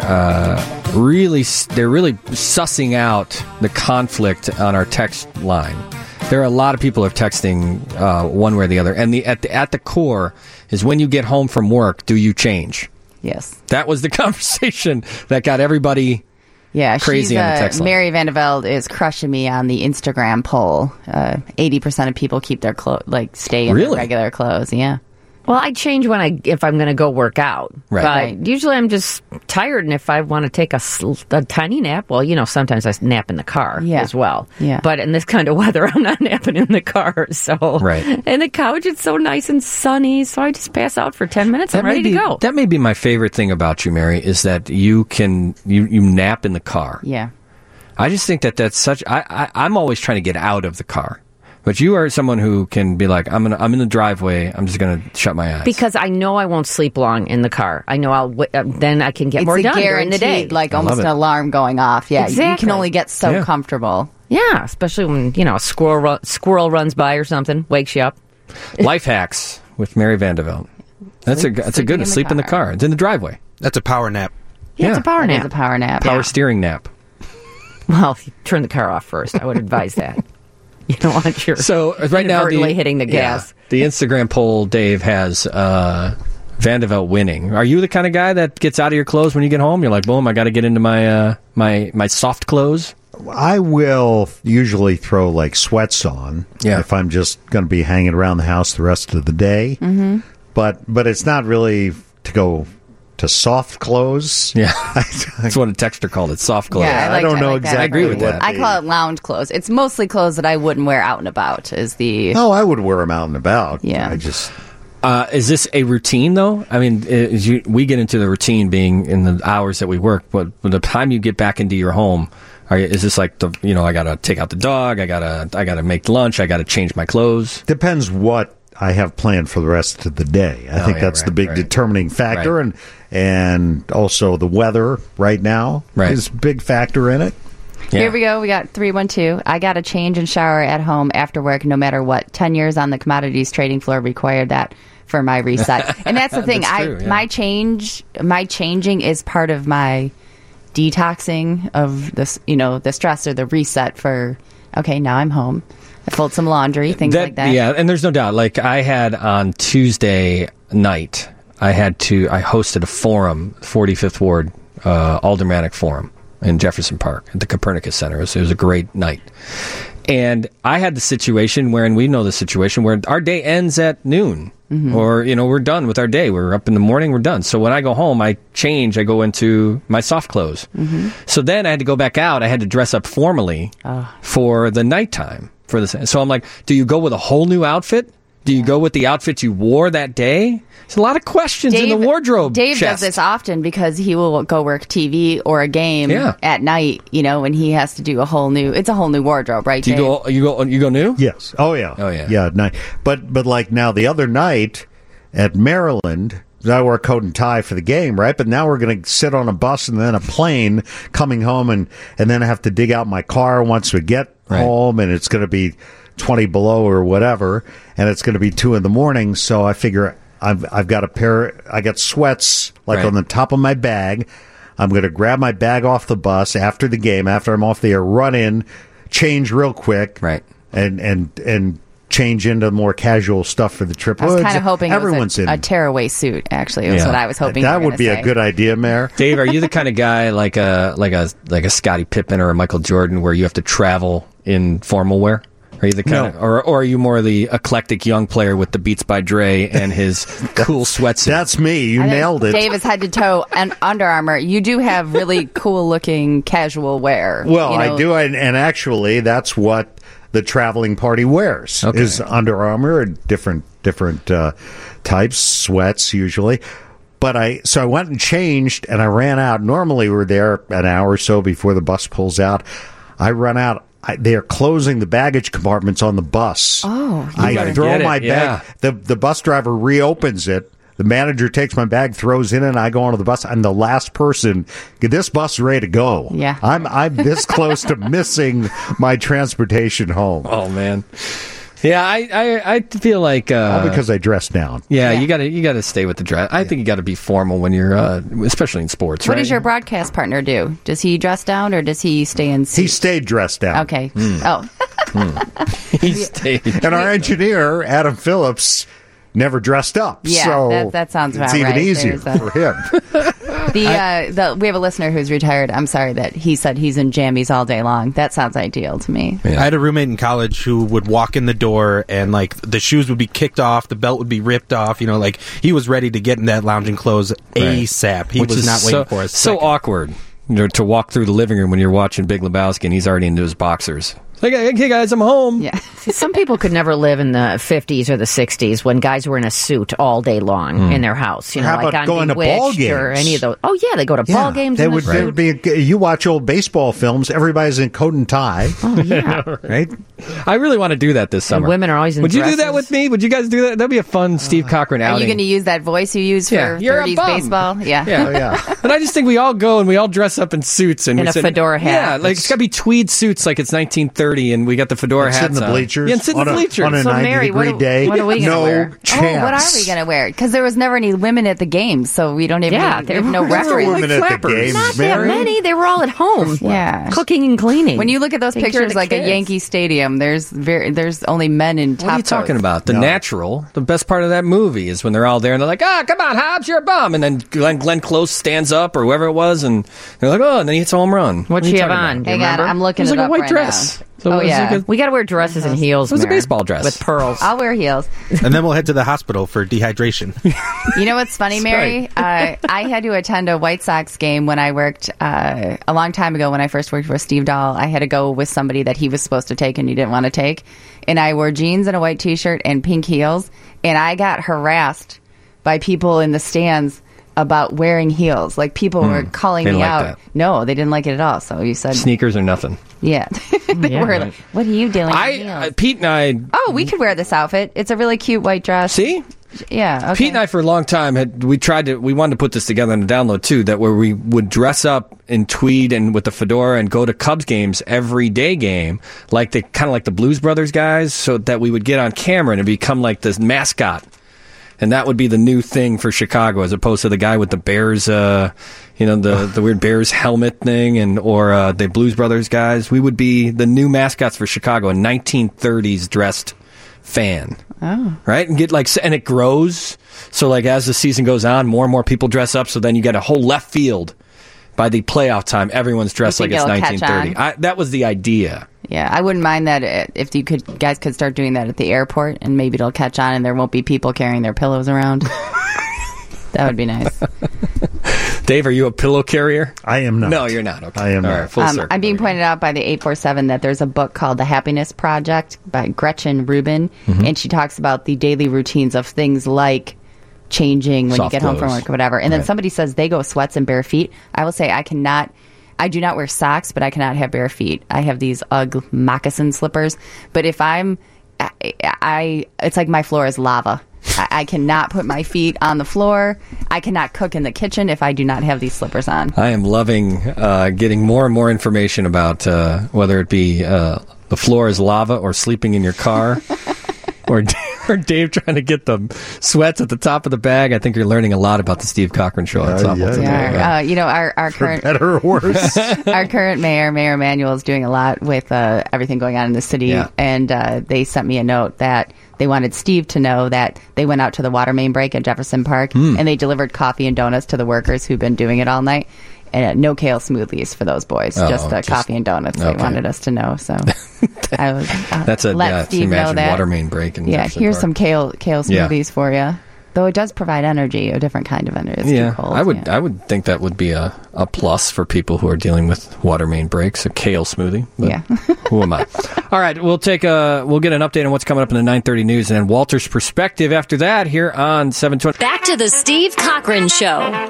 Speaker 5: really sussing out the conflict on our text line. There are a lot of people who are texting one way or the other. And at the core is when you get home from work, do you change?
Speaker 6: Yes.
Speaker 5: That was the conversation that got everybody crazy on the text line.
Speaker 6: Mary Vandevelde is crushing me on the Instagram poll. 80% of people keep their stay in their regular clothes. Yeah.
Speaker 3: Well, I change if I'm going to go work out.
Speaker 5: Right.
Speaker 3: But usually I'm just tired, and if I want to take a tiny nap, well, sometimes I nap in the car as well.
Speaker 6: Yeah.
Speaker 3: But in this kind of weather, I'm not napping in the car. So,
Speaker 5: right.
Speaker 3: And the couch, it's so nice and sunny, so I just pass out for 10 minutes. I'm ready to go.
Speaker 5: That may be my favorite thing about you, Mary, is that you nap in the car.
Speaker 6: Yeah.
Speaker 5: I just think that's such. I'm always trying to get out of the car. But you are someone who can be like, I'm in the driveway. I'm just going to shut my eyes
Speaker 3: because I know I won't sleep long in the car. I know then I can get more done during the day.
Speaker 6: Like almost an alarm going off. Yeah,
Speaker 3: exactly.
Speaker 6: You can only get so comfortable.
Speaker 3: Yeah, especially when a squirrel runs by or something, wakes you up.
Speaker 5: Life hacks with Mary Vandevelde. That's a good sleep in the car. It's in the driveway.
Speaker 9: That's a power nap.
Speaker 3: Yeah, it's a power nap.
Speaker 6: It's a power nap.
Speaker 5: Power steering nap.
Speaker 3: Well, turn the car off first. I would advise that. You don't want your
Speaker 5: right now
Speaker 3: hitting the gas.
Speaker 5: The Instagram poll, Dave, has Vandevelde winning. Are you the kind of guy that gets out of your clothes when you get home? You're like, boom, I got to get into my my soft clothes.
Speaker 7: I will usually throw sweats on if I'm just going to be hanging around the house the rest of the day.
Speaker 6: Mm-hmm.
Speaker 7: But it's not really to go to soft clothes.
Speaker 5: Yeah, that's what a texter called it, soft clothes.
Speaker 6: Yeah,
Speaker 7: I don't know exactly.
Speaker 5: I agree with that.
Speaker 6: I call it lounge clothes. It's mostly clothes that I wouldn't wear out and about.
Speaker 7: Oh, I would wear them out and about.
Speaker 6: Yeah,
Speaker 7: I just.
Speaker 5: Is this a routine though? I mean, we get into the routine being in the hours that we work, but by the time you get back into your home, is this like I got to take out the dog, I got to make lunch, I got to change my clothes?
Speaker 7: Depends what I have planned for the rest of the day. I think that's the big determining factor, and also the weather right now is a big factor in it.
Speaker 6: Yeah. Here we go. We got 312. I got to change and shower at home after work, no matter what. 10 years on the commodities trading floor required that for my reset. And that's the thing.
Speaker 5: That's true,
Speaker 6: my changing is part of my detoxing of this, the stress or the reset for. Okay, now I'm home. I fold some laundry, things like that.
Speaker 5: Yeah, and there's no doubt. Like I had on Tuesday night, I hosted a forum, 45th Ward Aldermanic Forum in Jefferson Park at the Copernicus Center. It was a great night. And I had the situation where our day ends at noon. Mm-hmm. Or, we're done with our day. We're up in the morning, we're done. So when I go home, I go into my soft clothes.
Speaker 6: Mm-hmm.
Speaker 5: So then I had to go back out. I had to dress up formally for the nighttime. So I'm like, do you go with a whole new outfit? Do you go with the outfit you wore that day? There's a lot of questions in the wardrobe.
Speaker 6: Dave
Speaker 5: chest.
Speaker 6: does this often because he will go work TV or a game at night, when he has to do a whole new wardrobe, right?
Speaker 5: Do you go new?
Speaker 7: Yes. Oh yeah. Yeah. Night. But like now the other night at Maryland, I wore a coat and tie for the game, right? But now we're going to sit on a bus and then a plane coming home, and then I have to dig out my car once we get home, and it's going to be 20 below or whatever, and it's going to be 2 a.m. So I figure I've got I got sweats on the top of my bag. I'm going to grab my bag off the bus after the game, after I'm off the air, run in, change real quick, and change into more casual stuff for the trip.
Speaker 6: I was kind of hoping
Speaker 7: everyone's
Speaker 6: it was a tearaway suit. Actually, it was what I was hoping.
Speaker 7: That would be a good idea, Mayor.
Speaker 5: Dave, are you the kind of guy like a Scottie Pippen or a Michael Jordan where you have to travel in formal wear? Are you the kind of, or are you more the eclectic young player with the Beats by Dre and his cool sweatsuit?
Speaker 7: That's me. You nailed it.
Speaker 6: Dave is head to toe and Under Armour. You do have really cool looking casual wear.
Speaker 7: Well, I do, and actually, that's what the traveling party wears is Under Armour, different types, sweats usually. But I went and changed, and I ran out. Normally, we're there an hour or so before the bus pulls out. I run out. They are closing the baggage compartments on the bus.
Speaker 6: Oh,
Speaker 7: I throw my bag. The bus driver reopens it. The manager takes my bag, throws in it, and I go onto the bus. I'm the last person. This bus is ready to go.
Speaker 6: Yeah.
Speaker 7: I'm this close to missing my transportation home.
Speaker 5: Oh, man. Yeah, I feel like
Speaker 7: All because I dress down.
Speaker 5: Yeah, you gotta stay with the dress. I think you got to be formal when you're, especially in sports.
Speaker 6: What
Speaker 5: right?
Speaker 6: does your broadcast partner do? Does he dress down or does he stay in suit?
Speaker 7: He stayed dressed down.
Speaker 6: Okay. Oh.
Speaker 5: He stayed.
Speaker 7: And our engineer, Adam Phillips, never dressed up.
Speaker 6: Yeah,
Speaker 7: so
Speaker 6: that sounds about
Speaker 7: it's even
Speaker 6: right.
Speaker 7: easier
Speaker 6: There's
Speaker 7: for him.
Speaker 6: We have a listener who's retired. I'm sorry that he said he's in jammies all day long. That sounds ideal to me.
Speaker 9: I had a roommate in college who would walk in the door and like the shoes would be kicked off, the belt would be ripped off. You know, like he was ready to get in that lounging clothes ASAP. He
Speaker 5: Which
Speaker 9: was
Speaker 5: is
Speaker 9: not waiting for us.
Speaker 5: So awkward, to walk through the living room when you're watching Big Lebowski and he's already into his boxers. Like, hey guys, I'm home.
Speaker 6: Yeah.
Speaker 3: See, some people could never live in the 50s or the 60s when guys were in a suit all day long in their house. You know,
Speaker 7: How
Speaker 3: like
Speaker 7: about
Speaker 3: on
Speaker 7: going to
Speaker 3: Bewitched
Speaker 7: ball games?
Speaker 3: or any of those. Oh yeah, they go to ball games.
Speaker 7: They
Speaker 3: in the
Speaker 7: would,
Speaker 3: suit.
Speaker 7: there would be. You watch old baseball films. Everybody's in coat and tie.
Speaker 3: Oh yeah,
Speaker 7: right.
Speaker 5: I really want to do that this summer.
Speaker 3: And women are always in
Speaker 5: Would you do that
Speaker 3: dresses.
Speaker 5: with me? Would you guys do that? That'd be a fun Steve Cochran
Speaker 6: Are
Speaker 5: outing.
Speaker 6: you going to use that voice you use for
Speaker 5: Yeah, you're a
Speaker 6: 30s
Speaker 5: bum.
Speaker 6: baseball? Yeah.
Speaker 5: Yeah. But I just think we all go and we all dress up in suits and
Speaker 3: In
Speaker 5: we
Speaker 3: a
Speaker 5: sit-
Speaker 3: fedora hat.
Speaker 5: Yeah, like it's got to be tweed suits like it's 1930 and we got the fedora
Speaker 7: And
Speaker 5: hats
Speaker 7: sit in the
Speaker 5: on.
Speaker 7: bleachers
Speaker 5: Yeah, and sit in
Speaker 7: on
Speaker 5: the
Speaker 7: a-
Speaker 5: bleachers.
Speaker 7: on a
Speaker 3: So
Speaker 7: 90
Speaker 3: Mary, what
Speaker 7: degree
Speaker 3: are-
Speaker 7: day.
Speaker 3: what are we gonna
Speaker 7: no
Speaker 3: wear?
Speaker 7: chance.
Speaker 6: Oh, what are we going to wear? Because there was never any women at the games, so we don't even have no reference.
Speaker 7: women at the games,
Speaker 3: Not
Speaker 7: Mary.
Speaker 3: that many. They were all at home.
Speaker 6: Yeah.
Speaker 3: Cooking and cleaning.
Speaker 6: When you look at those
Speaker 3: Take care of
Speaker 6: pictures
Speaker 3: the
Speaker 6: like a
Speaker 3: kids.
Speaker 6: Yankee Stadium, there's only men in top
Speaker 5: What are you talking about? The natural. The best part of that movie is when they're all there and they're like, come on, Hobbs, you're a bum. And then Glenn Close stands up or whoever it was and they're like, and then he hits a home run.
Speaker 3: What'd
Speaker 5: What are you
Speaker 3: she have
Speaker 5: talking
Speaker 3: on?
Speaker 5: about?
Speaker 3: Do you
Speaker 6: Hang on,
Speaker 3: remember?
Speaker 6: I'm looking
Speaker 5: It was
Speaker 6: it
Speaker 5: like a
Speaker 6: up
Speaker 5: white
Speaker 6: right
Speaker 5: dress.
Speaker 6: now.
Speaker 5: So
Speaker 6: Oh,
Speaker 5: it was
Speaker 6: yeah.
Speaker 5: like a-
Speaker 3: We got to wear dresses and heels.
Speaker 5: It was a
Speaker 3: Mary,
Speaker 5: baseball dress.
Speaker 3: with pearls.
Speaker 6: I'll wear heels.
Speaker 9: And then we'll head to the hospital for dehydration.
Speaker 6: You know what's funny, Mary? I had to attend a White Sox game when I worked a long time ago when I first worked for Steve Dahl. I had to go with somebody that he was supposed to take and he didn't want to take. And I wore jeans and a white T-shirt and pink heels. And I got harassed by people in the stands about wearing heels. Like people were calling
Speaker 5: Didn't
Speaker 6: me
Speaker 5: like
Speaker 6: out.
Speaker 5: that.
Speaker 6: No, they didn't like it at all. So you said,
Speaker 5: Sneakers or nothing.
Speaker 6: yeah. They
Speaker 3: Yeah,
Speaker 6: were
Speaker 3: right.
Speaker 6: like, what are you doing in heels?
Speaker 5: Pete and I.
Speaker 6: Oh, we could wear this outfit. It's a really cute white dress.
Speaker 5: See?
Speaker 6: Yeah. Okay.
Speaker 5: Pete and I, for a long time, we wanted to put this together in a download too, that where we would dress up in tweed and with the fedora and go to Cubs games every day game, like kind of like the Blues Brothers guys, so that we would get on camera and become like this mascot. And that would be the new thing for Chicago, as opposed to the guy with the Bears, the weird Bears helmet thing, or the Blues Brothers guys. We would be the new mascots for Chicago, a 1930s dressed fan.
Speaker 6: Oh.
Speaker 5: Right? And and it grows. So like as the season goes on, more and more people dress up. So then you get a whole left field. By the playoff time, everyone's dressed
Speaker 6: You
Speaker 5: like
Speaker 6: think
Speaker 5: it's
Speaker 6: it'll catch
Speaker 5: 1930. That was the idea.
Speaker 6: Yeah, I wouldn't mind that if you guys could start doing that at the airport, and maybe it'll catch on, and there won't be people carrying their pillows around. That would be nice.
Speaker 5: Dave, are you a pillow carrier?
Speaker 7: I am not.
Speaker 5: No, you're not. Okay.
Speaker 7: I am
Speaker 5: All
Speaker 7: not.
Speaker 5: right, full circle.
Speaker 6: I'm being pointed out by the 847 that there's a book called The Happiness Project by Gretchen Rubin, and she talks about the daily routines of things like changing when
Speaker 5: Soft
Speaker 6: you get home from
Speaker 5: clothes.
Speaker 6: work or whatever. And then
Speaker 5: Right.
Speaker 6: somebody says they go sweats and bare feet. I will say I do not wear socks, but I cannot have bare feet. I have these Ugg moccasin slippers. But if it's like my floor is lava. I cannot put my feet on the floor. I cannot cook in the kitchen if I do not have these slippers on.
Speaker 5: I am loving getting more and more information about whether it be the floor is lava or sleeping in your car. Or Dave trying to get the sweats at the top of the bag. I think you're learning a lot about the Steve Cochran Show. That's awful today.
Speaker 6: Yeah. Our
Speaker 7: For
Speaker 6: current
Speaker 7: better or worse.
Speaker 6: our current Mayor Emanuel, is doing a lot with everything going on in the city,
Speaker 5: Yeah.
Speaker 6: and they sent me a note that they wanted Steve to know that they went out to the water main break at Jefferson Park, and they delivered coffee and donuts to the workers who've been doing it all night. And no kale smoothies for those boys, just coffee and donuts.
Speaker 5: okay.
Speaker 6: They wanted us to know, so I was
Speaker 5: That's a
Speaker 6: let Steve know
Speaker 5: imagine
Speaker 6: that.
Speaker 5: water main break. In
Speaker 6: Yeah,
Speaker 5: Jefferson
Speaker 6: here's
Speaker 5: Park.
Speaker 6: some kale smoothies for you. Though it does provide energy, a different kind of energy. It's too cold.
Speaker 5: I would think that would be a plus for people who are dealing with water main breaks, a kale smoothie. But
Speaker 6: Yeah.
Speaker 5: who am I? All right, we'll get an update on what's coming up in the 9:30 news and then Walter's perspective after that here on 720.
Speaker 11: Back to the Steve Cochran Show.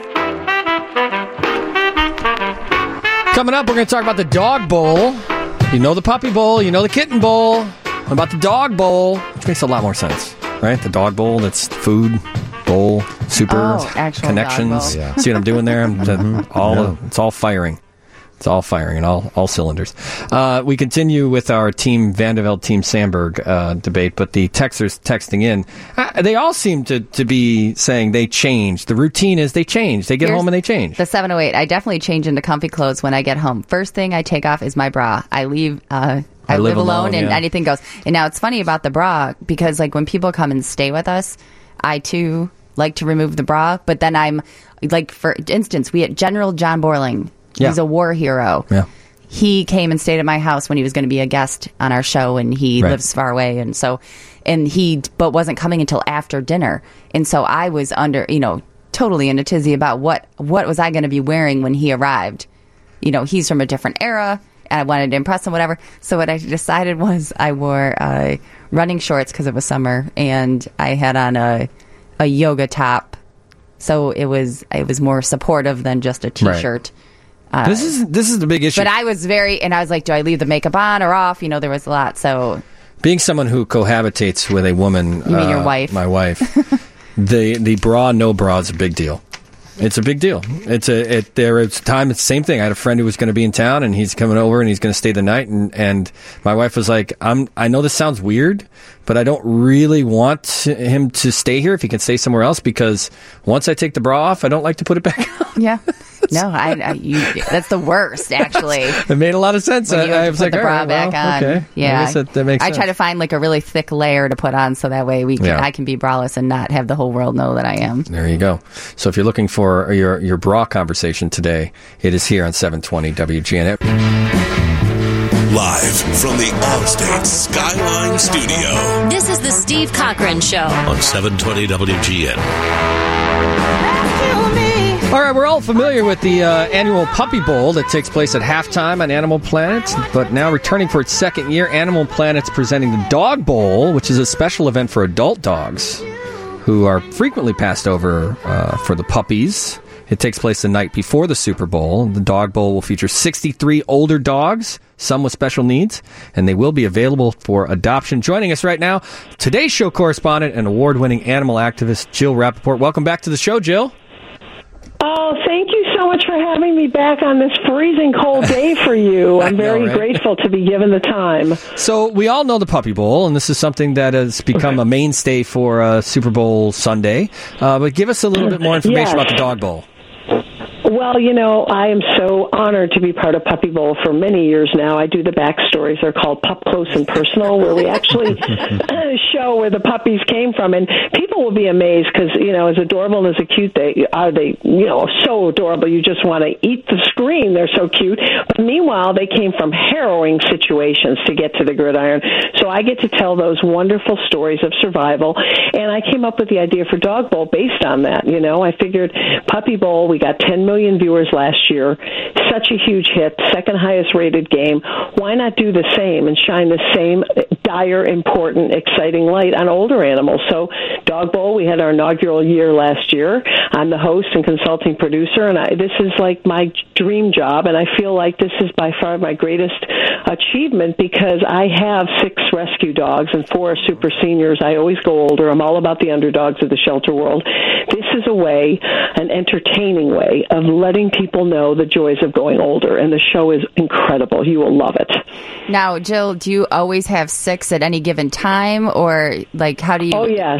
Speaker 5: Coming up, we're going to talk about the dog bowl. You know the puppy bowl, you know the kitten bowl. What about the dog bowl, which makes a lot more sense, right? The dog bowl, that's food, bowl, super
Speaker 6: actual
Speaker 5: connections.
Speaker 6: dog bowl.
Speaker 7: Yeah.
Speaker 5: See what I'm doing there? It's all firing. It's all firing and all cylinders. We continue with our Team Vandeveld, Team Sandberg debate, but the texters texting in, they all seem to be saying they changed. The routine is they change. They get home and they change.
Speaker 6: The 708, I definitely change into comfy clothes when I get home. First thing I take off is my bra. I leave... I live alone and anything goes. And now it's funny about the bra because like when people come and stay with us, I too like to remove the bra. But then I'm like, for instance, we had General John Borling. He's a war hero.
Speaker 5: Yeah.
Speaker 6: He came and stayed at my house when he was going to be a guest on our show, and he lives far away, but wasn't coming until after dinner. And so I was totally in a tizzy about what was I going to be wearing when he arrived. He's from a different era, and I wanted to impress him, whatever. So what I decided was I wore running shorts because it was summer, and I had on a yoga top, so it was more supportive than just a t-shirt.
Speaker 5: Right. This is the big issue.
Speaker 6: But I was and I was like, do I leave the makeup on or off? There was a lot. So
Speaker 5: being someone who cohabitates with a woman,
Speaker 6: you mean your wife?
Speaker 5: My wife, the bra, no bra is a big deal. It's a big deal. There was time. It's the same thing. I had a friend who was going to be in town, and he's coming over, and he's going to stay the night. And my wife was like, I know this sounds weird, but I don't really want him to stay here if he can stay somewhere else, because once I take the bra off, I don't like to put it back on.
Speaker 6: Yeah. No, that's the worst, actually.
Speaker 5: It made a lot of sense. I was like,
Speaker 6: the bra back on.
Speaker 5: Okay.
Speaker 6: Yeah.
Speaker 5: I guess that makes sense.
Speaker 6: I try to find like a really thick layer to put on so that way I can be braless and not have the whole world know that I am.
Speaker 5: There you go. So if you're looking for your bra conversation today, it is here on 720 WGN.
Speaker 2: Live from the Allstate Skyline Studio.
Speaker 11: This is the Steve Cochran Show
Speaker 2: on 720 WGN.
Speaker 5: All right, we're all familiar with the annual Puppy Bowl that takes place at halftime on Animal Planet, but now returning for its second year, Animal Planet's presenting the Dog Bowl, which is a special event for adult dogs who are frequently passed over for the puppies. It takes place the night before the Super Bowl. The Dog Bowl will feature 63 older dogs, some with special needs, and they will be available for adoption. Joining us right now, Today's Show correspondent and award-winning animal activist Jill Rappaport. Welcome back to the show, Jill.
Speaker 16: Oh, thank you so much for having me back on this freezing cold day for you. I'm very grateful to be given the time.
Speaker 5: So we all know the Puppy Bowl, and this is something that has become a mainstay for Super Bowl Sunday. But give us a little bit more information about the Dog Bowl.
Speaker 16: Well, I am so honored to be part of Puppy Bowl for many years now. I do the backstories. They're called Pup Close and Personal, where we actually show where the puppies came from. And people will be amazed because, as adorable and as cute they are, so adorable. You just want to eat the screen. They're so cute. But meanwhile, they came from harrowing situations to get to the gridiron. So I get to tell those wonderful stories of survival. And I came up with the idea for Dog Bowl based on that. I figured Puppy Bowl, we got 10 million viewers last year, such a huge hit, second highest rated game. Why not do the same and shine the same dire, important, exciting light on older animals? So Dog Bowl, we had our inaugural year last year. I'm the host and consulting producer, and this is like my dream job, and I feel like this is by far my greatest achievement because I have 6 rescue dogs and 4 super seniors. I always go older. I'm all about the underdogs of the shelter world. This is a way, an entertaining way, of letting people know the joys of going older, and the show is incredible. You will love it.
Speaker 6: Now, Jill, do you always have 6 at any given time, or how do you...
Speaker 16: Oh, yes.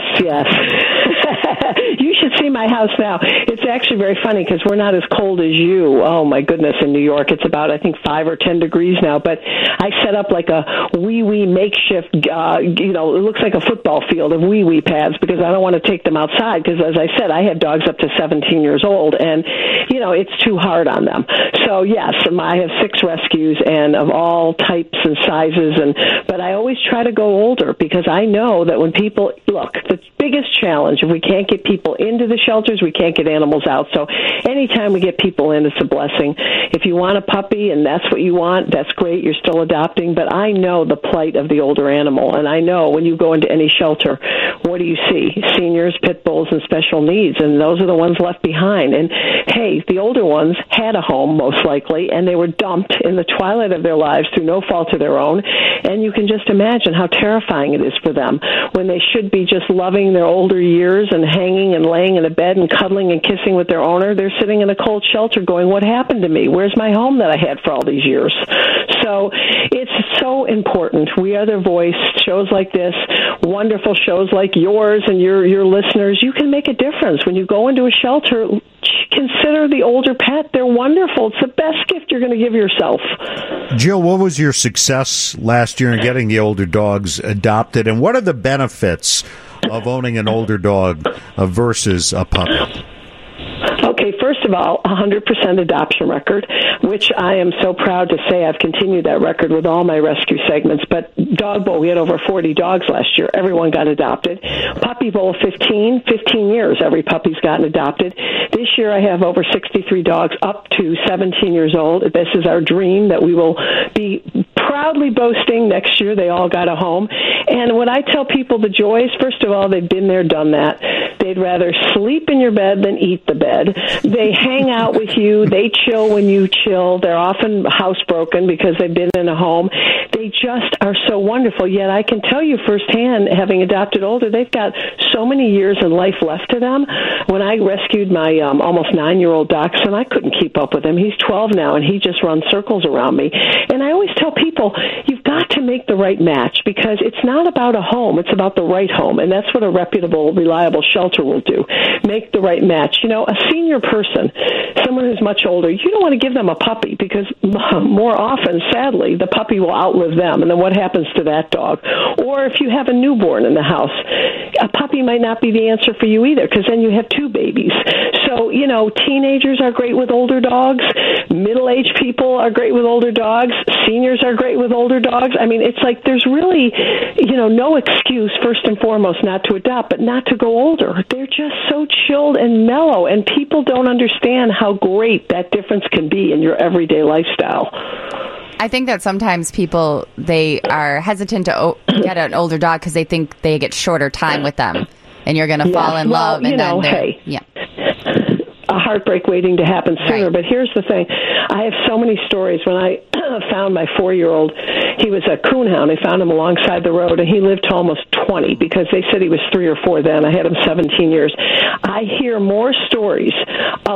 Speaker 16: You should see my house now. It's actually very funny because we're not as cold as you. Oh, my goodness, in New York. It's about, I think, 5 or 10 degrees now. But I set up like a wee makeshift, it looks like a football field of wee pads because I don't want to take them outside because, as I said, I have dogs up to 17 years old, and, it's too hard on them. So, yes, I have 6 rescues and of all types and sizes, but I always try to go older because I know that when people, look, the biggest challenge, if we can't get people into the shelters, we can't get animals out. So anytime we get people in, it's a blessing. If you want a puppy and that's what you want, that's great. You're still adopting. But I know the plight of the older animal. And I know when you go into any shelter, what do you see? Seniors, pit bulls, and special needs. And those are the ones left behind. And, hey, the older ones had a home, most likely, and they were dumped in the twilight of their lives through no fault of their own. And you can just imagine how terrifying it is for them when they should be just loving their older years and hanging and laying in a bed and cuddling and kissing with their owner. They're sitting in a cold shelter going, what happened to me? Where's my home that I had for all these years? So it's so important. We are their voice. Shows like this, wonderful shows like yours and your listeners, you can make a difference. When you go into a shelter, consider the older pet. They're wonderful. It's the best gift you're going to give yourself.
Speaker 7: Jill, what was your success last year in getting the older dogs adopted, and what are the benefits of owning an older dog versus a puppy?
Speaker 16: Okay, first of all, 100% adoption record, which I am so proud to say I've continued that record with all my rescue segments. But Dog Bowl, we had over 40 dogs last year. Everyone got adopted. Puppy Bowl, 15 years. Every puppy's gotten adopted. This year I have over 63 dogs up to 17 years old. This is our dream that we will be proudly boasting next year they all got a home. And when I tell people the joys, first of all, they've been there, done that. They'd rather sleep in your bed than eat the bed. They hang out with you. They chill when you chill. They're often housebroken because they've been in a home. They just are so wonderful. Yet I can tell you firsthand, having adopted older, they've got so many years in life left to them. When I rescued my almost 9-year-old dachshund, I couldn't keep up with him. He's 12 now, and he just runs circles around me. And I always tell people, you've got to make the right match, because it's not about a home. It's about the right home. And that's what a reputable, reliable shelter will do. Make the right match. You know, a senior person, someone who's much older, you don't want to give them a puppy, because more often, sadly, the puppy will outlive them. And then what happens to that dog? Or if you have a newborn in the house, a puppy might not be the answer for you either, because then you have two babies. So, you know, teenagers are great with older dogs. Middle-aged people are great with older dogs. Seniors are great with older dogs. I mean, it's like there's really, you know, no excuse, first and foremost, not to adopt, but not to go older. They're just so chilled and mellow, and people don't understand how great that difference can be in your everyday lifestyle.
Speaker 6: I think that sometimes people, they are hesitant to get an older dog because they think they get shorter time with them, and you're going to fall in love.
Speaker 16: You know, a heartbreak waiting to happen sooner. Right. But here's the thing. I have so many stories. When I found my 4-year-old, he was a coonhound. I found him alongside the road, and he lived to almost 20 because they said he was 3 or 4 then. I had him 17 years. I hear more stories of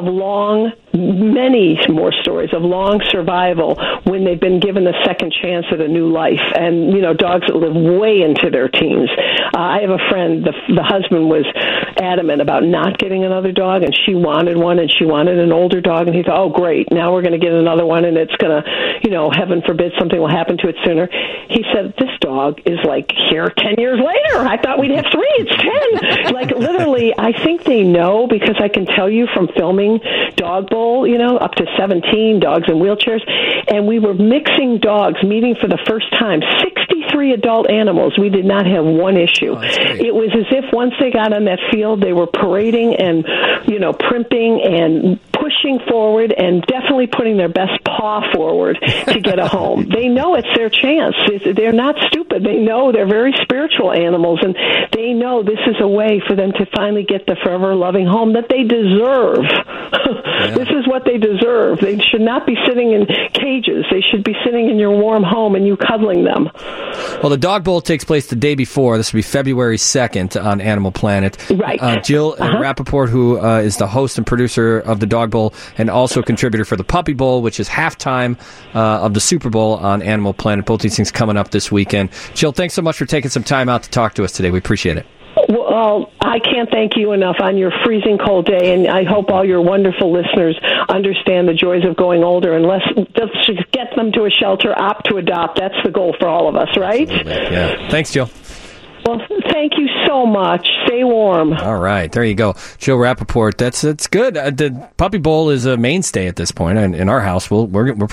Speaker 16: many more stories of long survival when they've been given a second chance at a new life. And, you know, dogs that live way into their teens. I have a friend, the husband was adamant about not getting another dog, and she wanted one, and she wanted an older dog, and he thought, oh, great, now we're going to get another one, and it's going to, you know, heaven forbid something will happen to it sooner. He said, this dog is like here 10 years later. I thought we'd have 3. It's 10. Like, literally, I think they know, because I can tell you from filming Dog Bowl, you know, up to 17 dogs in wheelchairs, and we were mixing dogs, meeting for the first time, 63 adult animals. We did not have one issue. It was as if once they got on that field, they were parading and, you know, primping and pushing forward and definitely putting their best paw forward to get a home. They know it's their chance. They're not stupid. They know they're very spiritual animals, and they know this is a way for them to finally get the forever loving home that they deserve. This is what they deserve. They should not be sitting in cages. They should be sitting in your warm home and you cuddling them.
Speaker 5: Well, the Dog Bowl takes place the day before. This will be February 2nd on Animal Planet.
Speaker 16: Right.
Speaker 5: Jill Rappaport, who is the host and producer of the Dog Bowl and also a contributor for the Puppy Bowl, which is halftime of the Super Bowl on Animal Planet. Both these things coming up this weekend. Jill, thanks so much for taking some time out to talk to us today. We appreciate it.
Speaker 16: Well, I can't thank you enough on your freezing cold day, and I hope all your wonderful listeners understand the joys of going older. And let's get them to a shelter, opt to adopt. That's the goal for all of us, right?
Speaker 5: Absolutely. Yeah. Thanks, Jill.
Speaker 16: Well, thank you so much. Stay warm.
Speaker 5: All right, there you go. Jill Rappaport, that's good. The Puppy Bowl is a mainstay at this point. In our house, we'll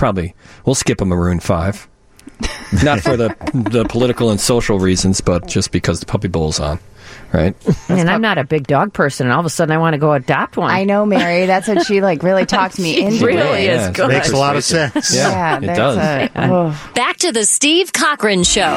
Speaker 5: skip a Maroon 5. Not for the political and social reasons, but just because the Puppy Bowl's on. Right.
Speaker 3: And I'm not a big dog person, and all of a sudden I want to go adopt one.
Speaker 6: I know, Mary. That's what she really talked me into.
Speaker 3: Really is good.
Speaker 7: Makes a lot of sense.
Speaker 6: Yeah,
Speaker 5: it does.
Speaker 11: Back to the Steve Cochran Show.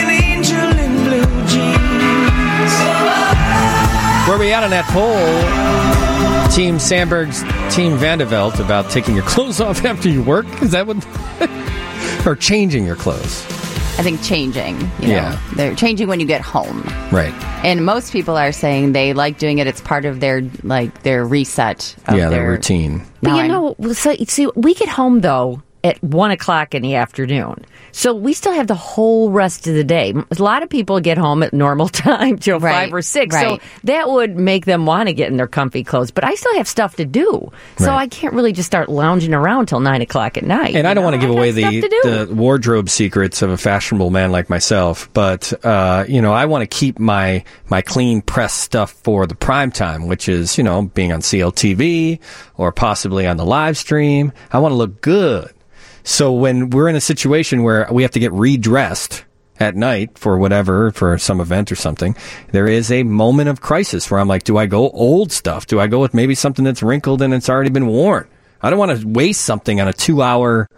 Speaker 5: Where are we at on that poll? Team Sandberg's Team Vandeveld about taking your clothes off after you work? Is that what? Or changing your clothes?
Speaker 6: I think changing. You know, they're changing when you get home.
Speaker 5: Right.
Speaker 6: And most people are saying they like doing it. It's part of their reset. Of
Speaker 5: their routine.
Speaker 3: But see, we get home though at 1 o'clock in the afternoon. So we still have the whole rest of the day. A lot of people get home at normal time till 5 or 6.
Speaker 6: Right.
Speaker 3: So that would make them want to get in their comfy clothes. But I still have stuff to do. So I can't really just start lounging around till 9 o'clock at night.
Speaker 5: And I don't want to give away the wardrobe secrets of a fashionable man like myself. But, I want to keep my clean press stuff for the prime time, which is, being on CLTV or possibly on the live stream. I want to look good. So when we're in a situation where we have to get redressed at night for some event or something, there is a moment of crisis where I'm like, do I go old stuff? Do I go with maybe something that's wrinkled and it's already been worn? I don't want to waste something on a 2-hour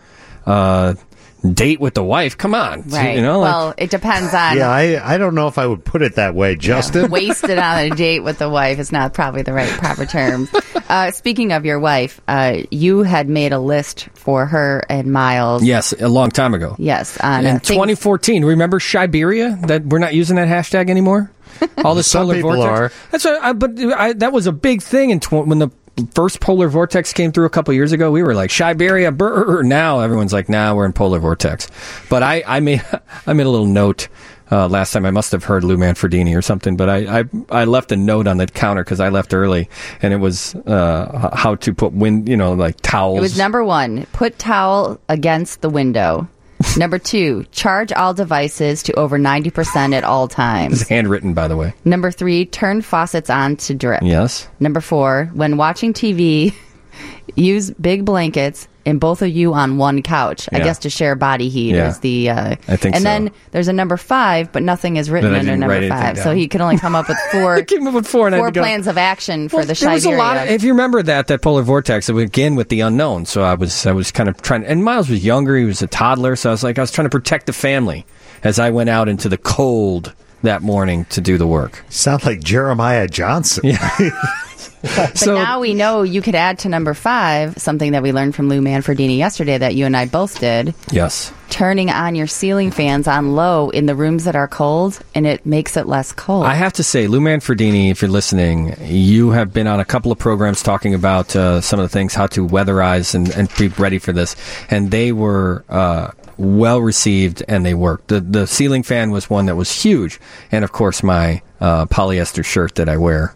Speaker 5: date with the wife. Come on.
Speaker 6: Right. Well, it depends on...
Speaker 7: Yeah, I don't know if I would put it that way, Justin.
Speaker 6: Wasted on a date with the wife is not probably the proper term. Speaking of your wife, you had made a list for her and Miles.
Speaker 5: Yes, a long time ago.
Speaker 6: Yes.
Speaker 5: In 2014. Remember Shiberia? That we're not using that hashtag anymore? All the
Speaker 7: Some
Speaker 5: solar
Speaker 7: people
Speaker 5: vortex.
Speaker 7: are.
Speaker 5: That's that was a big thing when the first polar vortex came through a couple years ago. We were like Shiberia, brr. Now everyone's like, nah, we're in polar vortex. But I made a little note last time. I must have heard Lou Manfredini or something. But I left a note on the counter because I left early, and it was how to put like towels.
Speaker 6: It was number 1, put towel against the window. Number 2, charge all devices to over 90% at all times.
Speaker 5: It's handwritten, by the way.
Speaker 6: Number 3, turn faucets on to drip.
Speaker 5: Yes.
Speaker 6: Number 4, when watching TV, use big blankets and both of you on one couch. I guess to share body heat is the...
Speaker 5: I think
Speaker 6: and
Speaker 5: so.
Speaker 6: then there's a number 5, but nothing is written under number 5. So he could only come up with 4,
Speaker 5: I came up with 4, and
Speaker 6: four plans of action for the
Speaker 5: there was a
Speaker 6: Shiberia.
Speaker 5: lot if you remember that polar vortex, it was again with the unknown. So I was kind of trying, and Miles was younger, he was a toddler, so I was trying to protect the family as I went out into the cold that morning to do the work.
Speaker 7: Sound like Jeremiah Johnson.
Speaker 5: Yeah.
Speaker 6: But now we know you could add to number 5 something that we learned from Lou Manfredini yesterday that you and I both did.
Speaker 5: Yes.
Speaker 6: Turning on your ceiling fans on low in the rooms that are cold, and it makes it less cold.
Speaker 5: I have to say, Lou Manfredini, if you're listening, you have been on a couple of programs talking about some of the things, how to weatherize and be ready for this. And they were well received, and they worked. The ceiling fan was one that was huge. And, of course, my polyester shirt that I wear.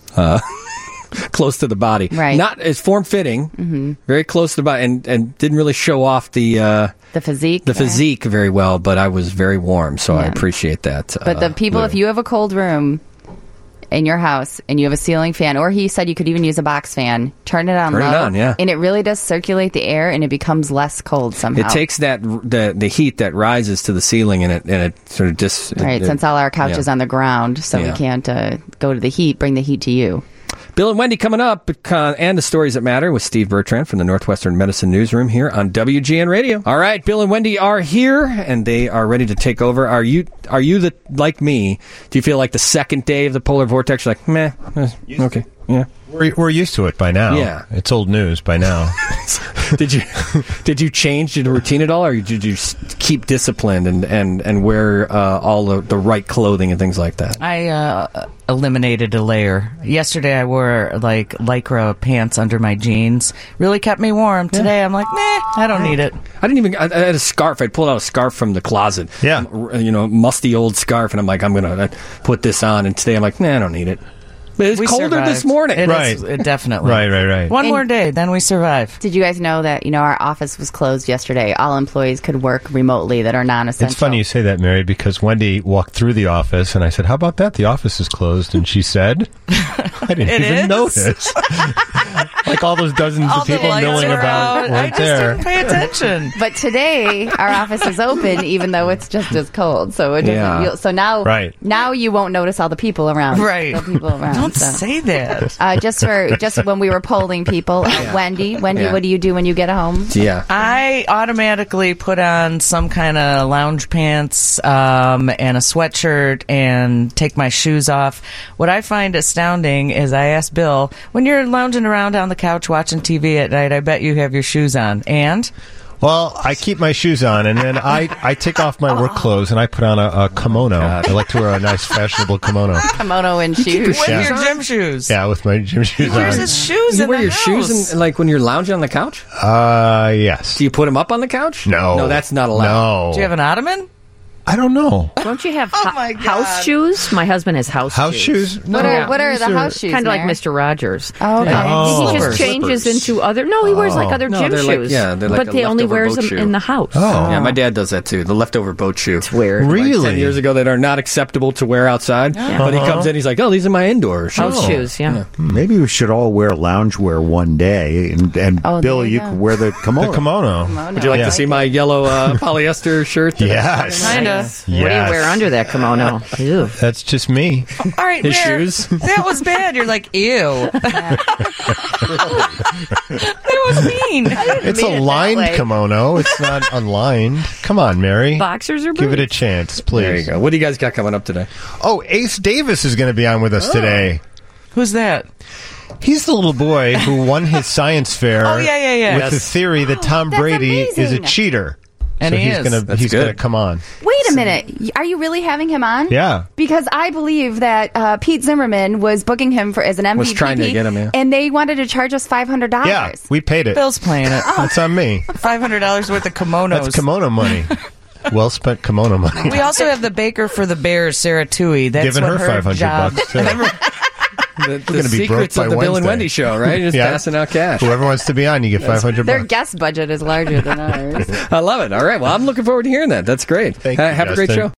Speaker 5: Close to the body,
Speaker 6: right?
Speaker 5: Not as form-fitting, very close to the body, and didn't really show off the
Speaker 6: physique,
Speaker 5: physique very well. But I was very warm, so I appreciate that.
Speaker 6: But the people, if you have a cold room in your house and you have a ceiling fan, or he said you could even use a box fan, turn it on low, and it really does circulate the air, and it becomes less cold somehow.
Speaker 5: It takes the heat that rises to the ceiling, and it sort of just
Speaker 6: since all our couch is on the ground, so we can't go to the heat, bring the heat to you.
Speaker 5: Bill and Wendy coming up, and the stories that matter with Steve Bertrand from the Northwestern Medicine Newsroom here on WGN Radio. All right, Bill and Wendy are here, and they are ready to take over. Are you like me? Do you feel like the second day of the polar vortex, you're like, meh, okay, yeah.
Speaker 17: We're used to it by now.
Speaker 5: Yeah,
Speaker 17: it's old news by now.
Speaker 5: Did you change your routine at all, or did you keep disciplined and wear all the right clothing and things like that?
Speaker 18: I eliminated a layer. Yesterday I wore like Lycra pants under my jeans. Really kept me warm. Today I'm like, I don't need it.
Speaker 5: I had a scarf. I pulled out a scarf from the closet.
Speaker 17: Yeah,
Speaker 5: musty old scarf, and I'm like, I'm gonna put this on. And today I'm like, I don't need it. But it's colder
Speaker 18: survived.
Speaker 5: This morning.
Speaker 18: It definitely.
Speaker 17: Right.
Speaker 18: One more day, then we survive.
Speaker 6: Did you guys know that, our office was closed yesterday? All employees could work remotely that are non-essential.
Speaker 17: It's funny you say that, Mary, because Wendy walked through the office, and I said, how about that? The office is closed. And she said, I didn't even notice. Like all those dozens of people milling about weren't there.
Speaker 18: I just didn't pay attention.
Speaker 6: But today, our office is open, even though it's just as cold. So it doesn't. So now you won't notice all the people around.
Speaker 18: Right.
Speaker 6: The people around.
Speaker 18: Don't say that.
Speaker 6: Just when we were polling people, Wendy, what do you do when you get home?
Speaker 5: Yeah.
Speaker 18: I automatically put on some kind of lounge pants and a sweatshirt and take my shoes off. What I find astounding is I asked Bill, when you're lounging around on the couch watching TV at night, I bet you have your shoes on. And
Speaker 17: Well, I keep my shoes on, and then I take off my work clothes, and I put on a kimono. I like to wear a nice, fashionable kimono.
Speaker 6: Kimono and shoes.
Speaker 18: With your gym shoes.
Speaker 17: Yeah, with my gym shoes
Speaker 18: He wears
Speaker 17: on.
Speaker 18: his shoes
Speaker 5: You
Speaker 18: in
Speaker 5: wear
Speaker 18: the
Speaker 5: your
Speaker 18: house.
Speaker 5: shoes like when you're lounging on the couch?
Speaker 17: Yes.
Speaker 5: Do you put them up on the couch?
Speaker 17: No.
Speaker 5: No, that's not allowed.
Speaker 17: No.
Speaker 18: Do you have an ottoman?
Speaker 17: I don't know.
Speaker 3: Don't you have
Speaker 18: my God.
Speaker 3: house shoes? My husband has house
Speaker 17: shoes.
Speaker 6: What are the house shoes?
Speaker 3: Kind of like
Speaker 6: Mary?
Speaker 3: Mr. Rogers.
Speaker 6: Oh, okay.
Speaker 3: He just changes into other. No, he wears like other
Speaker 5: No,
Speaker 3: gym
Speaker 5: they're like-
Speaker 3: shoes.
Speaker 5: yeah, they're like
Speaker 3: but
Speaker 5: a
Speaker 3: they only
Speaker 5: leftover
Speaker 3: wears
Speaker 5: boat
Speaker 3: them
Speaker 5: shoe.
Speaker 3: in the house.
Speaker 5: Yeah, my dad does that too. The leftover boat shoe. It's
Speaker 3: weird.
Speaker 17: Really?
Speaker 5: 10 years ago, that are not acceptable to wear outside. But he comes in, he's like, "Oh, these are my indoor shoes."
Speaker 3: House shoes, yeah.
Speaker 7: Maybe we should all wear loungewear one day, and
Speaker 6: Oh,
Speaker 7: Bill,
Speaker 6: there you
Speaker 7: you
Speaker 6: go.
Speaker 7: can wear the kimono.
Speaker 17: The kimono.
Speaker 5: Would you like to see my yellow polyester shirt?
Speaker 17: Yes.
Speaker 18: Kinda.
Speaker 3: What do you wear under that kimono? Ew.
Speaker 17: That's just me.
Speaker 18: All right,
Speaker 5: His
Speaker 18: Mary,
Speaker 5: shoes.
Speaker 18: That was bad. You're like, ew. That was mean.
Speaker 17: It's a lined kimono. It's not unlined. Come on, Mary.
Speaker 3: Boxers or
Speaker 17: Give it a
Speaker 3: briefs?
Speaker 17: chance, please.
Speaker 5: There you go. What do you guys got coming up today?
Speaker 17: Oh, Ace Davis is going to be on with us today.
Speaker 18: Who's that?
Speaker 17: He's the little boy who won his science fair
Speaker 18: Oh, yeah.
Speaker 17: with the theory that Tom
Speaker 6: That's
Speaker 17: Brady is a
Speaker 6: amazing.
Speaker 17: cheater.
Speaker 18: And
Speaker 17: so
Speaker 18: he
Speaker 17: he's
Speaker 18: is.
Speaker 17: gonna
Speaker 5: That's
Speaker 17: he's
Speaker 5: good.
Speaker 17: gonna come on.
Speaker 6: Wait a minute. Are you really having him on?
Speaker 17: Yeah.
Speaker 6: Because I believe that Pete Zimmerman was booking him for as an MVP.
Speaker 5: Was trying to get him, yeah.
Speaker 6: And they wanted to charge us $500.
Speaker 17: Yeah, we paid it.
Speaker 18: Bill's playing it.
Speaker 17: That's on me.
Speaker 18: $500 worth of kimonos.
Speaker 17: That's kimono money. Well spent kimono money.
Speaker 18: We also have the baker for the Bears, Sarah Tui. That's
Speaker 17: Giving
Speaker 18: what
Speaker 17: her $500
Speaker 18: job.
Speaker 17: too.
Speaker 5: The
Speaker 17: gonna be broke
Speaker 5: secrets
Speaker 17: by
Speaker 5: of the Bill and
Speaker 17: Wednesday.
Speaker 5: Wendy show, right? Just
Speaker 17: Yeah.
Speaker 5: passing out cash.
Speaker 17: Whoever wants to be on, you get $500.
Speaker 6: Their guest budget is larger than ours.
Speaker 5: I love it. All right. Well, I'm looking forward to hearing that. That's great.
Speaker 17: Thank you,
Speaker 5: Have a great
Speaker 17: Justin.
Speaker 5: show.